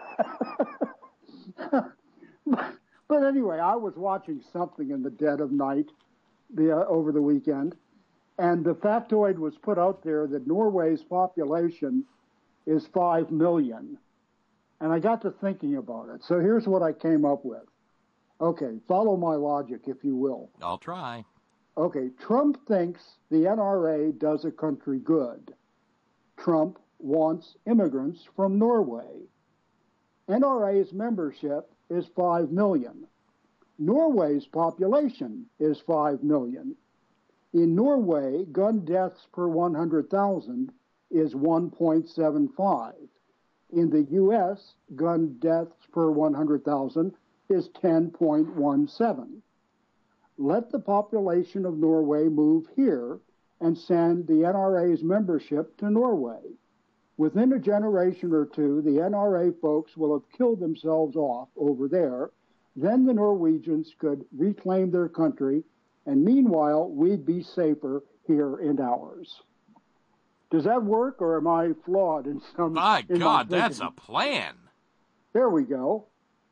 But anyway, I was watching something in the dead of night the, uh, over the weekend, and the factoid was put out there that Norway's population is five million. And I got to thinking about it. So here's what I came up with. Okay, follow my logic, if you will. I'll try. Okay, Trump thinks the N R A does a country good. Trump wants immigrants from Norway. N R A's membership is five million. Norway's population is five million. In Norway, gun deaths per one hundred thousand is one point seven five. In the U S, gun deaths per one hundred thousand is ten point one seven. Let the population of Norway move here and send the N R A's membership to Norway. Within a generation or two, the N R A folks will have killed themselves off over there. Then the Norwegians could reclaim their country, and meanwhile, we'd be safer here in ours. Does that work, or am I flawed in some... My in God, my that's thinking? a plan. There we go.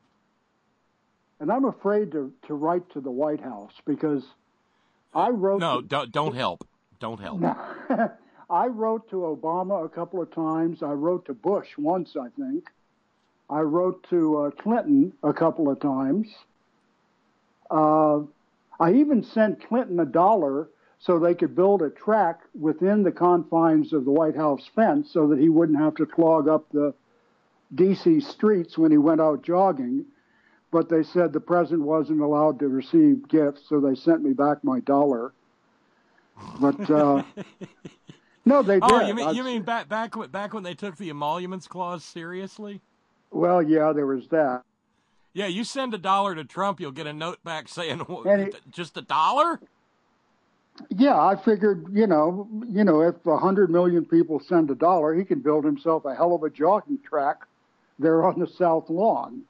And I'm afraid to, to write to the White House because I wrote... No, to, don't, don't help. Don't help. I wrote to Obama a couple of times. I wrote to Bush once, I think. I wrote to uh, Clinton a couple of times. Uh, I even sent Clinton a dollar so they could build a track within the confines of the White House fence so that he wouldn't have to clog up the D C streets when he went out jogging. But they said the president wasn't allowed to receive gifts, so they sent me back my dollar. But... Uh, No, they did. Oh, you mean I, you mean back back when back when they took the emoluments clause seriously? Well, yeah, there was that. Yeah, you send a dollar to Trump, you'll get a note back saying And it, just a dollar. Yeah, I figured, you know, you know, if a hundred million people send a dollar, he can build himself a hell of a jogging track there on the South Lawn.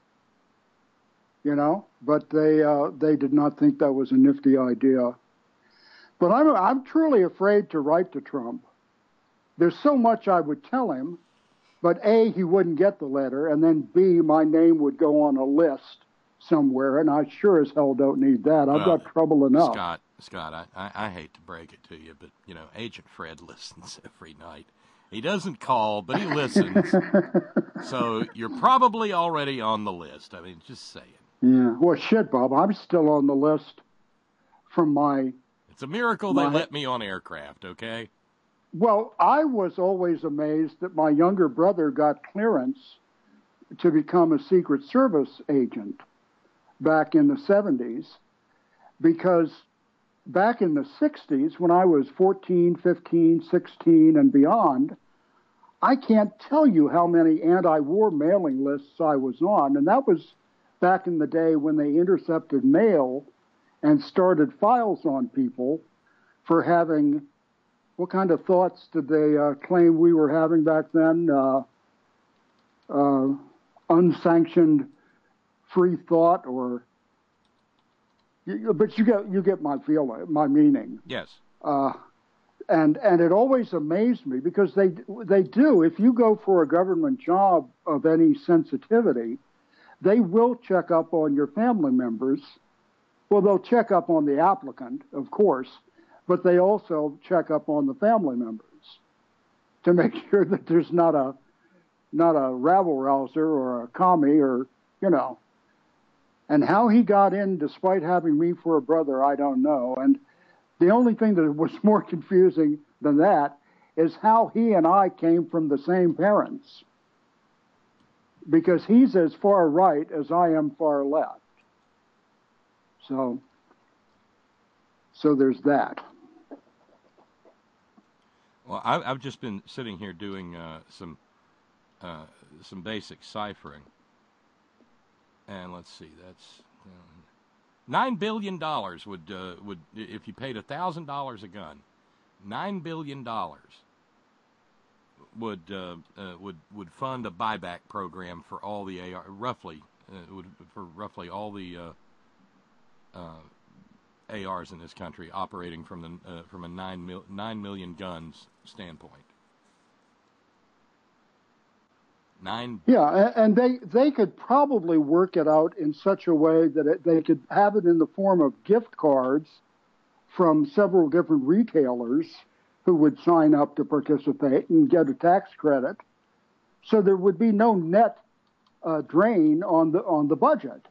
You know, but they uh, they did not think that was a nifty idea. But I'm, I'm truly afraid to write to Trump. There's so much I would tell him, but A, he wouldn't get the letter, and then B, my name would go on a list somewhere, and I sure as hell don't need that. I've well, got trouble enough. Scott, Scott, I, I, I hate to break it to you, but, you know, Agent Fred listens every night. He doesn't call, but he listens. So you're probably already on the list. I mean, just saying. Yeah, well, shit, Bob, I'm still on the list from my... It's a miracle my, they let me on aircraft, okay? Well, I was always amazed that my younger brother got clearance to become a Secret Service agent back in the seventies, because back in the sixties, when I was fourteen, fifteen, sixteen, and beyond, I can't tell you how many anti-war mailing lists I was on, and that was back in the day when they intercepted mail and started files on people for having, what kind of thoughts did they uh, claim we were having back then? Uh, uh, unsanctioned free thought, or, but you get you get my feeling, my meaning. Yes. Uh, and and it always amazed me because they they do. If you go for a government job of any sensitivity, they will check up on your family members. Well, they'll check up on the applicant, of course, but they also check up on the family members to make sure that there's not a not a rabble-rouser or a commie or, you know. And how he got in despite having me for a brother, I don't know. And the only thing that was more confusing than that is how he and I came from the same parents. Because he's as far right as I am far left. So, So there's that. Well, I, I've just been sitting here doing uh, some uh, some basic ciphering, and let's see, that's um, nine billion dollars would uh, would if you paid a thousand dollars a gun, nine billion dollars would uh, uh, would would fund a buyback program for all the A R, roughly uh, would for roughly all the uh, uh, A Rs in this country operating from the uh, from a nine mil, nine million guns standpoint. Nine. Yeah, and they they could probably work it out in such a way that it, they could have it in the form of gift cards from several different retailers who would sign up to participate and get a tax credit. So there would be no net uh, drain on the on the budget.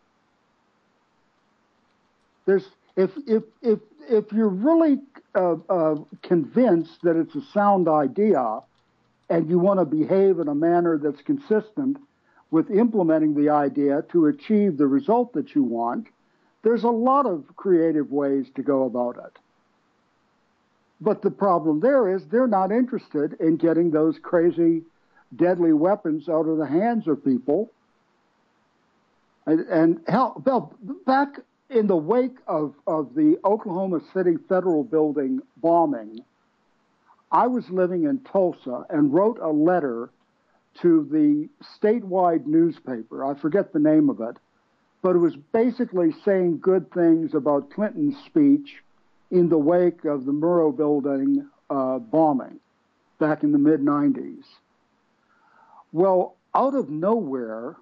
There's if if if if you're really uh, uh, convinced that it's a sound idea, and you want to behave in a manner that's consistent with implementing the idea to achieve the result that you want, there's a lot of creative ways to go about it. But the problem there is they're not interested in getting those crazy, deadly weapons out of the hands of people. And, and hell, Bill, back in the wake of, of the Oklahoma City Federal Building bombing, I was living in Tulsa and wrote a letter to the statewide newspaper. I forget the name of it, but it was basically saying good things about Clinton's speech in the wake of the Murrah Building uh, bombing back in the mid nineties. Well, out of nowhere,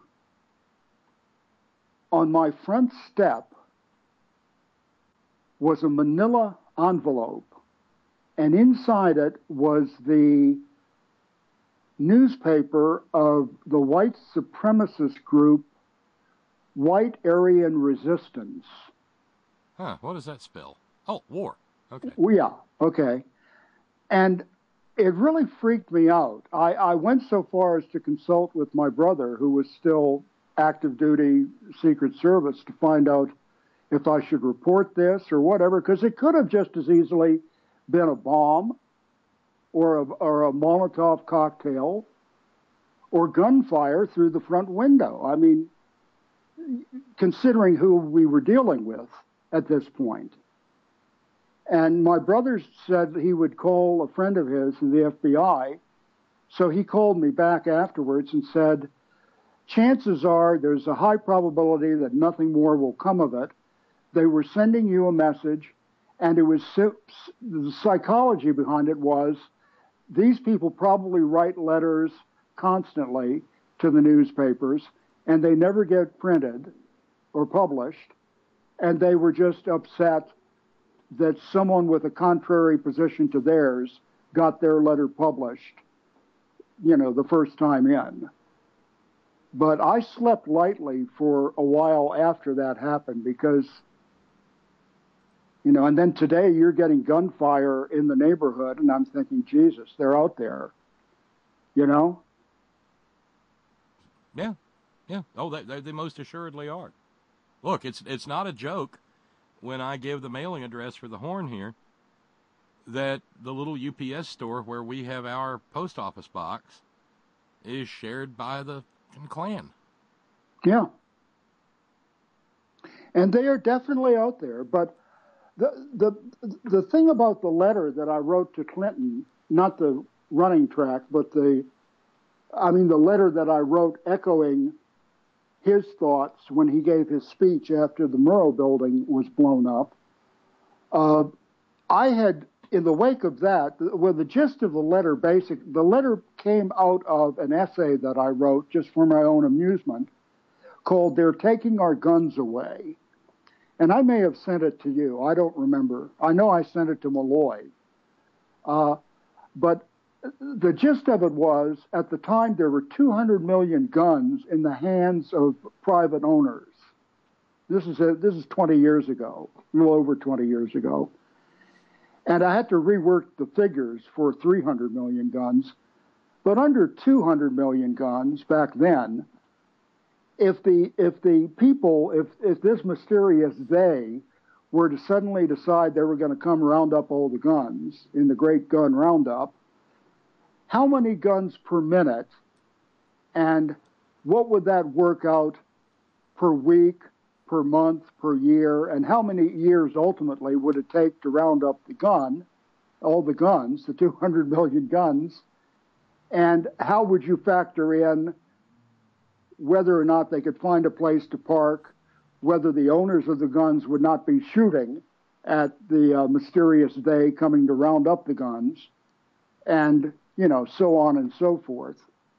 on my front step was a manila envelope, and inside it was the newspaper of the white supremacist group, White Aryan Resistance. Huh, what does that spell? Oh, war. Okay. Well, yeah, okay. And it really freaked me out. I, I went so far as to consult with my brother, who was still active duty Secret Service, to find out if I should report this or whatever, because it could have just as easily been a bomb or a, or a Molotov cocktail or gunfire through the front window. I mean, considering who we were dealing with at this point. And my brother said he would call a friend of his in the F B I. So he called me back afterwards and said, chances are there's a high probability that nothing more will come of it. They were sending you a message, and it was the psychology behind it was these people probably write letters constantly to the newspapers, and they never get printed or published, and they were just upset that someone with a contrary position to theirs got their letter published, you know, the first time in. But I slept lightly for a while after that happened because, you know, and then today you're getting gunfire in the neighborhood, and I'm thinking, Jesus, they're out there, you know? Yeah, yeah. Oh, they, they, they most assuredly are. Look, it's it's not a joke when I give the mailing address for the Horn here that the little U P S store where we have our post office box is shared by the Klan. Yeah. And they are definitely out there, but the the the thing about the letter that I wrote to Clinton, not the running track, but the, I mean, the letter that I wrote echoing his thoughts when he gave his speech after the Murrah Building was blown up. Uh, I had, in the wake of that, well, the gist of the letter, basic, the letter came out of an essay that I wrote just for my own amusement called "They're Taking Our Guns Away." And I may have sent it to you. I don't remember. I know I sent it to Malloy. Uh, but the gist of it was, at the time, there were two hundred million guns in the hands of private owners. This is a, this is twenty years ago, a little over twenty years ago. And I had to rework the figures for three hundred million guns. But under two hundred million guns back then, if the if the people, if if this mysterious they were to suddenly decide they were going to come round up all the guns in the Great Gun Roundup, how many guns per minute, and what would that work out per week, per month, per year, and how many years ultimately would it take to round up the gun, all the guns, the two hundred million guns, and how would you factor in whether or not they could find a place to park, whether the owners of the guns would not be shooting at the uh, mysterious day coming to round up the guns, and, you know, so on and so forth.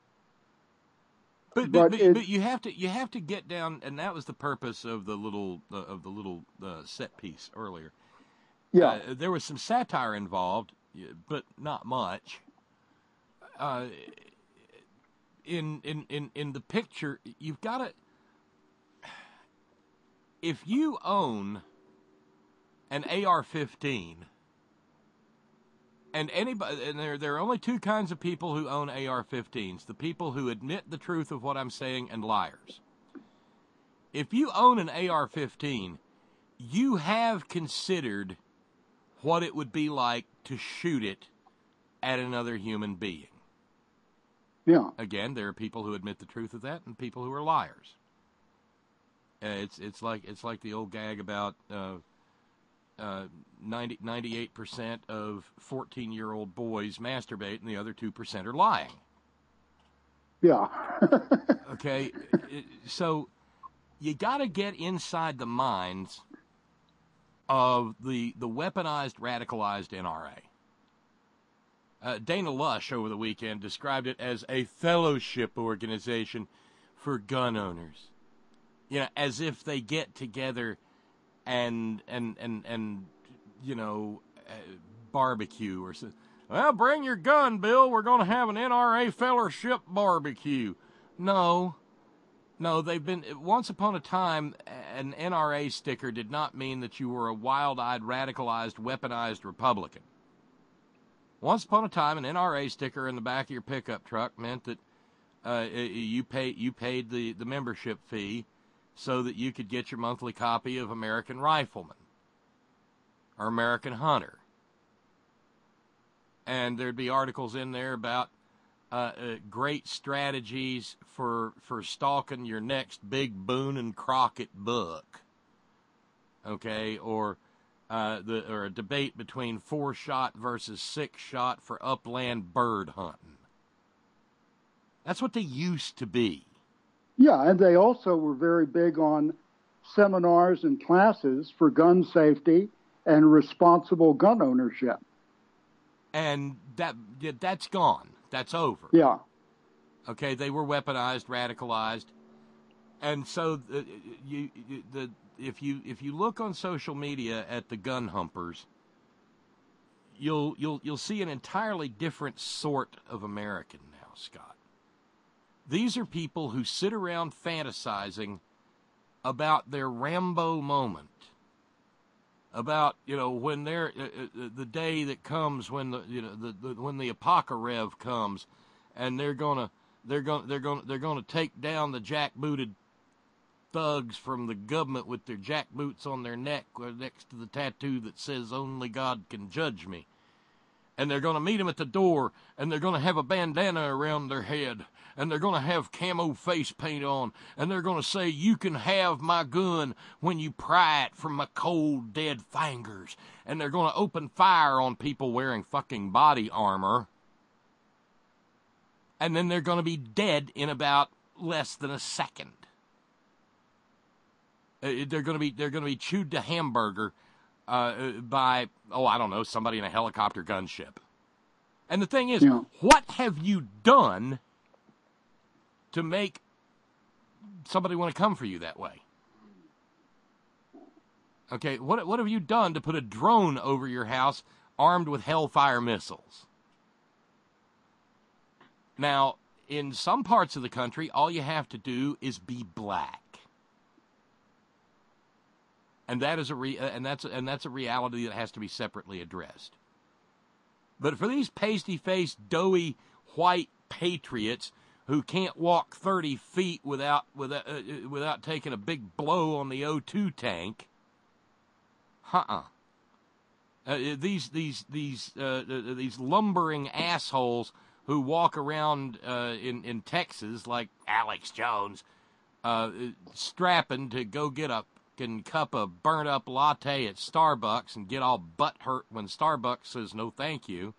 But but, but, it, but you have to you have to get down, and that was the purpose of the little uh, of the little uh, set piece earlier. Yeah, uh, there was some satire involved, but not much. Uh, in in in in the picture, you've got to. If you own an A R fifteen, and anybody, and there there are only two kinds of people who own A R fifteens: the people who admit the truth of what I'm saying and liars. If you own an A R fifteen, you have considered what it would be like to shoot it at another human being. Yeah. Again, there are people who admit the truth of that and people who are liars. Uh, it's it's like it's like the old gag about uh, uh, ninety, ninety-eight percent of fourteen-year-old boys masturbate and the other two percent are lying. Yeah. Okay, so you got to get inside the minds of the the weaponized, radicalized N R A. Uh, Dana Lush over the weekend described it as a fellowship organization for gun owners. You know, as if they get together and and and and you know uh, barbecue or something. Well, bring your gun, Bill. We're going to have an N R A fellowship barbecue. No, no. They've been once upon a time. An N R A sticker did not mean that you were a wild-eyed, radicalized, weaponized Republican. Once upon a time, an N R A sticker in the back of your pickup truck meant that uh, you pay you paid the, the membership fee so that you could get your monthly copy of American Rifleman or American Hunter. And there'd be articles in there about uh, uh, great strategies for for stalking your next big Boone and Crockett book. Okay, or uh, the or a debate between four shot versus six shot for upland bird hunting. That's what they used to be. Yeah, and they also were very big on seminars and classes for gun safety and responsible gun ownership. And that that's gone. That's over. Yeah. Okay, they were weaponized, radicalized, and so the, you the if you if you look on social media at the gun humpers, you'll you'll you'll see an entirely different sort of American now, Scott. These are people who sit around fantasizing about their Rambo moment. About, you know, when they're uh, uh, the day that comes when the you know the, the when the apocalypse comes, and they're gonna they're gonna they're gonna they're gonna take down the jackbooted thugs from the government with their jackboots on their neck next to the tattoo that says "Only God can judge me," and they're gonna meet them at the door, and they're gonna have a bandana around their head, and they're going to have camo face paint on, and they're going to say, "You can have my gun when you pry it from my cold, dead fingers." And they're going to open fire on people wearing fucking body armor. And then they're going to be dead in about less than a second. Uh, they're going to be they're going to be chewed to hamburger uh, by, oh, I don't know, somebody in a helicopter gunship. And the thing is, yeah. What have you done to make somebody want to come for you that way? Okay, what what have you done to put a drone over your house armed with Hellfire missiles? Now, in some parts of the country, all you have to do is be black. And that is a re- and that's and that's a reality that has to be separately addressed. But for these pasty-faced, doughy, white patriots who can't walk thirty feet without without uh, without taking a big blow on the O two tank, Uh-uh. Uh, these these these uh, these lumbering assholes who walk around uh, in in Texas like Alex Jones, uh, strapping to go get a fucking cup of burnt up latte at Starbucks and get all butt hurt when Starbucks says no, thank you.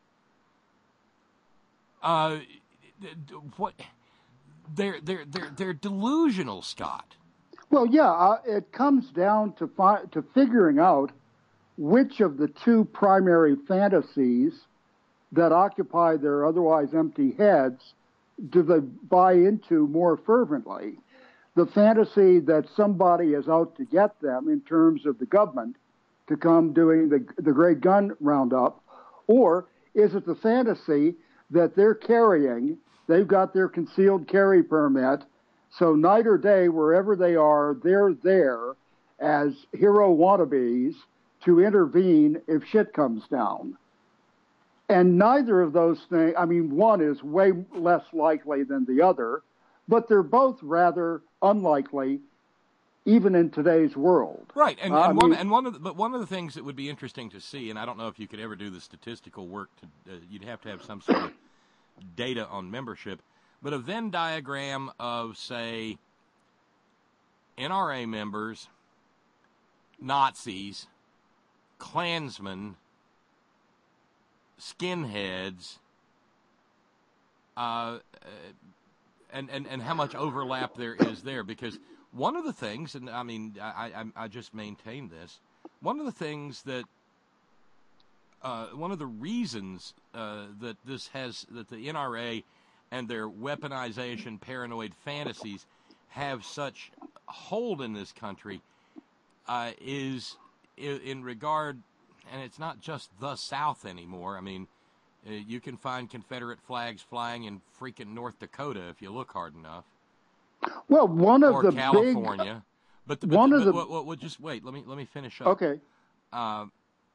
Uh, what? They're they're they're they're delusional, Scott. Well, yeah, uh, it comes down to fi- to figuring out which of the two primary fantasies that occupy their otherwise empty heads do they buy into more fervently. The fantasy that somebody is out to get them in terms of the government to come doing the, the great gun roundup, or is it the fantasy that they're carrying, they've got their concealed carry permit, so night or day, wherever they are, they're there as hero wannabes to intervene if shit comes down. And neither of those things, I mean, one is way less likely than the other, but they're both rather unlikely, even in today's world. Right, and, uh, and one mean, and one of the, but one of the things that would be interesting to see, and I don't know if you could ever do the statistical work, to uh, you'd have to have some sort of data on membership, but a Venn diagram of, say, N R A members, Nazis, Klansmen, skinheads, uh, and, and, and how much overlap there is there. Because one of the things, and I mean, I, I, I just maintain this, one of the things that, uh, one of the reasons uh, that this has, that the N R A and their weaponization, paranoid fantasies have such hold in this country uh, is in, in regard, and it's not just the South anymore. I mean, uh, you can find Confederate flags flying in freaking North Dakota if you look hard enough. Well, one of or the California, big, but, but one but, of the but, but, but just wait. Let me let me finish up. Okay. Uh,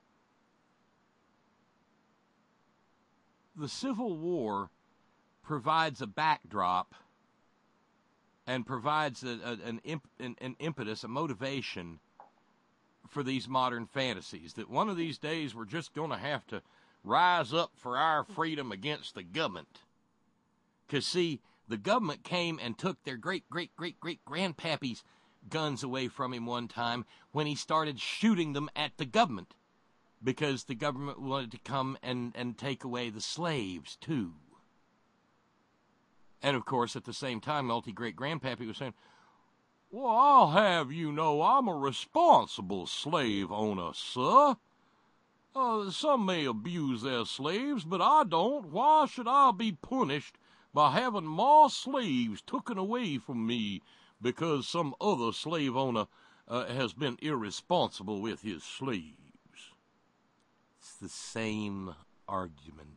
the Civil War provides a backdrop and provides a, a, an, imp, an, an impetus, a motivation for these modern fantasies, that one of these days we're just going to have to rise up for our freedom against the government. Because, see, the government came and took their great-great-great-great-grandpappy's guns away from him one time when he started shooting them at the government, because the government wanted to come and, and take away the slaves, too. And, of course, at the same time, multi-great-grandpappy was saying, well, I'll have you know I'm a responsible slave owner, sir. Uh, some may abuse their slaves, but I don't. Why should I be punished by having more slaves taken away from me because some other slave owner uh, has been irresponsible with his slaves? It's the same argument.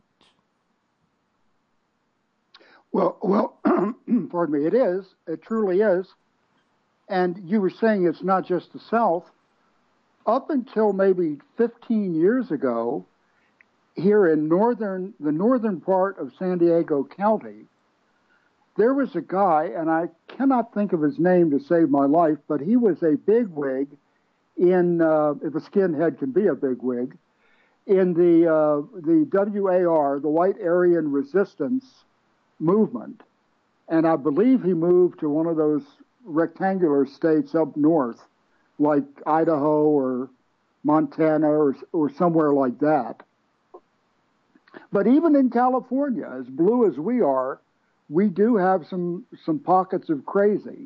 Well, well, pardon me, it is. It truly is. And you were saying it's not just the South. Up until maybe fifteen years ago, here in northern, the northern part of San Diego County, there was a guy, and I cannot think of his name to save my life, but he was a bigwig in, uh, if a skinhead can be a bigwig, in the uh, the W A R, the White Aryan Resistance movement. And I believe he moved to one of those rectangular states up north, like Idaho or Montana or, or somewhere like that. But even in California, as blue as we are, we do have some, some pockets of crazy.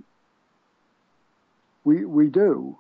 We, we do.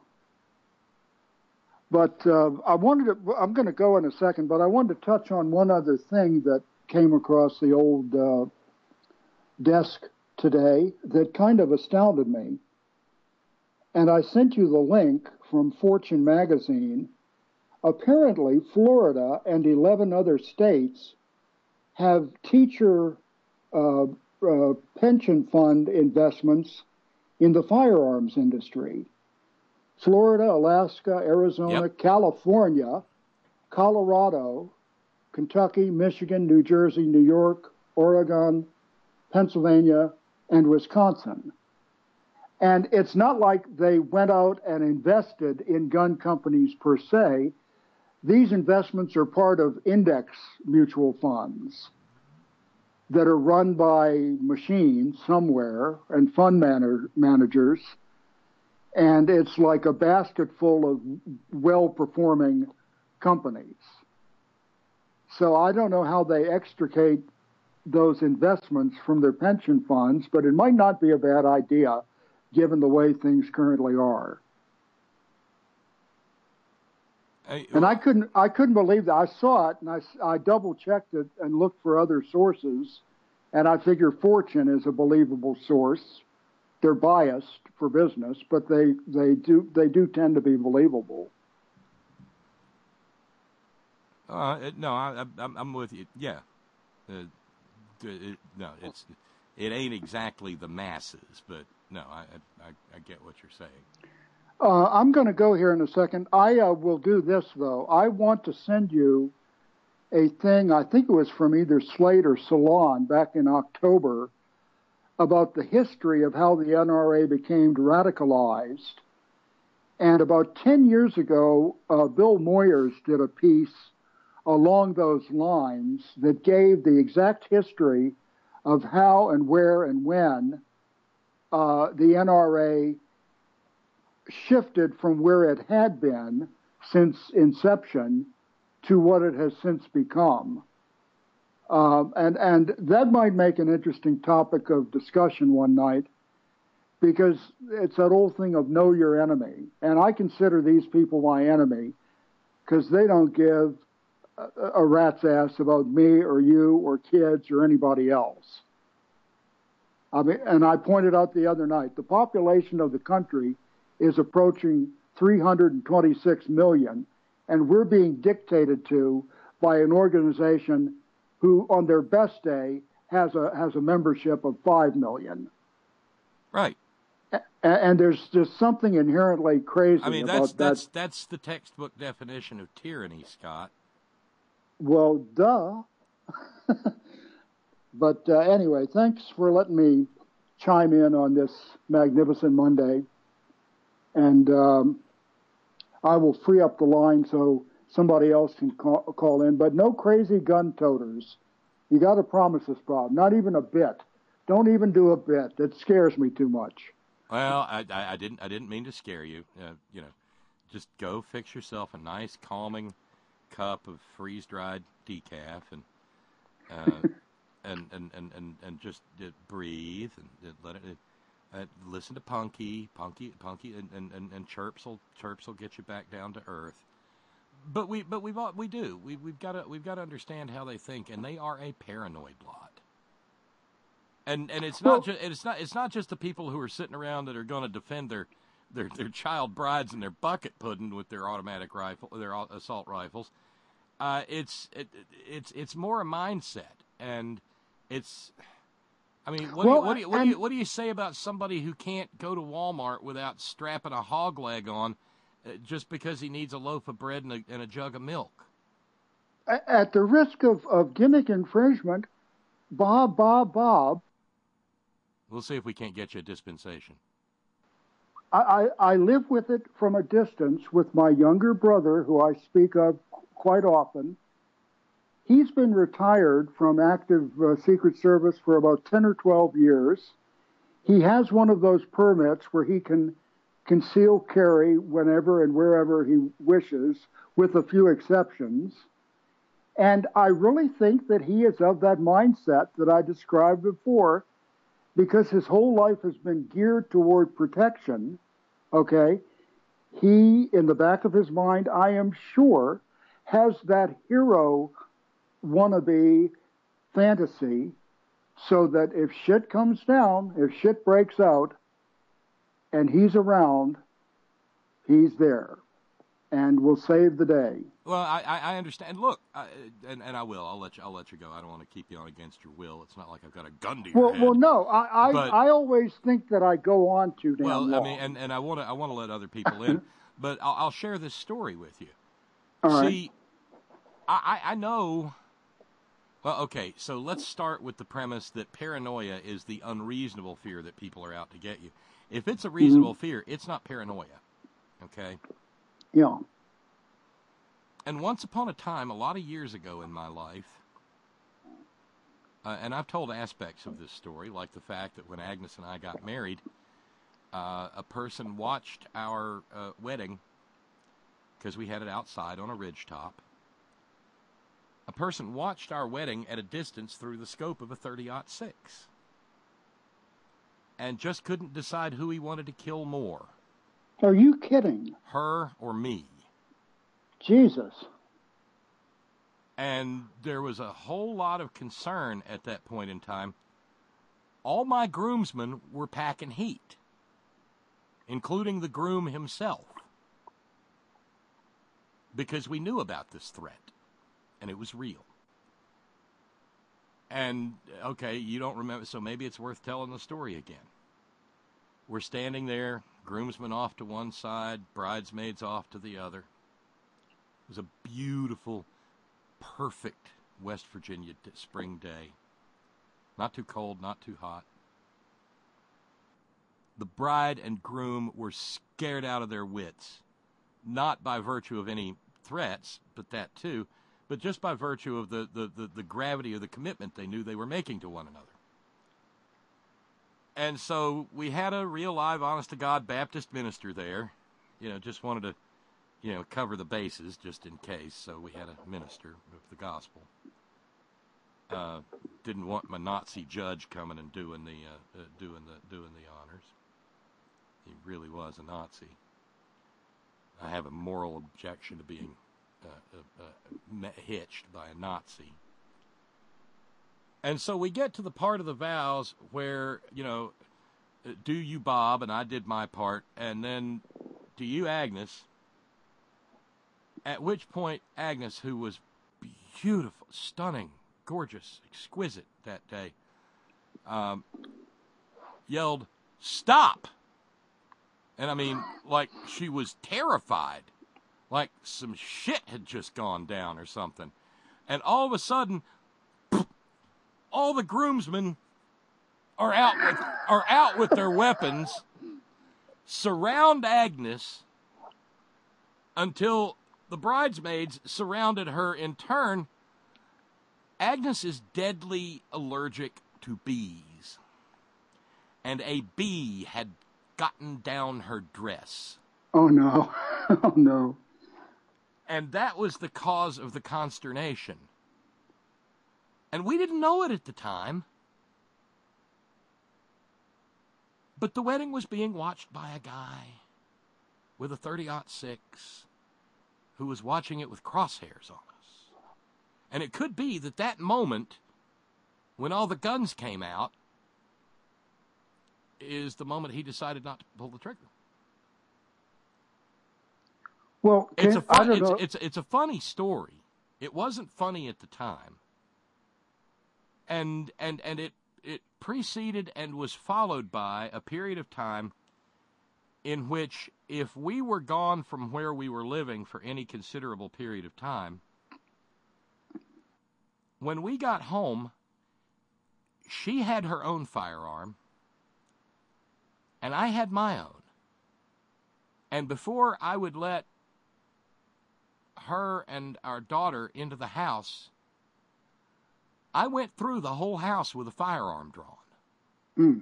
But uh, I wanted to, I'm going to go in a second, but I wanted to touch on one other thing that came across the old uh, desk today that kind of astounded me. And I sent you the link from Fortune magazine. Apparently, Florida and eleven other states have teacher uh, uh, pension fund investments in the firearms industry. Florida, Alaska, Arizona, yep. California, Colorado, Kentucky, Michigan, New Jersey, New York, Oregon, Pennsylvania, and Wisconsin. And it's not like they went out and invested in gun companies per se. These investments are part of index mutual funds that are run by machines somewhere and fund man- managers. And it's like a basket full of well-performing companies. So I don't know how they extricate those investments from their pension funds, but it might not be a bad idea given the way things currently are. Hey, and I couldn't, I couldn't believe that. I saw it, and I, I double-checked it and looked for other sources, and I figure Fortune is a believable source. They're biased for business, but they, they do they do tend to be believable. Uh, no, I, I'm, I'm with you. Yeah. Uh, it, no, it's it ain't exactly the masses, but no, I I, I get what you're saying. Uh, I'm going to go here in a second. I uh, will do this, though. I want to send you a thing, I think it was from either Slate or Salon back in October, about the history of how the N R A became radicalized. And about ten years ago, uh, Bill Moyers did a piece along those lines that gave the exact history of how and where and when uh, the N R A shifted from where it had been since inception to what it has since become. Um, and, and that might make an interesting topic of discussion one night, because it's that old thing of know your enemy. And I consider these people my enemy because they don't give a, a rat's ass about me or you or kids or anybody else. I mean, and I pointed out the other night, the population of the country is approaching three hundred twenty-six million, and we're being dictated to by an organization who, on their best day, has a has a membership of five million. Right. And, and there's just something inherently crazy I mean, about that's that. that's that's the textbook definition of tyranny, Scott. Well, duh. But uh, anyway, thanks for letting me chime in on this magnificent Monday. And um, I will free up the line so somebody else can call, call in. But no crazy gun toters. You got to promise us, Bob. Not even a bit. Don't even do a bit. That scares me too much. Well, I, I, I didn't I didn't mean to scare you. Uh, you know, just go fix yourself a nice, calming cup of freeze-dried decaf and uh, and, and, and, and, and just uh, breathe and uh, let it. Uh, listen to Punky, Punky, Punky, and, and, and, and chirps will chirps will get you back down to earth. But we but we've all, we do we we've got to we've got to understand how they think, and they are a paranoid lot. And and it's not Well, just it's not it's not just the people who are sitting around that are going to defend their, their their child brides and their bucket pudding with their automatic rifle, their assault rifles. Uh, it's it, it's it's more a mindset, and it's. I mean, what, Well, do you, what, do you, what, and, do you, what do you say about somebody who can't go to Walmart without strapping a hog leg on uh, just because he needs a loaf of bread and a, and a jug of milk? At the risk of, of gimmick infringement, Bob, Bob, Bob. We'll see if we can't get you a dispensation. I, I, I live with it from a distance with my younger brother, who I speak of quite often. He's been retired from active uh, Secret Service for about ten or twelve years. He has one of those permits where he can conceal carry whenever and wherever he wishes, with a few exceptions. And I really think that he is of that mindset that I described before, because his whole life has been geared toward protection, okay? He, in the back of his mind, I am sure, has that hero wannabe fantasy, so that if shit comes down, if shit breaks out, and he's around, he's there, and will save the day. Well, I, I understand. Look, I, and, and I will. I'll let you. I'll let you go. I don't want to keep you on against your will. It's not like I've got a gun to your Well, head. well, no. I, I, But- I always think that I go on too damn Well, long. I mean, and, and I want to I want to let other people in, but I'll, I'll share this story with you. All right. See, I, I I know. Well, okay, so let's start with the premise that paranoia is the unreasonable fear that people are out to get you. If it's a reasonable Mm-hmm. fear, it's not paranoia, okay? Yeah. And once upon a time, a lot of years ago in my life, uh, and I've told aspects of this story, like the fact that when Agnes and I got married, uh, a person watched our uh, wedding, because we had it outside on a ridgetop. A person watched our wedding at a distance through the scope of a thirty aught six. And just couldn't decide who he wanted to kill more. Are you kidding? Her or me. Jesus. And there was a whole lot of concern at that point in time. All my groomsmen were packing heat, including the groom himself, because we knew about this threat, and it was real. And, okay, you don't remember, so maybe it's worth telling the story again. We're standing there, groomsmen off to one side, bridesmaids off to the other. It was a beautiful, perfect West Virginia spring day. Not too cold, not too hot. The bride and groom were scared out of their wits, not by virtue of any threats, but that too, but just by virtue of the, the, the, the gravity of the commitment they knew they were making to one another. And so we had a real live, honest-to-God Baptist minister there. You know, just wanted to, you know, cover the bases just in case. So we had a minister of the gospel. Uh, didn't want my Nazi judge coming and doing the uh, uh, doing the doing the honors. He really was a Nazi. I have a moral objection to being uh, uh, uh, hitched by a Nazi. And so we get to the part of the vows where, you know, do you, Bob, and I did my part, and then do you, Agnes, at which point Agnes, who was beautiful, stunning, gorgeous, exquisite that day, um, yelled, "Stop!" And I mean, like she was terrified, like some shit had just gone down or something. And all of a sudden, all the groomsmen are out with are out with their weapons, surround Agnes until the bridesmaids surrounded her in turn. Agnes is deadly allergic to bees, and a bee had gotten down her dress. Oh, no. Oh, no. And that was the cause of the consternation. And we didn't know it at the time. But the wedding was being watched by a guy with a thirty aught six who was watching it with crosshairs on us. And it could be that that moment, when all the guns came out, is the moment he decided not to pull the trigger. Well, It's can, a fun, I don't it's, know. it's it's a funny story. It wasn't funny at the time, and and and it it preceded and was followed by a period of time in which, if we were gone from where we were living for any considerable period of time, when we got home, she had her own firearm, and I had my own. And before I would let her and our daughter into the house, I went through the whole house with a firearm drawn. Mm.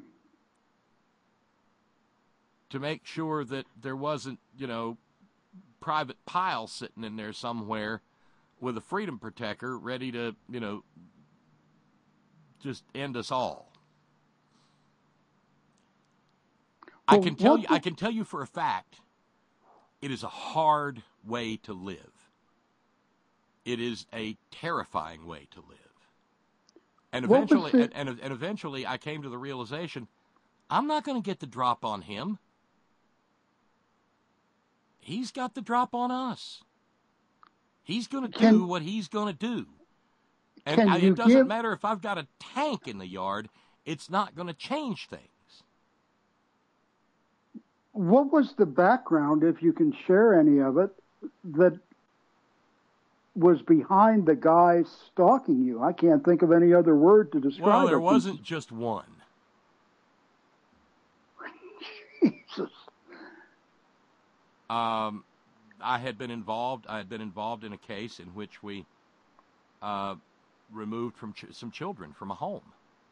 To make sure that there wasn't, you know, Private Pile sitting in there somewhere with a freedom protector ready to, you know, just end us all. I Well, can tell what you, the- I can tell you for a fact, it is a hard way to live. It is a terrifying way to live. And What was eventually, the- and, and, and eventually, I came to the realization, I'm not going to get the drop on him. He's got the drop on us. He's going to do Can- what he's going to do. And Can I, you it doesn't give- matter if I've got a tank in the yard. It's not going to change things. What was the background, if you can share any of it, that was behind the guy stalking you? I can't think of any other word to describe Well, there it. wasn't just one. Jesus. Um, I had been involved. I had been involved in a case in which we uh, removed from ch- some children from a home,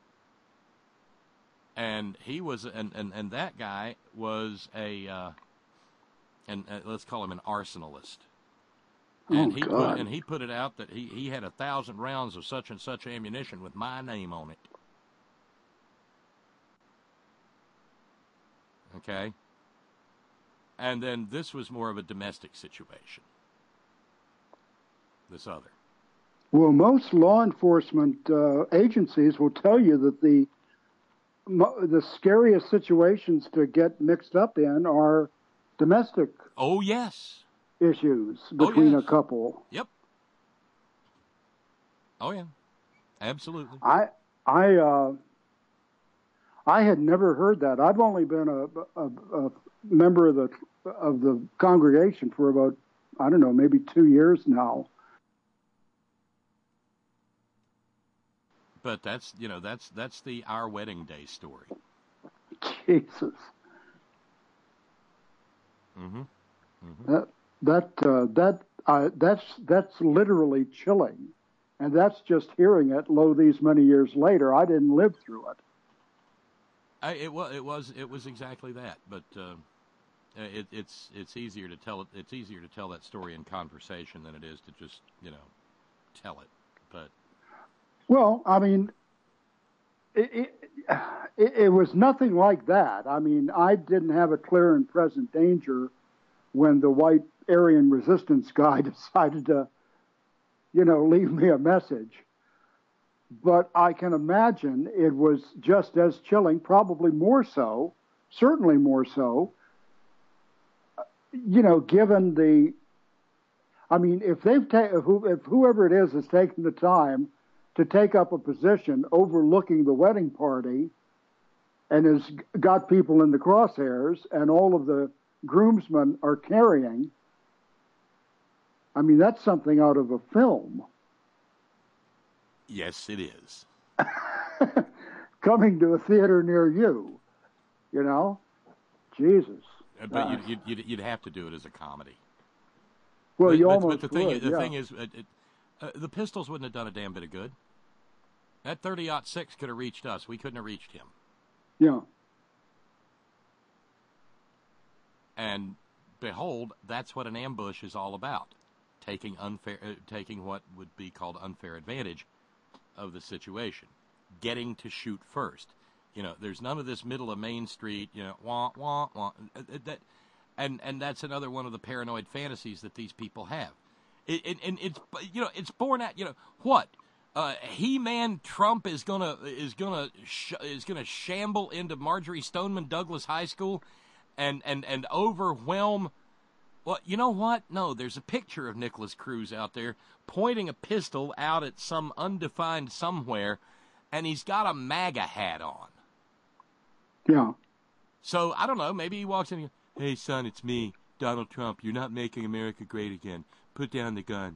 and he was, and and, and that guy was a, uh, and uh, let's call him an arsenalist. And oh, he God. put and he put it out that he, he had a thousand rounds of such and such ammunition with my name on it. Okay. And then this was more of a domestic situation. This other. Well, most law enforcement uh, agencies will tell you that the the scariest situations to get mixed up in are domestic. Oh, yes. Issues between oh, yes. a couple. Yep. Oh yeah, absolutely. I I uh, I had never heard that. I've only been a, a, a member of the of the congregation for about I don't know maybe two years now. But that's you know that's that's the our wedding day story. Jesus. Mm-hmm. Mm-hmm. That that uh, that uh, that's that's literally chilling, and that's just hearing it. Lo, these many years later, I didn't live through it. I, it was it was it was exactly that, but uh, it, it's it's easier to tell it. It's easier to tell that story in conversation than it is to just you know tell it. But well, I mean, it, it, it, it was nothing like that. I mean, I didn't have a clear and present danger when the white Aryan resistance guy decided to, you know, leave me a message. But I can imagine it was just as chilling, probably more so, certainly more so, you know, given the, I mean, if they've ta- if, who, if whoever it is has taken the time to take up a position overlooking the wedding party and has got people in the crosshairs and all of the groomsmen are carrying, I mean, that's something out of a film. yes, it is. Coming to a theater near you, you know? Jesus. But Uh, you'd, you'd, you'd have to do it as a comedy. well, but, you but, almost but the thing, would, the yeah. thing is, it, it, uh, the pistols wouldn't have done a damn bit of good. That thirty aught six could have reached us. We couldn't have reached him. Yeah. And behold, that's what an ambush is all about. Taking unfair, uh, taking what would be called unfair advantage of the situation. Getting to shoot first. You know, there's none of this middle of Main Street, you know, wah, wah, wah. Uh, that, and, and that's another one of the paranoid fantasies that these people have. It, it, and it's, you know, it's born out, you know, what? Uh, He-Man Trump is gonna, is gonna, sh- is gonna shamble into Marjorie Stoneman Douglas High School and, and, and overwhelm. Well, you know what? No, there's a picture of Nicholas Cruz out there pointing a pistol out at some undefined somewhere, and he's got a MAGA hat on. Yeah. So, I don't know, maybe he walks in and goes, hey, son, it's me, Donald Trump. You're not making America great again. Put down the gun.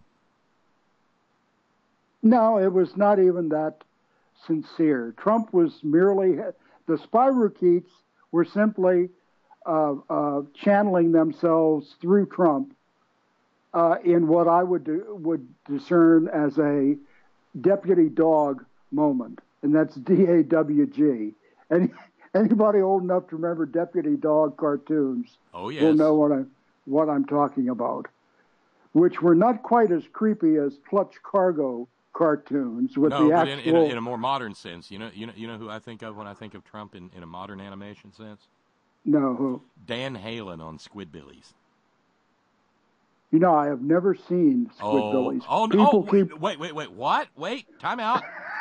No, it was not even that sincere. Trump was merely, the Spirochetes were simply uh, uh, channeling themselves through Trump uh, in what I would do, would discern as a deputy dog moment, and that's D A W G. And anybody old enough to remember deputy dog cartoons oh, yes. will know what I what I'm talking about, which were not quite as creepy as Clutch Cargo cartoons with no, the but actual. in, in, a, in a more modern sense, you know, you know, you know who I think of when I think of Trump in, in a modern animation sense? No, who? Dan Halen on Squidbillies. You know, I have never seen Squidbillies. Oh, oh, People oh keep. wait, wait, wait, what? Wait, time out.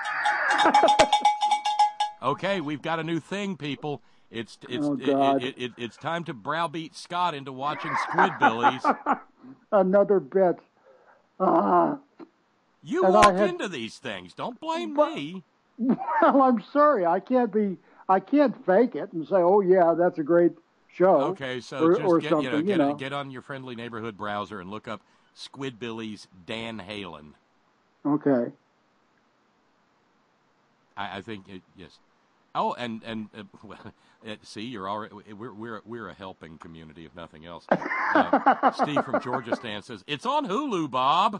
Okay, we've got a new thing, people. It's it's Oh, it, God. it, it, it's time to browbeat Scott into watching Squidbillies. Another bit. Ah. You And walk I had- into these things. Don't blame But- me. Well, I'm sorry. I can't be. I can't fake it and say, "Oh yeah, that's a great show." Okay, so or, just or get something, you know, get you know. get on your friendly neighborhood browser and look up Squidbillies Dan Halen. Okay. I, I think it, yes, Oh, and and uh, well, uh, see, you're already we're we're we're a helping community, if nothing else. Uh, Steve from Georgia Stan says it's on Hulu, Bob.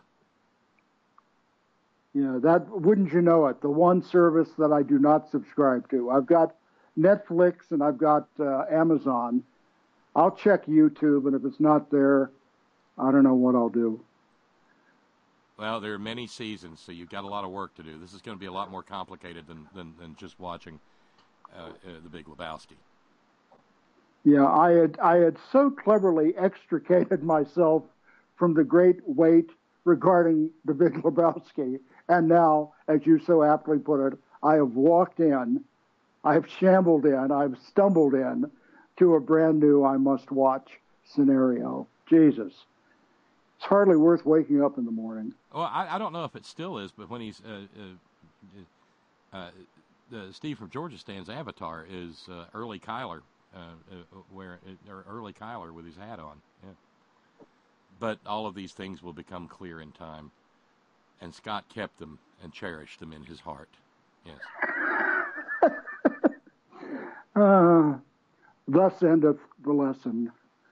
Yeah, that wouldn't you know it? The one service that I do not subscribe to. I've got Netflix and I've got uh, Amazon. I'll check YouTube, and if it's not there, I don't know what I'll do. Well, there are many seasons, so you've got a lot of work to do. This is going to be a lot more complicated than than, than just watching uh, uh, The Big Lebowski. Yeah, I had I had so cleverly extricated myself from the great weight regarding The Big Lebowski, and now, as you so aptly put it, I have walked in, I have shambled in, I've stumbled in to a brand new I must watch scenario. Jesus. It's hardly worth waking up in the morning. Well, I, I don't know if it still is, but when he's uh, uh, uh, the Steve from Georgia Stan's avatar is uh, Early Kyler, uh, uh, where or Early Kyler with his hat on. Yeah. But all of these things will become clear in time, and Scott kept them and cherished them in his heart. Yes. uh, thus endeth the lesson.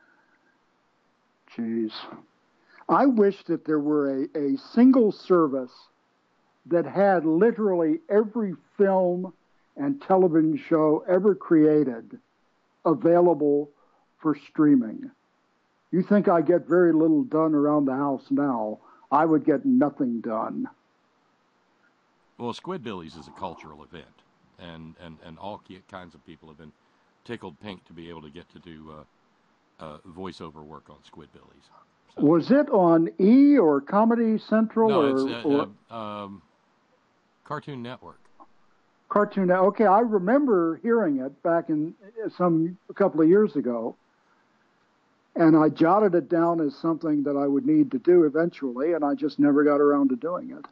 Jeez. I wish that there were a, a single service that had literally every film and television show ever created available for streaming. You think I get very little done around the house now, I would get nothing done. Well, Squidbillies is a cultural event, and, and, and all kinds of people have been tickled pink to be able to get to do uh, uh, voiceover work on Squidbillies. So. Was it on E or Comedy Central? No, or, it's uh, or uh, um, Cartoon Network. Cartoon Network. Okay, I remember hearing it back in some a couple of years ago, and I jotted it down as something that I would need to do eventually, and I just never got around to doing it.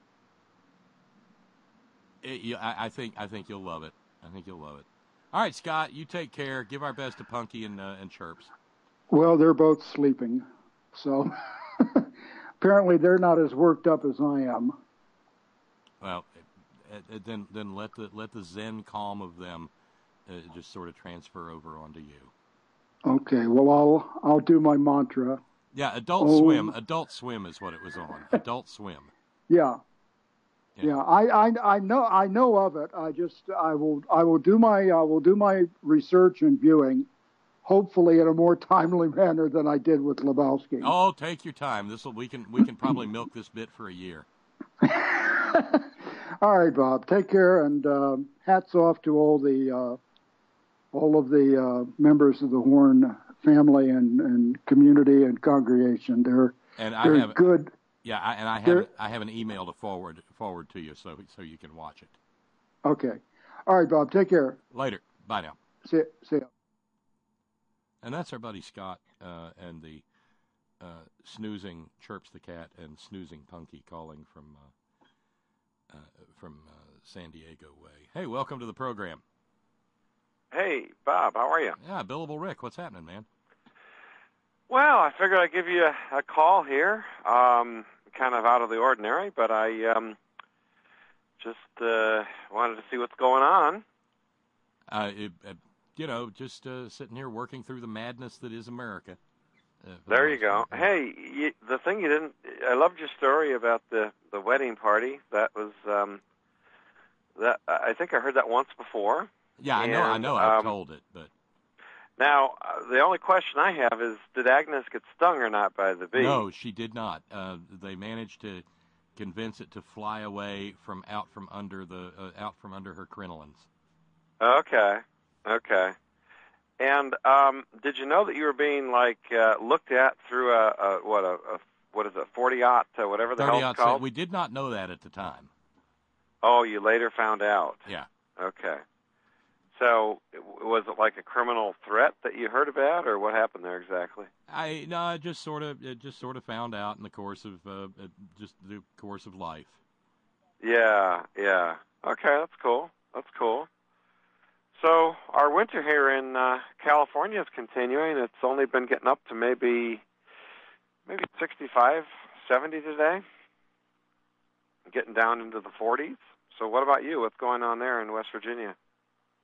it you, I, I think I think you'll love it. I think you'll love it. All right, Scott, you take care. Give our best to Punky and uh, and Chirps. Well, they're both sleeping, so apparently they're not as worked up as I am. Well, then then let the let the zen calm of them uh, just sort of transfer over onto you. Okay, well I'll I'll do my mantra. Yeah, Adult oh. Swim. Adult Swim is what it was on. Adult Swim. Yeah. Yeah, yeah I, I I know I know of it. I just I will I will do my I will do my research and viewing, hopefully in a more timely manner than I did with Lebowski. Oh, take your time. This will we can we can probably milk this bit for a year. All right, Bob. Take care, and uh, hats off to all the uh, all of the uh, members of the Horn family and, and community and congregation. They're and I they're have, good. Yeah, I, and I have I have an email to forward forward to you so so you can watch it. Okay. All right, Bob. Take care. Later. Bye now. See see ya. And that's our buddy Scott uh, and the uh, snoozing Chirps the cat and snoozing Punky calling from uh, uh, from uh, San Diego way. Hey, welcome to the program. Hey, Bob, how are you? Yeah, Billable Rick, what's happening, man? Well, I figured I'd give you a, a call here. Um, kind of out of the ordinary, but I um, just uh, wanted to see what's going on. Uh, it, uh, you know, just uh, sitting here working through the madness that is America. Uh, there you go. Part. Hey, you, the thing you didn't, I loved your story about the, the wedding party. That was, um, that I think I heard that once before. Yeah, and, I know, I know I've um, told it, but... Now, uh, the only question I have is, did Agnes get stung or not by the bee? No, she did not. Uh, they managed to convince it to fly away from out from under the uh, out from under her crinolines. Okay, okay. And um, did you know that you were being like uh, looked at through a, a what a, a what is it, forty-aught, uh, whatever the hell it's called? We did not know that at the time. Oh, you later found out. Yeah. Okay. So, was it like a criminal threat that you heard about, or what happened there exactly? I no, I just sort of it just sort of found out in the course of uh, just the course of life. Yeah, yeah. Okay, that's cool. That's cool. So, our winter here in uh, California is continuing. It's only been getting up to maybe maybe sixty-five, seventy today. Getting down into the forties. So, what about you? What's going on there in West Virginia?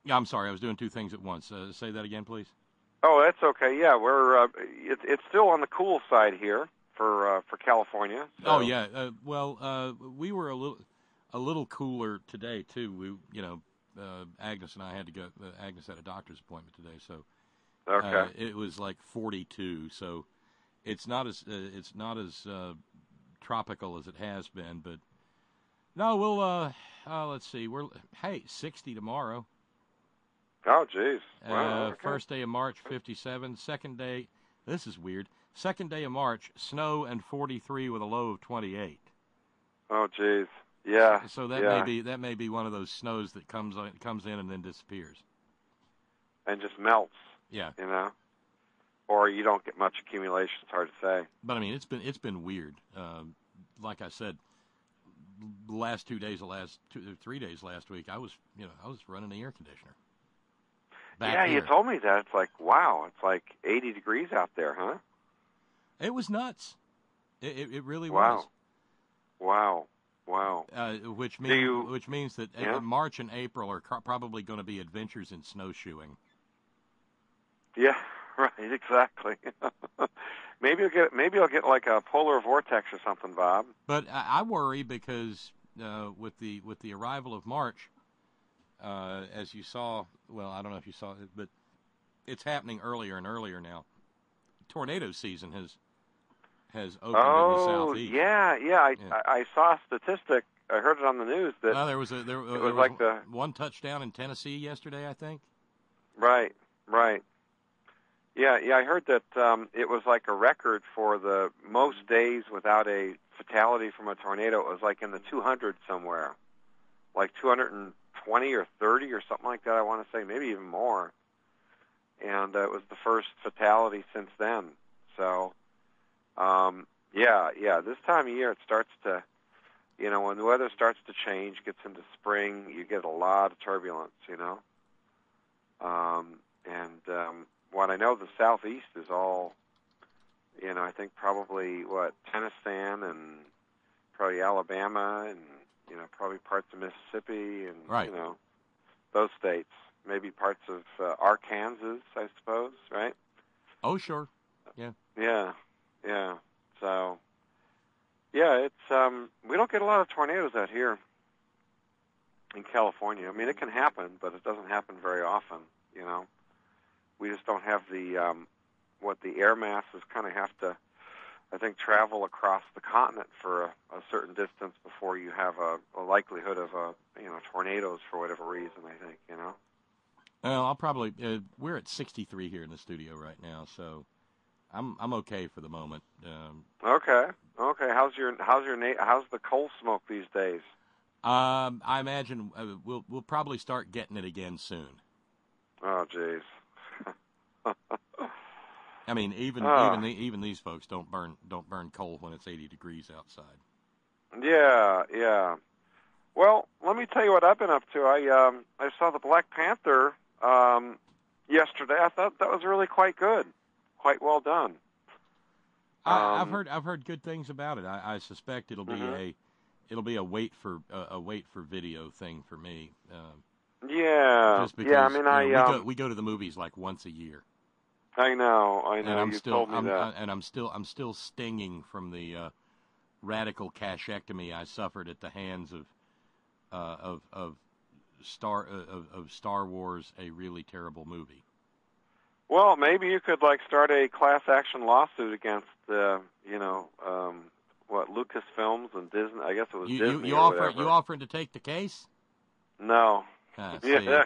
Yeah, I'm sorry. I was doing two things at once. Uh, say that again, please. Oh, that's okay. Yeah, we're uh, it, it's still on the cool side here for uh, for California. So. Oh yeah. Uh, well, uh, we were a little a little cooler today too. We, you know, uh, Agnes and I had to go. Uh, Agnes had a doctor's appointment today, so okay. uh, it was like forty-two. So it's not as uh, it's not as uh, tropical as it has been, but no, we'll. Uh, uh, let's see. We're hey sixty tomorrow. Oh, geez. Wow, Uh, okay. First day of March, fifty-seven. Second day, this is weird. Second day of March, snow and forty-three with a low of twenty-eight. Oh, geez. Yeah. So that yeah. may be that may be one of those snows that comes on, comes in and then disappears. And just melts. Yeah. You know, or you don't get much accumulation. It's hard to say. But I mean, it's been it's been weird. Um, like I said, the last two days, the last two or three days last week, I was you know I was running the air conditioner. Back yeah, here. you told me that. It's like, wow, it's like eighty degrees out there, huh? It was nuts. It it, it really Wow. was. Wow. Wow. Uh, which Do means you- which means that uh, Yeah. March and April are co- probably going to be adventures in snowshoeing. Yeah, right, exactly. maybe you'll get maybe you'll get like a polar vortex or something, Bob. But I, I worry because uh, with the with the arrival of March, uh, as you saw, well, I don't know if you saw it, but it's happening earlier and earlier now. Tornado season has has opened in the Oh, southeast. yeah, yeah. I, Yeah. I I saw a statistic. I heard it on the news that Well, there was a there, uh, it there was was like the one touchdown in Tennessee yesterday, I think. right, right. Yeah, yeah. I heard that um, it was like a record for the most days without a fatality from a tornado. It was like in the two hundreds somewhere, like two hundred twenty or thirty or something like that. I want to say maybe even more. And uh, it was the first fatality since then. So, um, yeah, yeah. This time of year, it starts to, you know, when the weather starts to change, gets into spring, you get a lot of turbulence. You know, um, and um, what I know, the southeast is all, you know, I think probably what Tennessee and probably Alabama and you know probably parts of Mississippi and Right. you know those states. Maybe parts of uh, Arkansas, I suppose, right? Oh, sure. Yeah. Yeah, yeah. So, yeah, it's um, we don't get a lot of tornadoes out here in California. I mean, it can happen, but it doesn't happen very often. You know, we just don't have the um, what the air masses kind of have to, I think, travel across the continent for a, a certain distance before you have a, a likelihood of a you know tornadoes for whatever reason. I think you know. Well, I'll probably uh, we're at sixty-three here in the studio right now, so I'm I'm okay for the moment. Um, Okay. Okay. How's your how's your na- how's the coal smoke these days? um, I imagine uh, we'll we'll probably start getting it again soon. Oh, jeez. I mean, even Oh. even the, even these folks don't burn don't burn coal when it's eighty degrees outside. Yeah, yeah. Well, let me tell you what I've been up to. I um I saw the Black Panther um yesterday. I thought that was really quite good, quite well done. I, I've Um, heard I've heard good things about it. I, I suspect it'll be Mhm. a it'll be a wait for uh, a wait for video thing for me. Um, Yeah, just because yeah. I mean, you know, I we um, go we go to the movies like once a year. I know, I know. And I'm you still, told me I'm, that. I, and I'm still, I'm still stinging from the uh, radical cachectomy I suffered at the hands of, uh, of, of Star, uh, of, of Star Wars, a really terrible movie. Well, maybe you could like start a class action lawsuit against, uh, you know, um, what Lucasfilms and Disney. I guess it was You, Disney you, you or offer, whatever. you offering to take the case? No. Ah, see. Yeah.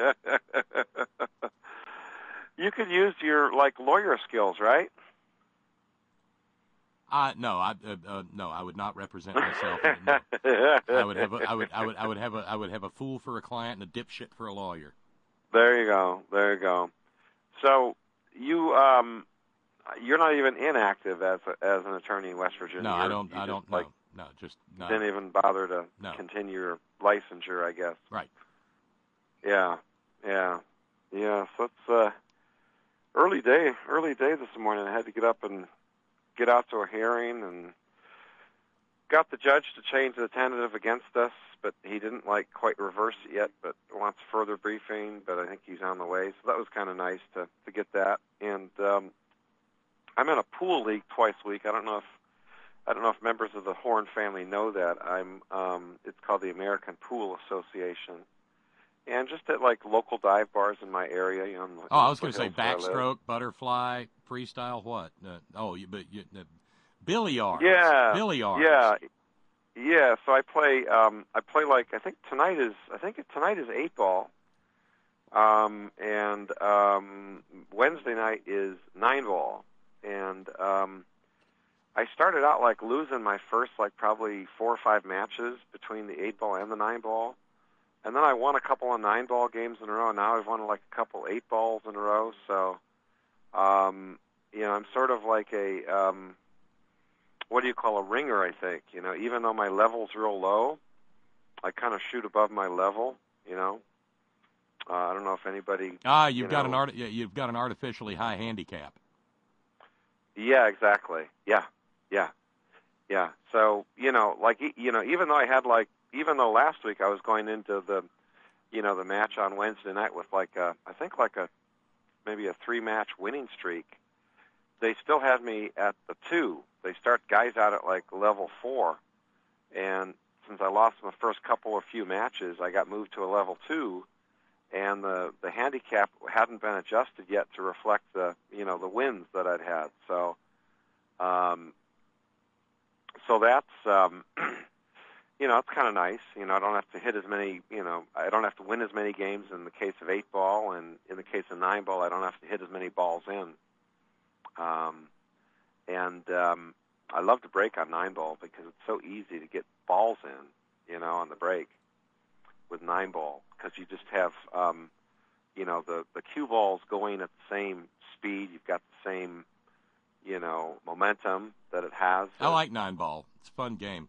You could use your like lawyer skills, right? Uh, no, I, uh, uh, no, I would not represent myself. No. I would have, a, I would, I would, I would have a, I would have a fool for a client and a dipshit for a lawyer. There you go. There you go. So you, um, you're not even inactive as a, as an attorney in West Virginia. No, I You're- don't, you I just, don't like, know. No, just no. Didn't even bother to No. continue your licensure, I guess. Right. Yeah, yeah, yeah. So it's uh, early day, early day this morning. I had to get up and get out to a hearing and got the judge to change the tentative against us, but he didn't like quite reverse it yet, but wants further briefing, but I think he's on the way. So that was kind of nice to, to get that. And um, I'm in a pool league twice a week. I don't know if I don't know if members of the Horn family know that. I'm um, it's called the American Pool Association. And just at like local dive bars in my area, you know. In the, oh, I was going to say foothills where I live. backstroke, butterfly, freestyle, what? Uh, oh, you, but you, uh, billiards. Yeah, billiards. Yeah, yeah. So I play. Um, I play like I think tonight is. I think tonight is eight ball. Um, and um, Wednesday night is nine ball. And um, I started out like losing my first like probably four or five matches between the eight ball and the nine ball. And then I won a couple of nine-ball games in a row. Now I've won like a couple eight balls in a row. So, um, you know, I'm sort of like a, um, what do you call a ringer, I think. You know, even though my level's real low, I kind of shoot above my level, you know. Uh, I don't know if anybody... Ah, you've you got know, an art, you've got an artificially high handicap. Yeah, exactly. Yeah, yeah, yeah. So, you know, like, you know, even though I had like, even though last week I was going into the, you know, the match on Wednesday night with like a, I think like a, maybe a three-match winning streak, they still had me at the two. They start guys out at like level four, and since I lost my first couple or few matches, I got moved to a level two, and the the handicap hadn't been adjusted yet to reflect the, you know, the wins that I'd had. So, um, so that's. Um, You know, it's kind of nice. You know, I don't have to hit as many, you know, I don't have to win as many games in the case of eight ball, and in the case of nine ball, I don't have to hit as many balls in. Um, and um, I love to break on nine ball because it's so easy to get balls in, you know, on the break with nine ball, because you just have, um, you know, the, the cue balls going at the same speed. You've got the same, you know, momentum that it has. I like nine ball. It's a fun game.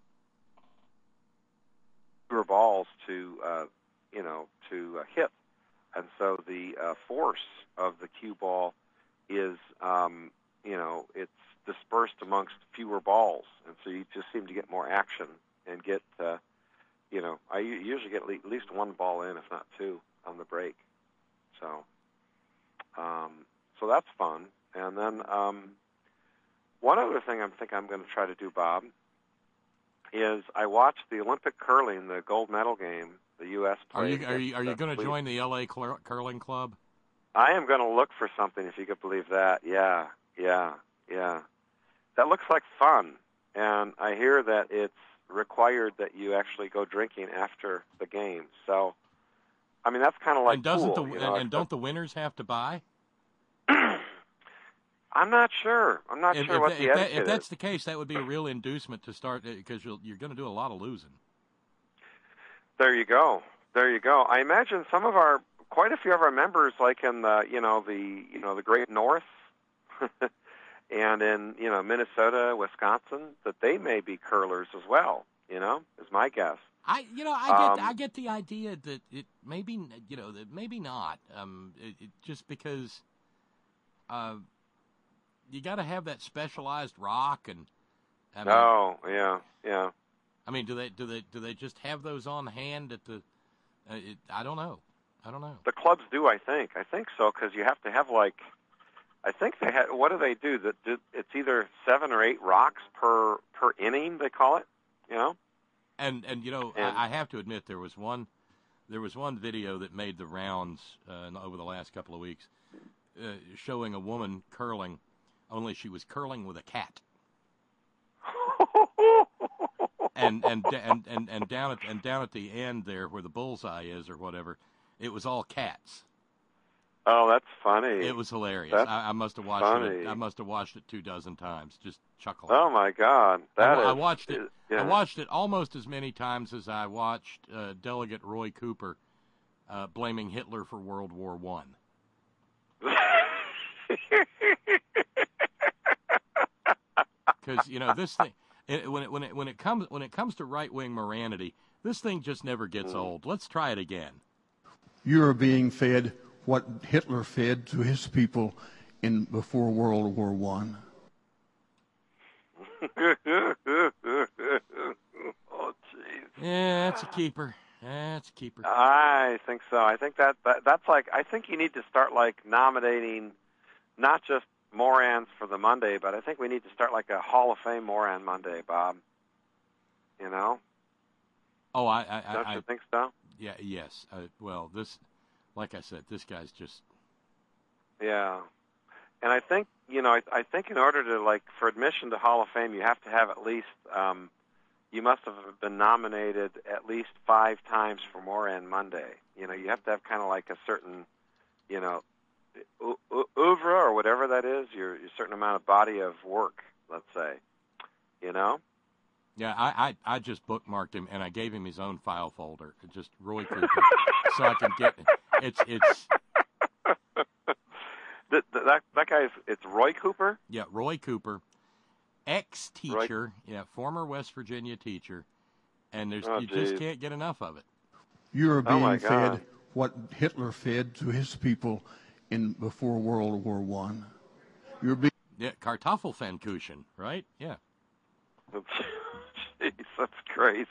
Balls to uh, you know to uh, hit, and so the uh, force of the cue ball is um, you know it's dispersed amongst fewer balls, and so you just seem to get more action and get uh, you know I usually get at least one ball in, if not two, on the break. So um, so that's fun. And then um, one other thing I think I'm going to try to do, Bob, is I watched the Olympic curling, the gold medal game, the U S played. Are you are you are you going to join the L A Curling Club? I am going to look for something, if you could believe that. Yeah, yeah, yeah. That looks like fun, and I hear that it's required that you actually go drinking after the game. So, I mean, that's kind of like and doesn't cool, the you know? and, and don't the winners have to buy? I'm not sure. I'm not if, sure if what that, the if, that, etiquette if that's is. the case, that would be a real inducement to start, because you're, you're going to do a lot of losing. There you go. There you go. I imagine some of our, quite a few of our members, like in the, you know, the, you know, the Great North, and in, you know, Minnesota, Wisconsin, that they may be curlers as well. You know, is my guess. I, you know, I get, Um, I get the idea that it maybe, you know, that maybe not. Um, it, it, just because, uh. You got to have that specialized rock, and I mean, oh yeah, yeah. I mean, do they do they do they just have those on hand at the? Uh, it, I don't know. I don't know. The clubs do, I think. I think so, because you have to have like, I think they had. What do they do? That it's either seven or eight rocks per per inning. They call it. You know. And and you know, and, I, I have to admit there was one, there was one video that made the rounds uh, over the last couple of weeks, uh, showing a woman curling. Only she was curling with a cat, and, and and and and down at and down at the end there where the bullseye is or whatever, it was all cats. Oh, that's funny. It was hilarious. That's I, I must have watched funny. it. I must have watched it two dozen times, just chuckling. Oh my God, that I, is, I watched it. Yeah. I watched it almost as many times as I watched uh, Delegate Roy Cooper uh, blaming Hitler for World War One. Because you know this thing, it, when it when it when it comes when it comes to right wing morality, this thing just never gets old. Let's try it again. You are being fed what Hitler fed to his people in before World War One. Oh, jeez. Yeah, that's a keeper. That's a keeper. I think so. I think that, that that's like, I think you need to start like nominating not just Morans for the Monday, but I think we need to start like a Hall of Fame Moran Monday, Bob. You know? Oh, I, I, Don't I you think so? Yeah, yes. Uh, well, this, like I said, this guy's just. Yeah. And I think, you know, I, I think in order to, like, for admission to Hall of Fame, you have to have at least, um, you must have been nominated at least five times for Moran Monday. You know, you have to have kind of like a certain, you know, o- o- oeuvre or whatever that is, your, your certain amount of body of work, let's say. You know? Yeah, I, I, I just bookmarked him, and I gave him his own file folder, just Roy Cooper, so I can get it's it's. that, that that guy's it's Roy Cooper. Yeah, Roy Cooper, ex-teacher, Roy... yeah, former West Virginia teacher, and there's oh, you geez. just can't get enough of it. You're being oh fed what Hitler fed to his people in before World War One. You're being yeah, Kartoffelpfannkuchen, right? Yeah. Jeez, that's crazy.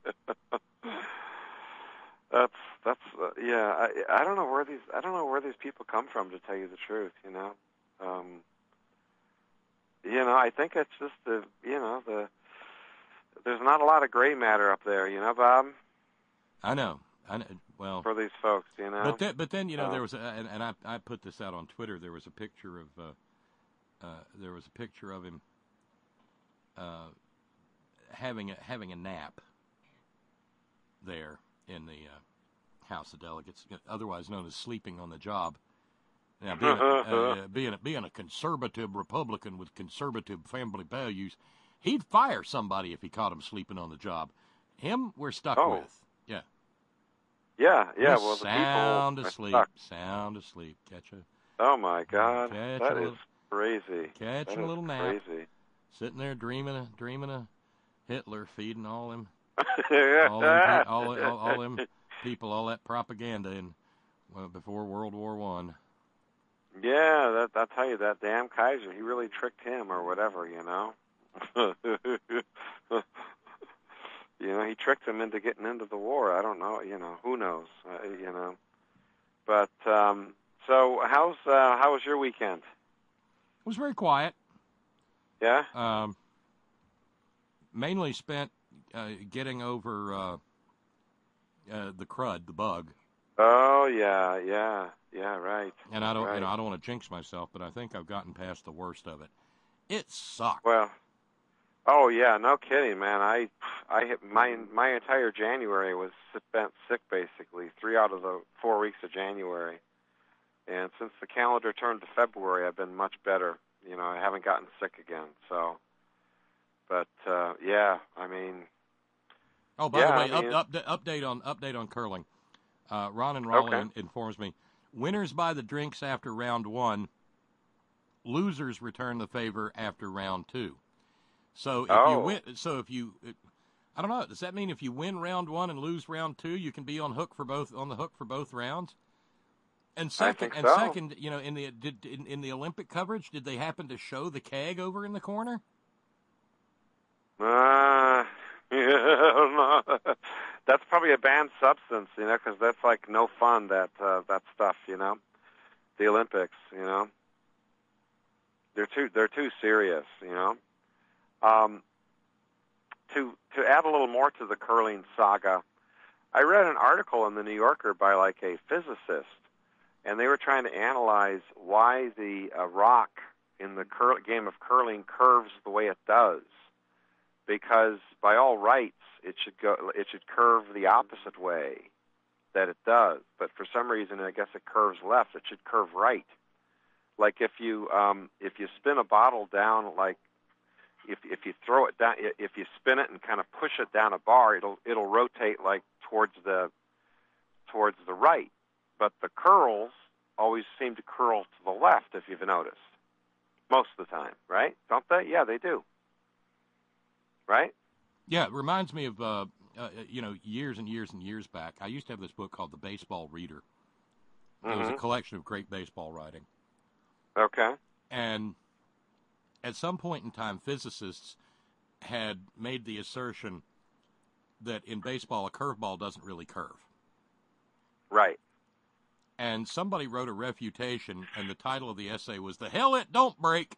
that's that's uh, yeah. I I don't know where these I don't know where these people come from, to tell you the truth. You know, um, you know. I think it's just the you know the there's not a lot of gray matter up there. You know, Bob. I know. I know. Well, for these folks, you know. But then, but then you know, uh, there was, a, and, and I I put this out on Twitter. There was a picture of uh, uh, there was a picture of him. Uh, having a, having a nap there in the uh, House of Delegates, otherwise known as sleeping on the job. Now, being a, uh, being a, being a conservative Republican with conservative family values, he'd fire somebody if he caught him sleeping on the job. Him, we're stuck oh. with. Yeah. Yeah, yeah. He's Well, the sound people asleep. Stuck. Sound asleep. Catch a. Oh my God, catch that a is little, crazy. Catch that a little nap. Crazy. Sitting there dreaming of dreaming of Hitler, feeding all them, all them, all, all, all them people, all that propaganda in well, before World War One. Yeah, that I'll tell you, that damn Kaiser, he really tricked him or whatever, you know. You know, he tricked him into getting into the war. I don't know, you know, who knows, uh, you know. But um, so, how's uh, how was your weekend? It was very quiet. Yeah. Um, mainly spent uh, getting over uh, uh, the crud, the bug. Oh yeah, yeah, yeah, right. And I don't, right. you know, I don't want to jinx myself, but I think I've gotten past the worst of it. It sucked. Well, oh yeah, no kidding, man. I, I hit my my entire January was spent sick, basically, three out of the four weeks of January, and since the calendar turned to February, I've been much better. You know, I haven't gotten sick again. So, but uh, yeah, I mean. Oh, by yeah, the way, I mean, up, up, update on update on curling. Uh, Ron and Raleigh okay. informs me, winners buy the drinks after round one. Losers return the favor after round two. So if oh. you win, so if you, I don't know, does that mean if you win round one and lose round two, you can be on hook for both on the hook for both rounds? And second, I think and so. second, you know, in the did in, in the Olympic coverage, did they happen to show the keg over in the corner? Uh, yeah, that's probably a banned substance, you know, because that's like no fun. That uh, that stuff, you know, the Olympics, you know, they're too they're too serious, you know. Um, to to add a little more to the curling saga, I read an article in the New Yorker by like a physicist. And they were trying to analyze why the uh, rock in the cur- game of curling curves the way it does, because by all rights it should go, it should curve the opposite way that it does. But for some reason, I guess it curves left. It should curve right. Like if you um, if you spin a bottle down, like if if you throw it down, if you spin it and kind of push it down a bar, it'll it'll rotate like towards the towards the right. But the curls always seem to curl to the left, if you've noticed. Most of the time, right? Don't they? Yeah, they do. Right? Yeah, it reminds me of, uh, uh, you know, years and years and years back. I used to have this book called The Baseball Reader. It Mm-hmm. was a collection of great baseball writing. Okay. And at some point in time, physicists had made the assertion that in baseball a curveball doesn't really curve. Right. And somebody wrote a refutation, and the title of the essay was "The Hell It Don't Break."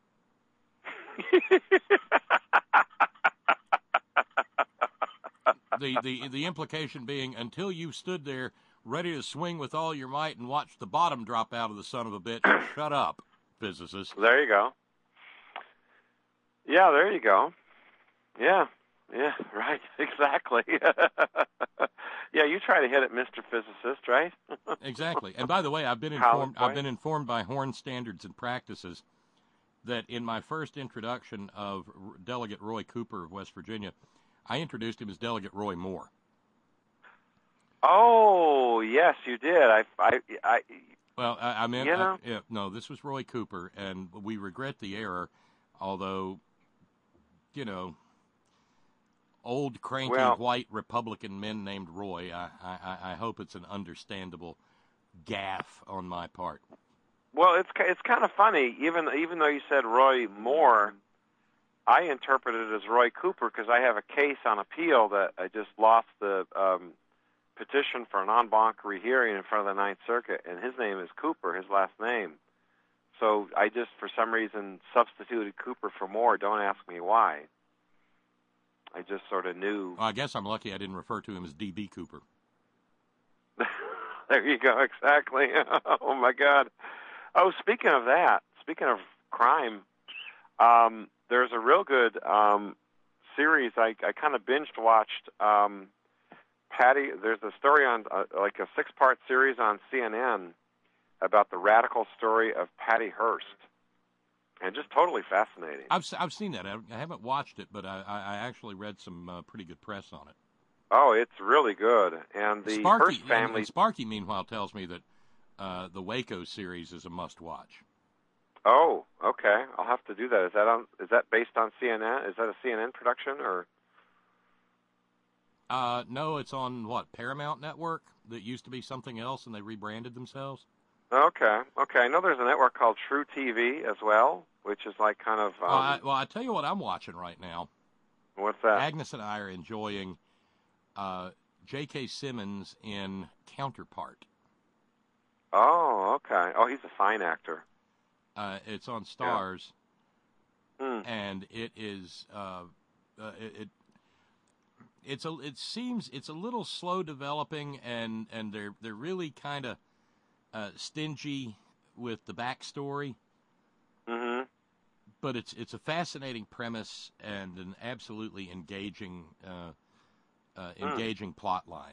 the, the the implication being, until you stood there ready to swing with all your might and watch the bottom drop out of the son of a bitch, shut up, physicist. There you go. Yeah, there you go. Yeah, yeah, right, exactly. Yeah, you try to hit it, Mister Physicist, right? Exactly. And by the way, I've been informed. I've been informed by Horn Standards and Practices that in my first introduction of Delegate Roy Cooper of West Virginia, I introduced him as Delegate Roy Moore. Oh, yes, you did. I, I, I well, I, I meant, you know? I, yeah, no, this was Roy Cooper, and we regret the error, although, you know, old, cranky, well, white Republican men named Roy, I, I, I hope it's an understandable gaffe on my part. Well, it's it's kind of funny. Even even though you said Roy Moore, I interpreted it as Roy Cooper because I have a case on appeal that I just lost the um, petition for an en banc rehearing in front of the Ninth Circuit, and his name is Cooper, his last name. So I just, for some reason, substituted Cooper for Moore. Don't ask me why. I just sort of knew. Well, I guess I'm lucky I didn't refer to him as D B Cooper. There you go, exactly. Oh, my God. Oh, speaking of that, speaking of crime, um, there's a real good um, series. I, I kind of binge-watched um, Patty. There's a story on, uh, like a six-part series on C N N about the radical story of Patty Hearst. And just totally fascinating. I've I've seen that. I, I haven't watched it, but I, I actually read some uh, pretty good press on it. Oh, it's really good. And the Sparky, Hearst family. And, and Sparky, meanwhile, tells me that uh, the Waco series is a must-watch. Oh, okay. I'll have to do that. Is that on? Is that based on C N N? Is that a C N N production or? Uh, no, it's on what, Paramount Network? That used to be something else, and they rebranded themselves. Okay, okay. I know there's a network called True T V as well, which is like kind of. Um, well, I, well, I tell you what I'm watching right now. What's that? Agnes and I are enjoying uh, J K. Simmons in Counterpart. Oh, okay. Oh, he's a fine actor. Uh, it's on Stars, yeah. hmm. and it is uh, uh, it, it. It's a. It seems it's a little slow developing, and, and they're they're really kind of uh, stingy with the backstory. Mm-hmm. But it's it's a fascinating premise and an absolutely engaging uh, uh, engaging mm. plot line.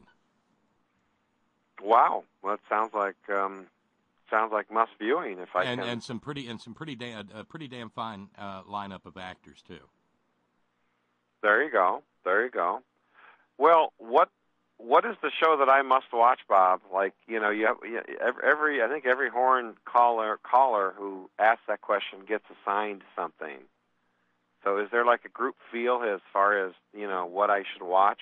Wow, well, that sounds like um, sounds like must viewing if I and, can. And some pretty and some pretty damn a pretty damn fine uh, lineup of actors too. There you go. There you go. Well, what what is the show that I must watch, Bob? Like, you know, you have, every I think every Horn caller caller who asks that question gets assigned something. So, is there like a group feel as far as, you know, what I should watch?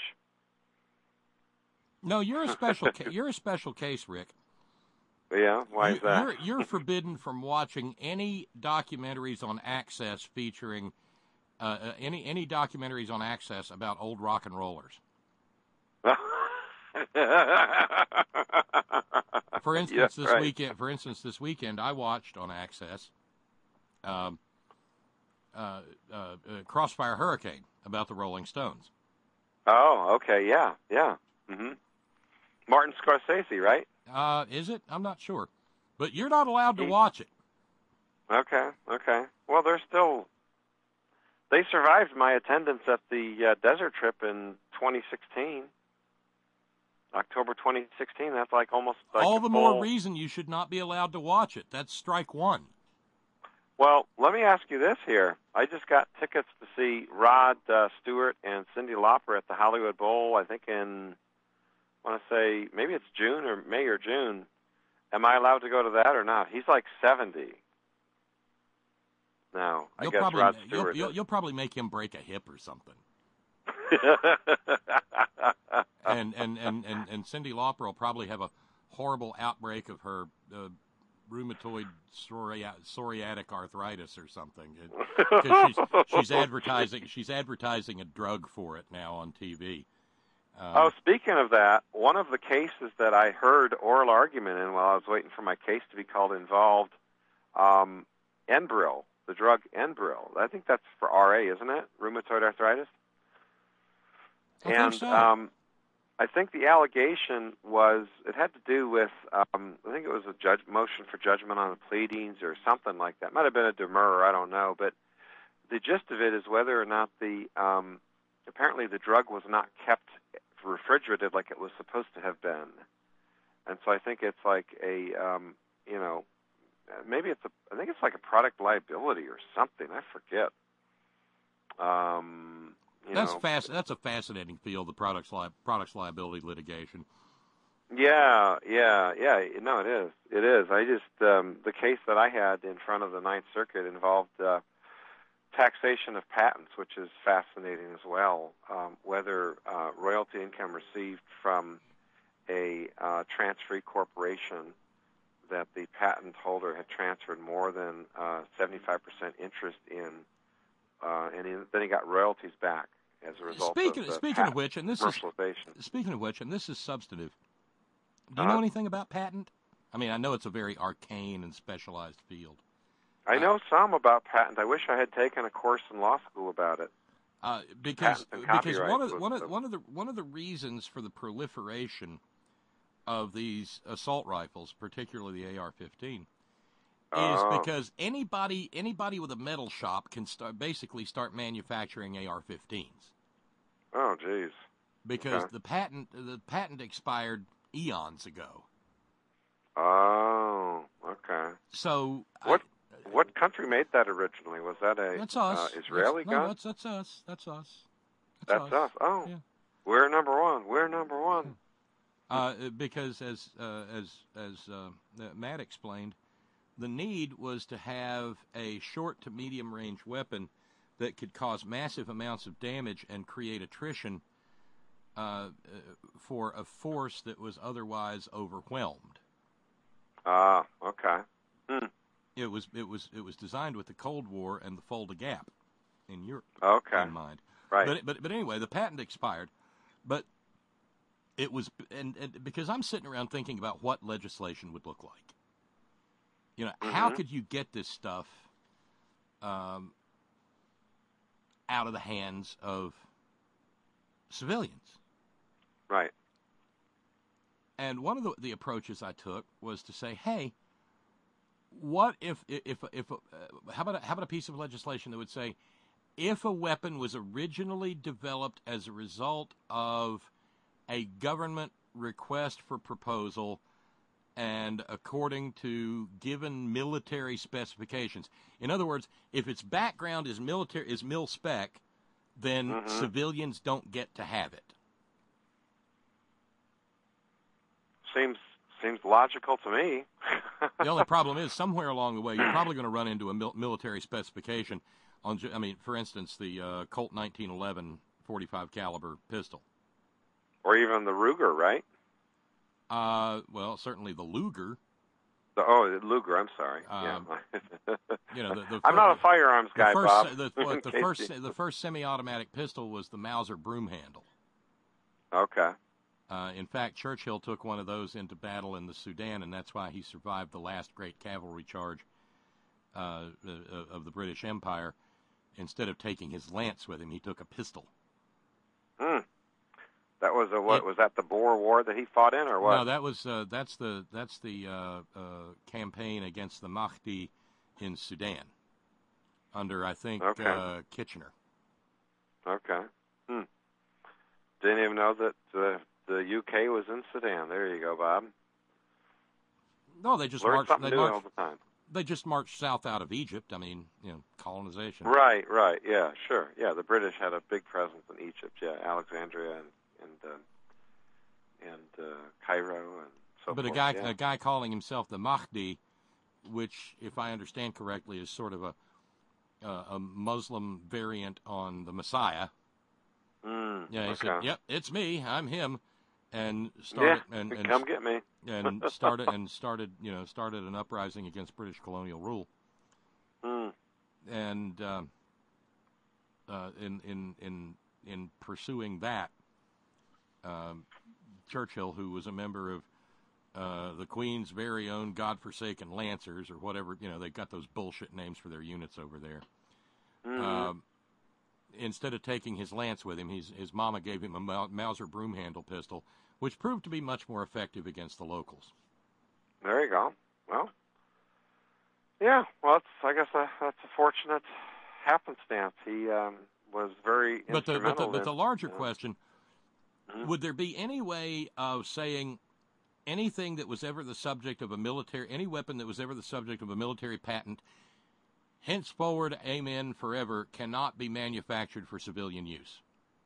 No, you're a special ca- you're a special case, Rick. Yeah, why you, is that? You're, you're forbidden from watching any documentaries on Access featuring uh, any any documentaries on Access about old rock and rollers. For instance, yeah, this right. weekend, for instance, this weekend, I watched on Access um, uh, uh, uh, Crossfire Hurricane about the Rolling Stones. Oh, okay, yeah, yeah. Mm-hmm. Martin Scorsese, right? Uh, is it? I'm not sure, but you're not allowed to watch it. Okay, okay. Well, they're still. They survived my attendance at the uh, desert trip in twenty sixteen. October twenty sixteen, that's like almost like all the full... more reason you should not be allowed to watch it. That's strike one. Well, let me ask you this here. I just got tickets to see Rod uh, Stewart and Cyndi Lauper at the Hollywood Bowl, I think in, I want to say, maybe it's June or May or June. Am I allowed to go to that or not? He's like seventy. No, I you'll guess probably, Rod Stewart. You'll, you'll, you'll probably make him break a hip or something. and, and, and, and, and Cyndi Lauper will probably have a horrible outbreak of her uh, rheumatoid psori- psoriatic arthritis or something. It, 'cause she's, she's advertising. She's advertising a drug for it now on T V. Um, oh, speaking of that, one of the cases that I heard oral argument in while I was waiting for my case to be called involved um, Enbrel, the drug Enbrel. I think that's for R A, isn't it? Rheumatoid arthritis. I and think so. um, I think the allegation was it had to do with um, I think it was a judge motion for judgment on the pleadings or something like that. Might have been a demurrer, I don't know, but the gist of it is whether or not the um, apparently the drug was not kept refrigerated like it was supposed to have been, and so I think it's like a um, you know maybe it's a I think it's like a product liability or something. I forget. Um, you that's know. fast. That's a fascinating field, the products li- products liability litigation. Yeah, yeah, yeah. No, it is. It is. I just um, the case that I had in front of the Ninth Circuit involved uh, taxation of patents, which is fascinating as well. Um, whether uh, royalty income received from a uh, transferee corporation that the patent holder had transferred more than uh, seventy-five percent interest in, uh, and he, then he got royalties back as a result Speaking, of the speaking patent of which, and this is commercialization. speaking of which, and this is substantive. Do you Uh-huh. know anything about patent? I mean, I know it's a very arcane and specialized field. I know some about patent. I wish I had taken a course in law school about it. Uh, because Patents and because one copyright of one was of the- one of the one of the reasons for the proliferation of these assault rifles, particularly the A R fifteen, is Oh. because anybody anybody with a metal shop can start basically start manufacturing A R fifteens. Oh, geez. Because Okay. the patent the patent expired eons ago. Oh, okay. So What what country made that originally? Was that a that's us. Uh, Israeli that's, gun? No, that's that's us. That's us. That's us. Oh, Yeah. we're number one. We're number one. Uh, because as uh, as as uh, Matt explained, the need was to have a short to medium range weapon that could cause massive amounts of damage and create attrition uh, for a force that was otherwise overwhelmed. Ah, okay. Hmm. It was it was it was designed with the Cold War and the Fulda Gap in Europe Okay. in mind. Right. But but but anyway, the patent expired, but it was and, and because I'm sitting around thinking about what legislation would look like. You know, how Mhm. could you get this stuff um, out of the hands of civilians? Right. And one of the, the approaches I took was to say, hey, what if if if uh, how about a, how about a piece of legislation that would say, if a weapon was originally developed as a result of a government request for proposal and according to given military specifications. In other words, if its background is military is mil spec, then Mhm. civilians don't get to have it. Seems seems logical to me. The only problem is somewhere along the way you're probably going to run into a mil- military specification on. ju- I mean, for instance, the uh, Colt nineteen eleven forty-five caliber pistol. Or even the Ruger, right? Uh, well, certainly the Luger. The, oh, the Luger. I'm sorry. Um, yeah. You know, the, the I'm not a firearms the guy, first, Bob. The, in what, the case first, you- the first semi-automatic pistol was the Mauser broom handle. Okay. Uh, in fact, Churchill took one of those into battle in the Sudan, and that's why he survived the last great cavalry charge uh, of the British Empire. Instead of taking his lance with him, he took a pistol. Hmm. That was a what? It- was that the Boer War that he fought in, or what? No, that was uh, that's the that's the uh, uh, campaign against the Mahdi in Sudan under I think Okay. uh, Kitchener. Okay. Hmm. Didn't even know that the the U K was in Sudan. There you go, Bob. No, they just Learn marched. something They new all marched. the time. They just marched south out of Egypt. I mean, you know, colonization. Right, right. Yeah, sure. Yeah, the British had a big presence in Egypt. Yeah, Alexandria and and uh, and uh, Cairo and so But forth. a guy, yeah. a guy calling himself the Mahdi, which, if I understand correctly, is sort of a uh, a Muslim variant on the Messiah. Mm, Yeah, he okay. said, "Yep, it's me. I'm him." and started yeah, and, and come get me. and started and started you know started an uprising against British colonial rule. Mm. And uh, uh, in in in in pursuing that, um, Churchill, who was a member of uh, the Queen's very own godforsaken Lancers, or whatever, you know, they got those bullshit names for their units over there. Mm-hmm. Um, instead of taking his lance with him, he's, his mama gave him a Mauser broom handle pistol, which proved to be much more effective against the locals. There you go. Well, yeah. Well, it's, I guess uh, that's a fortunate happenstance. He um, was very but the, instrumental. But the, but in, the larger you know, question, mm-hmm. would there be any way of saying anything that was ever the subject of a military, any weapon that was ever the subject of a military patent, henceforward, amen, forever, cannot be manufactured for civilian use?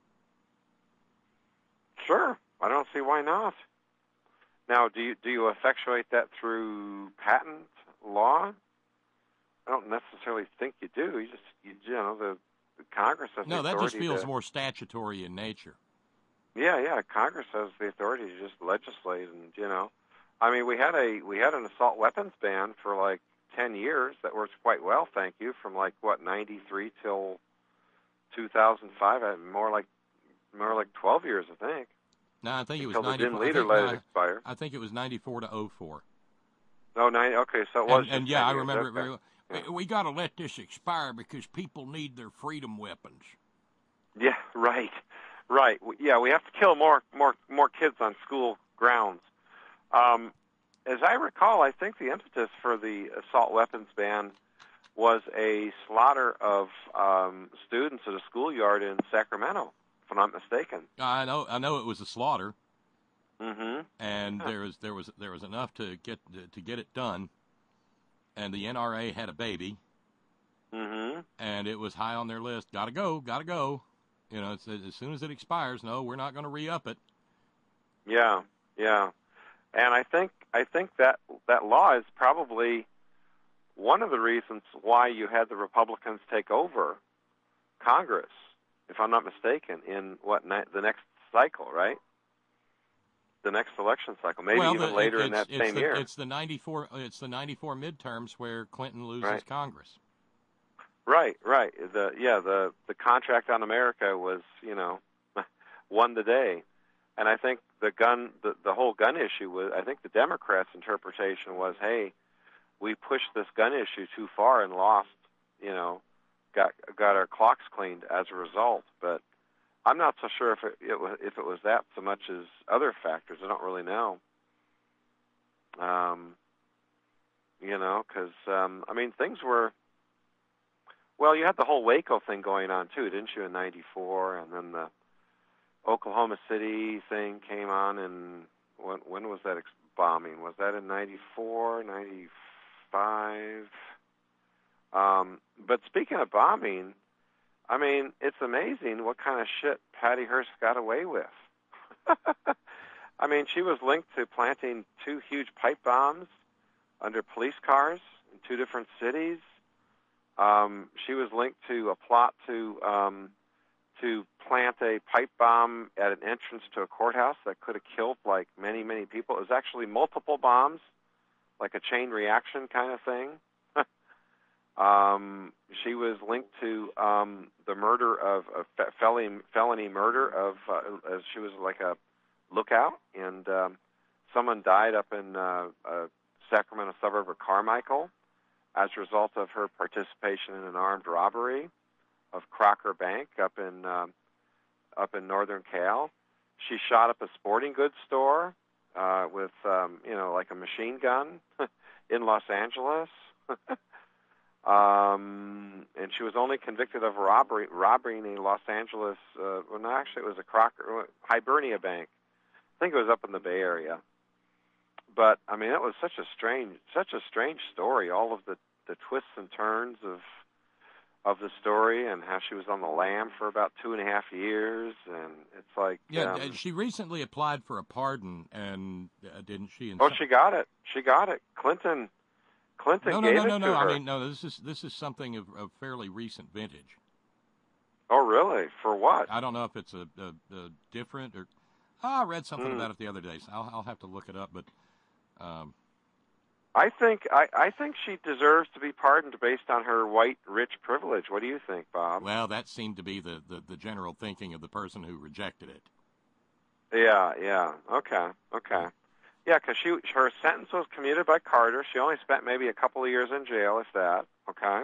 Sure. I don't see why not. Now, do you do you effectuate that through patent law? I don't necessarily think you do. You just, you, you know, the, the Congress has no, the that authority just feels to, more statutory in nature. Yeah, yeah. Congress has the authority to just legislate, and you know, I mean, we had a we had an assault weapons ban for like ten years that worked quite well, thank you, from like what ninety-three till two thousand five. More like more like twelve years, I think. No, I think it was until the ninety-four. Din leader I think, let no, it expire. I think it was ninety-four to oh four. Oh, nine. Okay, so it was. And, and just yeah, I years. remember okay. it very well. Yeah. We got to let this expire because people need their freedom weapons. Yeah, right, right. Yeah, we have to kill more, more, more kids on school grounds. Um, as I recall, I think the impetus for the assault weapons ban was a slaughter of um, students at a schoolyard in Sacramento, if I'm not mistaken. I know, I know, it was a slaughter. Mm-hmm. And yeah. there was there was there was enough to get to get it done. And the N R A had a baby. Mm-hmm. And it was high on their list. Gotta go, gotta go. You know, it's, as soon as it expires, no, we're not going to re-up it. Yeah, yeah. And I think I think that that law is probably one of the reasons why you had the Republicans take over Congress, if I'm not mistaken, in what the next cycle, right? The next election cycle, maybe well, even the, later it, in that it's same the, year. It's the ninety-four. It's the ninety-four midterms where Clinton loses right. Congress. Right, right. The yeah, the the contract on America was, you know, won the day, and I think the gun, the the whole gun issue was. I think the Democrats' interpretation was, hey, we pushed this gun issue too far and lost, you know, got got our clocks cleaned as a result, but. I'm not so sure if it, it was if it was that so much as other factors. I don't really know. Um, you know, because um, I mean, things were. Well, you had the whole Waco thing going on too, didn't you? In ninety-four, and then the Oklahoma City thing came on. And when when was that ex- bombing? Was that in ninety-four, ninety-five? Um, but speaking of bombing. I mean, it's amazing what kind of shit Patty Hearst got away with. I mean, she was linked to planting two huge pipe bombs under police cars in two different cities. Um, she was linked to a plot to um, to plant a pipe bomb at an entrance to a courthouse that could have killed, like, many, many people. It was actually multiple bombs, like a chain reaction kind of thing. Um, she was linked to um, the murder of a fe- felony, felony murder of, uh, as she was like a lookout, and um, someone died up in uh, a Sacramento suburb of Carmichael as a result of her participation in an armed robbery of Crocker Bank up in um, up in Northern Cal. She shot up a sporting goods store uh, with, um, you know, like a machine gun in Los Angeles. Um, and she was only convicted of robbery, robbing a Los Angeles, uh, well, no, actually it was a Crocker, Hibernia Bank. I think it was up in the Bay Area. But, I mean, it was such a strange, such a strange story, all of the, the twists and turns of of the story, and how she was on the lam for about two and a half years, and it's like... Yeah, um, she recently applied for a pardon, and uh, didn't she? Oh, she got it. She got it. Clinton... Clinton no, no, gave no, it no, to no. her. I mean, no. This is this is something of, of fairly recent vintage. Oh, really? For what? I don't know if it's a, a, a different or I read something Hmm. about it the other day. So I'll, I'll have to look it up, but um, I think I, I think she deserves to be pardoned based on her white, rich privilege. What do you think, Bob? well, that seemed to be the, the, the general thinking of the person who rejected it. Yeah, yeah. Okay, okay. Yeah, because she her sentence was commuted by Carter. She only spent maybe a couple of years in jail, if that. Okay.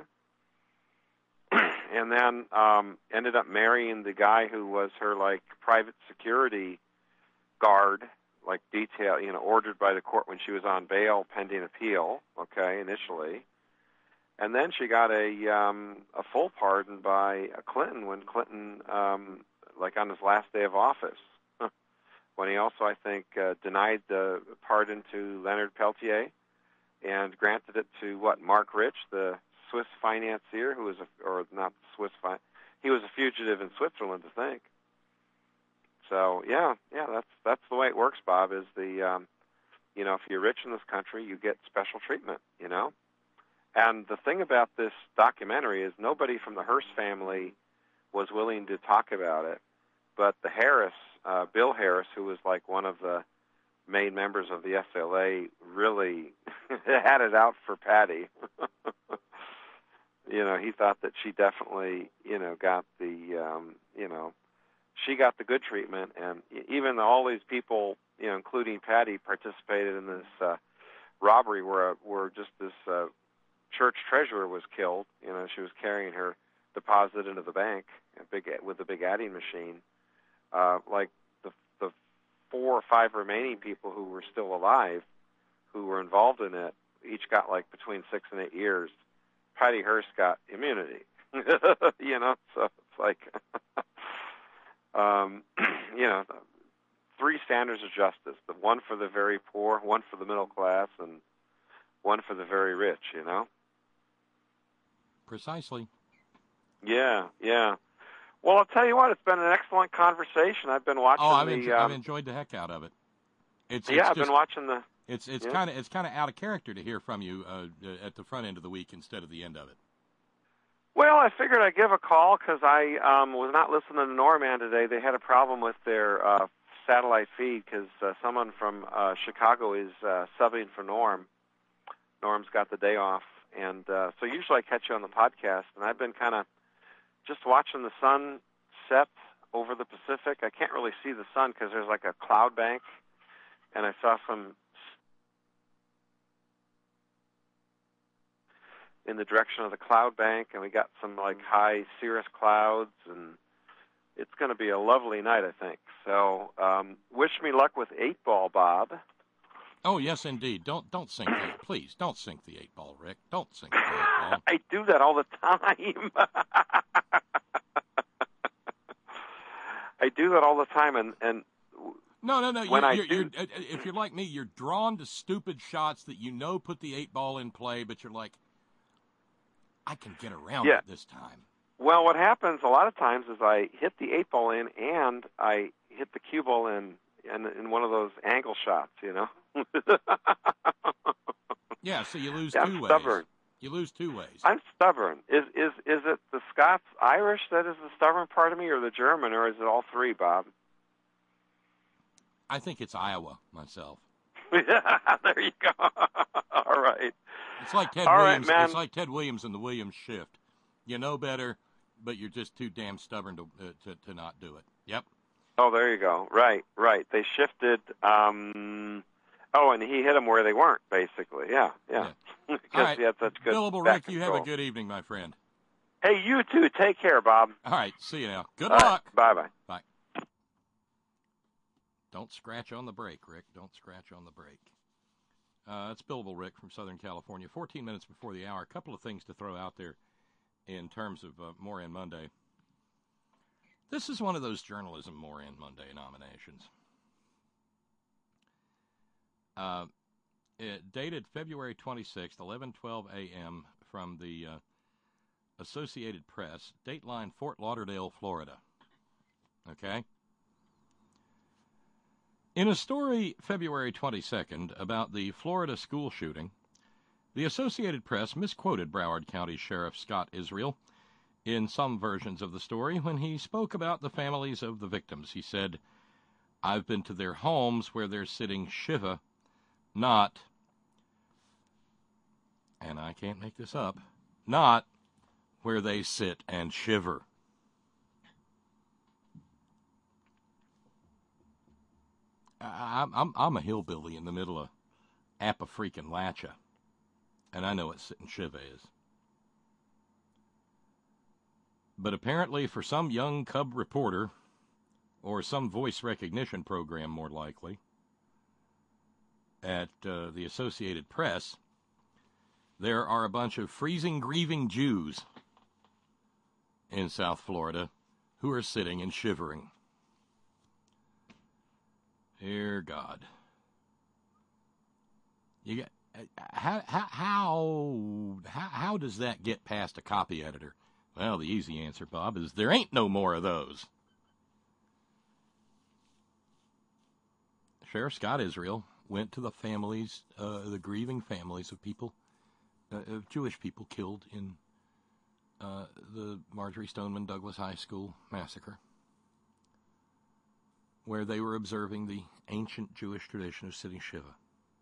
And then um, ended up marrying the guy who was her like private security guard, like detail, you know, ordered by the court when she was on bail pending appeal. Okay, initially, and then she got a um, a full pardon by Clinton when Clinton, um, like on his last day of office, when he also I think uh, denied the pardon to Leonard Peltier and granted it to what Mark Rich, the Swiss financier who was a, or not Swiss fi- he was a fugitive in Switzerland, I think. So yeah, yeah, that's that's the way it works, Bob. Is the um, you know, if you're rich in this country, you get special treatment. You know, and the thing about this documentary is nobody from the Hearst family was willing to talk about it, but the Harris, uh, Bill Harris, who was like one of the main members of the S L A, really had it out for Patty. You know, he thought that she definitely, you know, got the, um, you know, she got the good treatment, and even all these people, you know, including Patty, participated in this uh, robbery where, where just this uh, church treasurer was killed. You know, she was carrying her deposit into the bank, a big with a big adding machine. Uh, like the the four or five remaining people who were still alive, who were involved in it, each got like between six and eight years. Patty Hearst got immunity, you know, so it's like, um, you know, three standards of justice, the one for the very poor, one for the middle class, and one for the very rich, you know? Precisely. Yeah, yeah. Well, I'll tell you what, it's been an excellent conversation. I've been watching Oh, I've, the... enjoyed, um, I've enjoyed the heck out of it. It's, yeah, it's I've just, been watching the... It's it's yeah. kind of it's kind of out of character to hear from you uh, at the front end of the week instead of the end of it. Well, I figured I'd give a call because I um, was not listening to Norman today. They had a problem with their uh, satellite feed because uh, someone from uh, Chicago is uh, subbing for Norm. Norm's got the day off, and uh, so usually I catch you on the podcast. And I've been kind of just watching the sun set over the Pacific. I can't really see the sun because there's like a cloud bank, and I saw some in the direction of the cloud bank, and we got some like high cirrus clouds, and it's going to be a lovely night, I think. So, um, wish me luck with eight ball, Bob. Oh yes, indeed. Don't don't sink the please don't sink the eight ball, Rick. Don't sink the eight ball. I do that all the time. I do that all the time, and and no, no, no. When You're, I you're, do, you're, if you're like me, you're drawn to stupid shots that you know put the eight ball in play, but you're like, I can get around yeah. it this time. Well, what happens a lot of times is I hit the eight ball in, and I hit the cue ball in, in, in one of those angle shots, you know. Yeah, so you lose yeah, two I'm ways. stubborn. You lose two ways. I'm stubborn. Is is is it the Scots Irish that is the stubborn part of me, or the German, or is it all three, Bob? I think it's Iowa myself. There you go. All right. It's like Ted all Williams. Right, man. It's like Ted Williams and the Williams shift. You know better, but you're just too damn stubborn to uh, to, to not do it. Yep. Oh, there you go. Right, right. They shifted. Um, oh, and he hit them where they weren't, basically. Yeah, yeah. yeah. Because All right. he had such good Billable back Rick, you have a control. good evening, my friend. Hey, you too. Take care, Bob. All right. See you now. Good All luck. Right, bye-bye. Bye. Don't scratch on the brake, Rick. Don't scratch on the brake. Uh, it's Billable Rick from Southern California. fourteen minutes before the hour. A couple of things to throw out there in terms of uh, Moran Monday. This is one of those Journalism Moran Monday nominations. Uh, it dated February twenty-sixth, eleven twelve a.m. from the uh, Associated Press, Dateline, Fort Lauderdale, Florida. Okay? In a story February twenty-second about the Florida school shooting, the Associated Press misquoted Broward County Sheriff Scott Israel in some versions of the story when he spoke about the families of the victims. He said, I've been to their homes where they're sitting Shiva, not, and I can't make this up, not where they sit and shiver. I'm, I'm, I'm a hillbilly in the middle of Appa-freaking-Lacha, and I know what sit and shiva is. But apparently for some young cub reporter, or some voice recognition program more likely, at uh, the Associated Press, there are a bunch of freezing, grieving Jews in South Florida who are sitting and shivering. Dear God. You get, how, how, how, how, how does that get past a copy editor? Well, the easy answer, Bob, is there ain't no more of those. Sheriff Scott Israel went to the families, uh, the grieving families of people, uh, of Jewish people killed in uh, the Marjory Stoneman Douglas High School massacre, where they were observing the ancient Jewish tradition of sitting Shiva.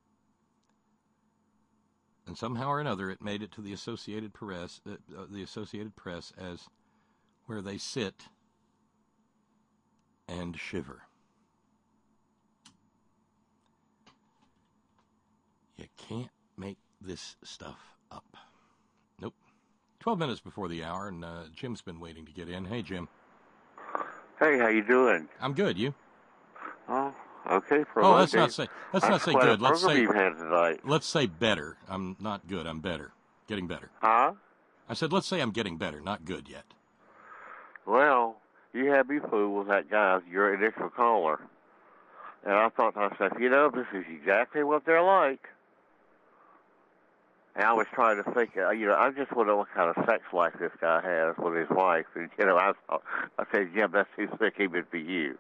And somehow or another, it made it to the Associated Press, uh, uh, the Associated Press as where they sit and shiver. You can't make this stuff up. Nope. Twelve minutes before the hour, and uh, Jim's been waiting to get in. Hey, Jim. Hey, how you doing? I'm good. You? Oh, okay. For oh, let's not say let's not say good. Let's say you've had tonight. Let's say better. I'm not good. I'm better. Getting better. Huh? I said let's say I'm getting better. Not good yet. Well, you had me fooled with that guy, your initial caller, and I thought to myself, you know, this is exactly what they're like. And I was trying to think, uh, you know, I just wonder what kind of sex life this guy has with his wife. And, you know, I, I said, Jim, that's too thick even for you.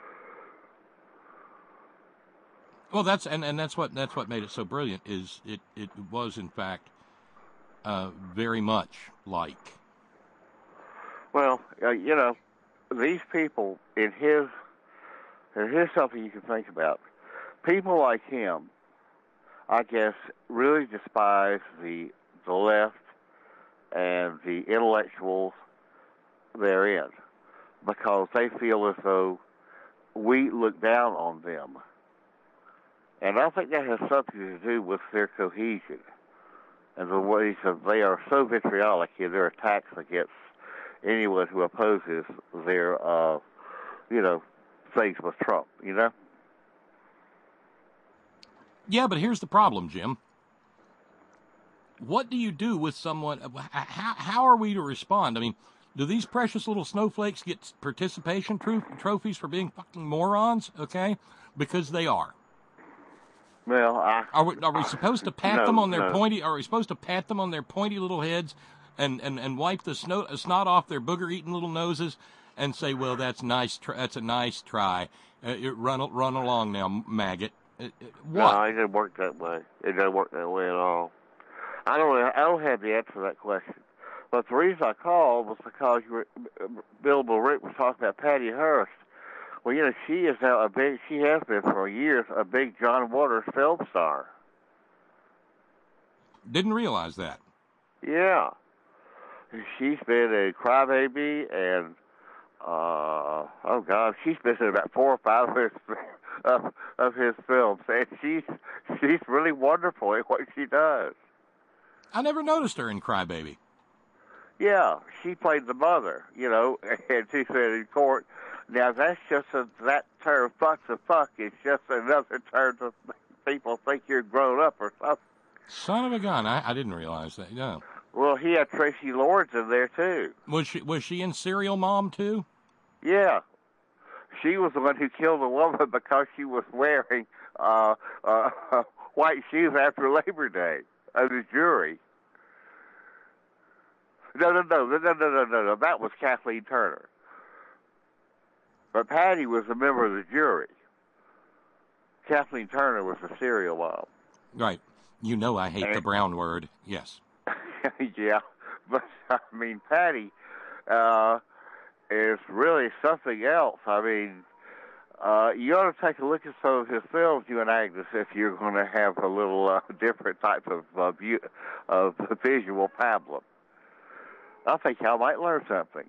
Well, that's and, and that's what that's what made it so brilliant. Is it, it was in fact uh, very much like. Well, uh, you know, these people in his, and here's something you can think about. People like him, I guess, really despise the the left and the intellectuals therein because they feel as though we look down on them. And I think that has something to do with their cohesion and the ways that they are so vitriolic in their attacks against anyone who opposes their, uh, you know, things with Trump, you know? Yeah, but here's the problem, Jim. What do you do with someone? How, how are we to respond? I mean, do these precious little snowflakes get participation tro- trophies for being fucking morons? Okay? Because they are. Well, I, are we are we supposed to pat no, them on their no. pointy? Are we supposed to pat them on their pointy little heads, and, and, and wipe the snow, snot off their booger eating little noses, and say, "Well, that's nice. Tr- that's a nice try. Uh, it, run run along now, maggot." It, it, what? No, it doesn't work that way. It doesn't work that way at all. I don't. I don't have the answer to that question. But the reason I called was because you were, Bill Rick was talking about Patty Hearst. Well, you know, she is now a big, she has been for years a big John Waters film star. Didn't realize that. Yeah. She's been a Crybaby and, uh, oh God, she's been in about four or five of his, of, of his films. And she's, she's really wonderful at what she does. I never noticed her in Crybaby. Yeah, she played the mother, you know, and she said in court, now that's just a, that term, fuck's a fuck, it's just another term to people think you're grown up or something. Son of a gun, I, I didn't realize that, yeah. Well, he had Tracy Lords in there, too. Was she was she in Serial Mom, too? Yeah. She was the one who killed a woman because she was wearing uh, uh, white shoes after Labor Day of the jury. No, no, no, no, no, no, no, no, no. That was Kathleen Turner. But Patty was a member of the jury. Kathleen Turner was a serial mom. Right. You know I hate and, the brown word. Yes. Yeah. But, I mean, Patty uh, is really something else. I mean, Uh, you ought to take a look at some of his films, you and Agnes, if you're going to have a little uh, different type of uh, view, of visual pablum. I think y'all might learn something.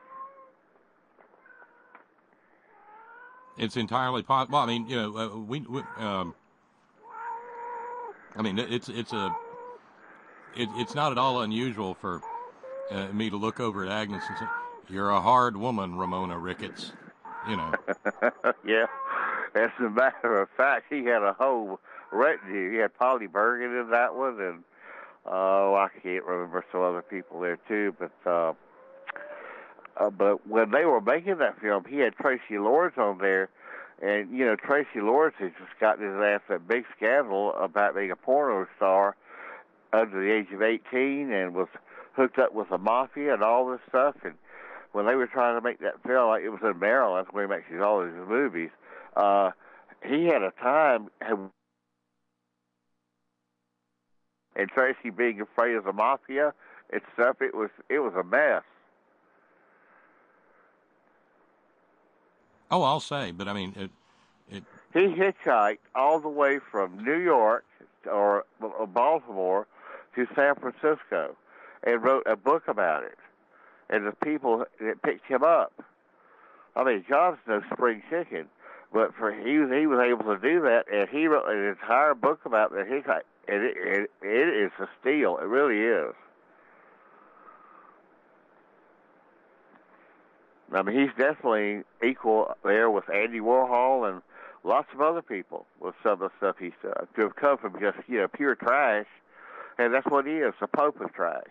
It's entirely possible. Well, I mean, you know, uh, we, we um, I mean, it's it's a, it, it's not at all unusual for uh, me to look over at Agnes and say, "You're a hard woman, Ramona Ricketts." You know. Yeah. As a matter of fact, he had a whole retinue. He had Polly Bergen in that one, and oh, I can't remember some other people there too. But uh, uh, but when they were making that film, he had Tracy Lords on there, and you know Tracy Lords had just gotten his ass a big scandal about being a porno star under the age of eighteen, and was hooked up with the mafia and all this stuff. And when they were trying to make that film, like it was in Maryland, that's where he makes all his movies. Uh, he had a time, and Tracy being afraid of the mafia and stuff, it was it was a mess. Oh, I'll say, but I mean, it. it... He hitchhiked all the way from New York or, or Baltimore to San Francisco, and wrote a book about it. And the people that picked him up. I mean, John's no spring chicken. But for he was he was able to do that, and he wrote an entire book about the hitchhike, and it, it, it is a steal. It really is. I mean, he's definitely equal there with Andy Warhol and lots of other people with some of the stuff he's done. To have come from just you know pure trash, and that's what he is, the Pope of trash.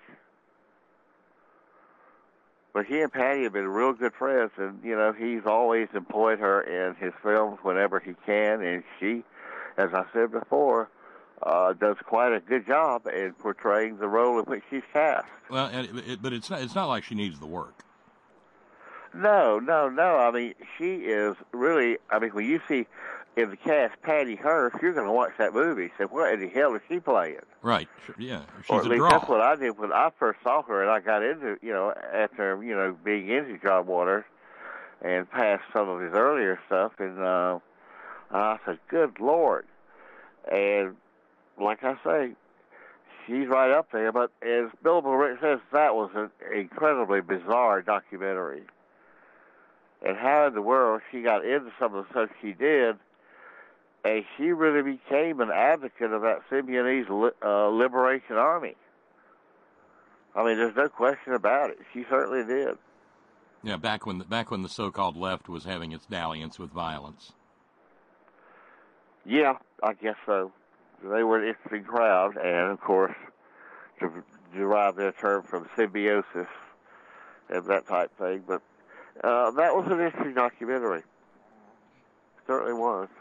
But he and Patty have been real good friends, and, you know, he's always employed her in his films whenever he can, and she, as I said before, uh, does quite a good job in portraying the role in which she's cast. Well, and it, it, but it's not, it's not like she needs the work. No, no, no. I mean, she is really, I mean, when you see in the cast Patty Hearst, you're going to watch that movie. So what in the hell is she playing? Right. Yeah. She's or at a least draw. That's what I did when I first saw her, and I got into, you know, after, you know, being into John Waters and past some of his earlier stuff, and uh, I said, good Lord. And like I say, she's right up there. But as Billable Rick says, that was an incredibly bizarre documentary. And how in the world she got into some of the stuff she did, and she really became an advocate of that Symbionese li- uh, Liberation Army. I mean, there's no question about it. She certainly did. Yeah, back when the, back when the so-called left was having its dalliance with violence. Yeah, I guess so. They were an interesting crowd, and of course, to derive their term from symbiosis and that type thing. But uh, that was an interesting documentary. Certainly was.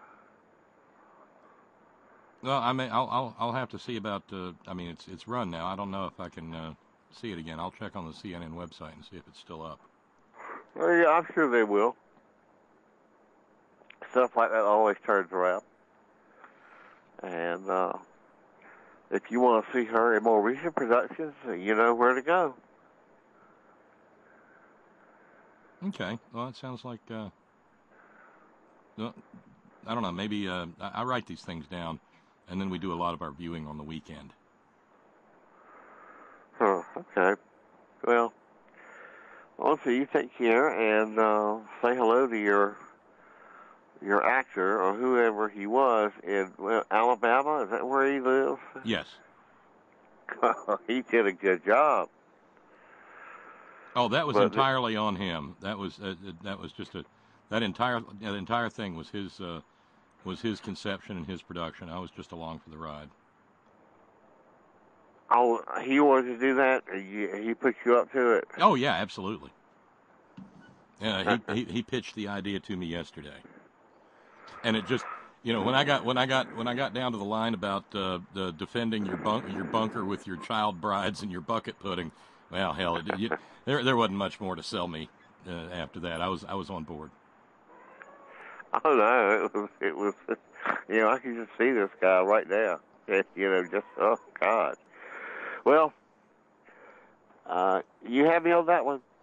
Well, I mean, I'll I'll, I'll have to see about. Uh, I mean, it's it's run now. I don't know if I can uh, see it again. I'll check on the C N N website and see if it's still up. Well, yeah, I'm sure they will. Stuff like that always turns around. And uh, if you want to see her in more recent productions, you know where to go. Okay. Well, it sounds like. Uh, well, I don't know. Maybe uh, I, I write these things down, and then we do a lot of our viewing on the weekend. Huh, okay. Well, also you take care and uh, say hello to your your actor or whoever he was in well, Alabama. Is that where he lives? Yes. He did a good job. Oh, that was but entirely on him. That was uh, that was just a that entire that entire thing was his uh, was his conception and his production. I was just along for the ride. Oh, he wanted to do that? He, he put you up to it? Oh yeah, absolutely. Yeah, he, he he pitched the idea to me yesterday, and it just you know when I got when I got when I got down to the line about uh, the defending your bunk your bunker with your child brides and your bucket pudding. Well, hell, it, you, there there wasn't much more to sell me uh, after that. I was I was on board. Oh no, it was it was you know I could just see this guy right now. You know, just oh God. Well, uh, you have me on that one.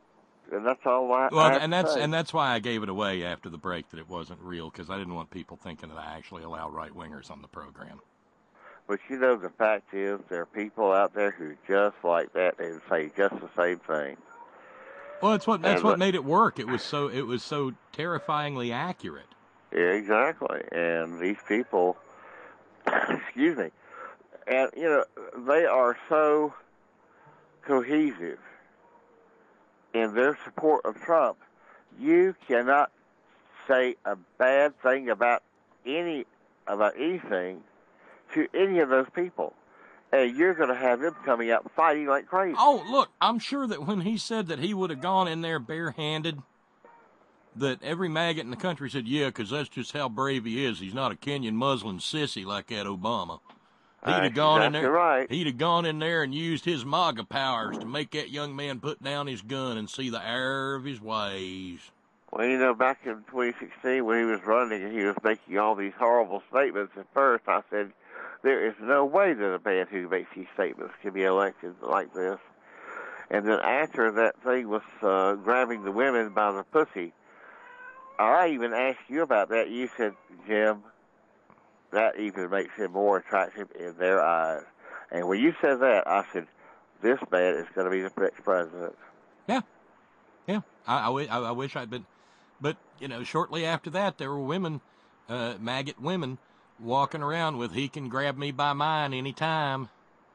And that's all I, well, I have and to that's say. and that's why I gave it away after the break that it wasn't real, because I didn't want people thinking that I actually allow right-wingers on the program. But you know, the fact is, there are people out there who just like that and say just the same thing. Well, that's what that's and, what made it work. It was so it was so terrifyingly accurate. Yeah, exactly. And these people, excuse me, and you know, they are so cohesive in their support of Trump. You cannot say a bad thing about any about anything to any of those people, and you're going to have them coming out fighting like crazy. Oh, look, I'm sure that when he said that he would have gone in there barehanded, that every maggot in the country said, yeah, because that's just how brave he is. He's not a Kenyan Muslim sissy like that Obama. He'd have gone exactly in there. Right. He'd have gone in there and used his MAGA powers to make that young man put down his gun and see the error of his ways. Well, you know, back in twenty sixteen when he was running and he was making all these horrible statements, at first I said, there is no way that a man who makes these statements can be elected like this. And then after that thing was uh, grabbing the women by the pussy, I even asked you about that. You said, Jim, that even makes him more attractive in their eyes. And when you said that, I said, this man is going to be the next president. Yeah. Yeah. I, I, I wish I'd been. But, you know, shortly after that, there were women, uh, maggot women, walking around with, he can grab me by mine any time.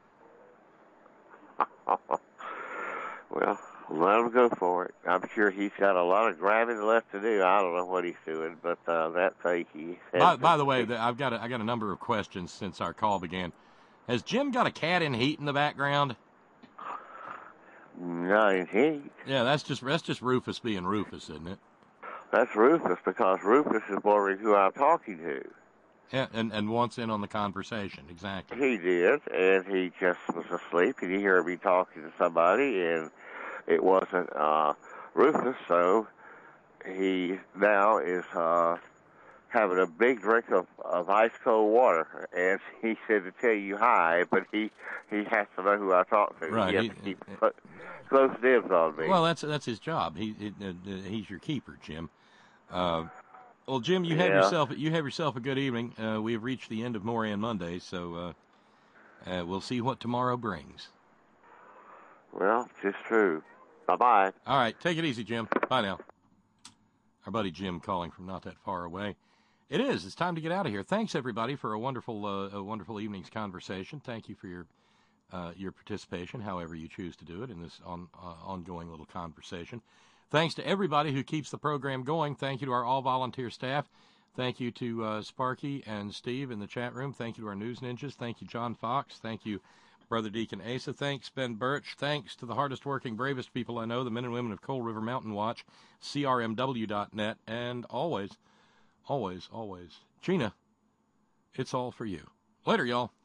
Well, let him go for it. I'm sure he's got a lot of grabbing left to do. I don't know what he's doing, but uh, that thing he said. By, by the way, I've got a, I got a number of questions since our call began. Has Jim got a cat in heat in the background? No, in heat. Yeah, that's just that's just Rufus being Rufus, isn't it? That's Rufus, because Rufus is wondering who I'm talking to. Yeah, and, and wants in on the conversation, exactly. He did, and he just was asleep, and he heard me talking to somebody, and it wasn't uh, Rufus, so he now is uh, having a big drink of, of ice-cold water, and he said to tell you hi, but he, he has to know who I talk to. Right. He has He, to keep uh, close dibs on me. Well, that's that's his job. He, he uh, he's your keeper, Jim. Uh, well, Jim, you have Yeah. yourself you have yourself a good evening. Uh, we have reached the end of Moran Monday, so uh, uh, we'll see what tomorrow brings. Well, it's true. Bye-bye. All right, take it easy, Jim. Bye now. Our buddy Jim calling from not that far away. It is. It's time to get out of here. Thanks, everybody, for a wonderful uh, a wonderful evening's conversation. Thank you for your uh, your participation, however you choose to do it, in this on, uh, ongoing little conversation. Thanks to everybody who keeps the program going. Thank you to our all-volunteer staff. Thank you to uh, Sparky and Steve in the chat room. Thank you to our news ninjas. Thank you, John Fox. Thank you, Brother Deacon Asa. Thanks, Ben Birch. Thanks to the hardest-working, bravest people I know, the men and women of Coal River Mountain Watch, C R M W dot net, and always, always, always, Gina, it's all for you. Later, y'all.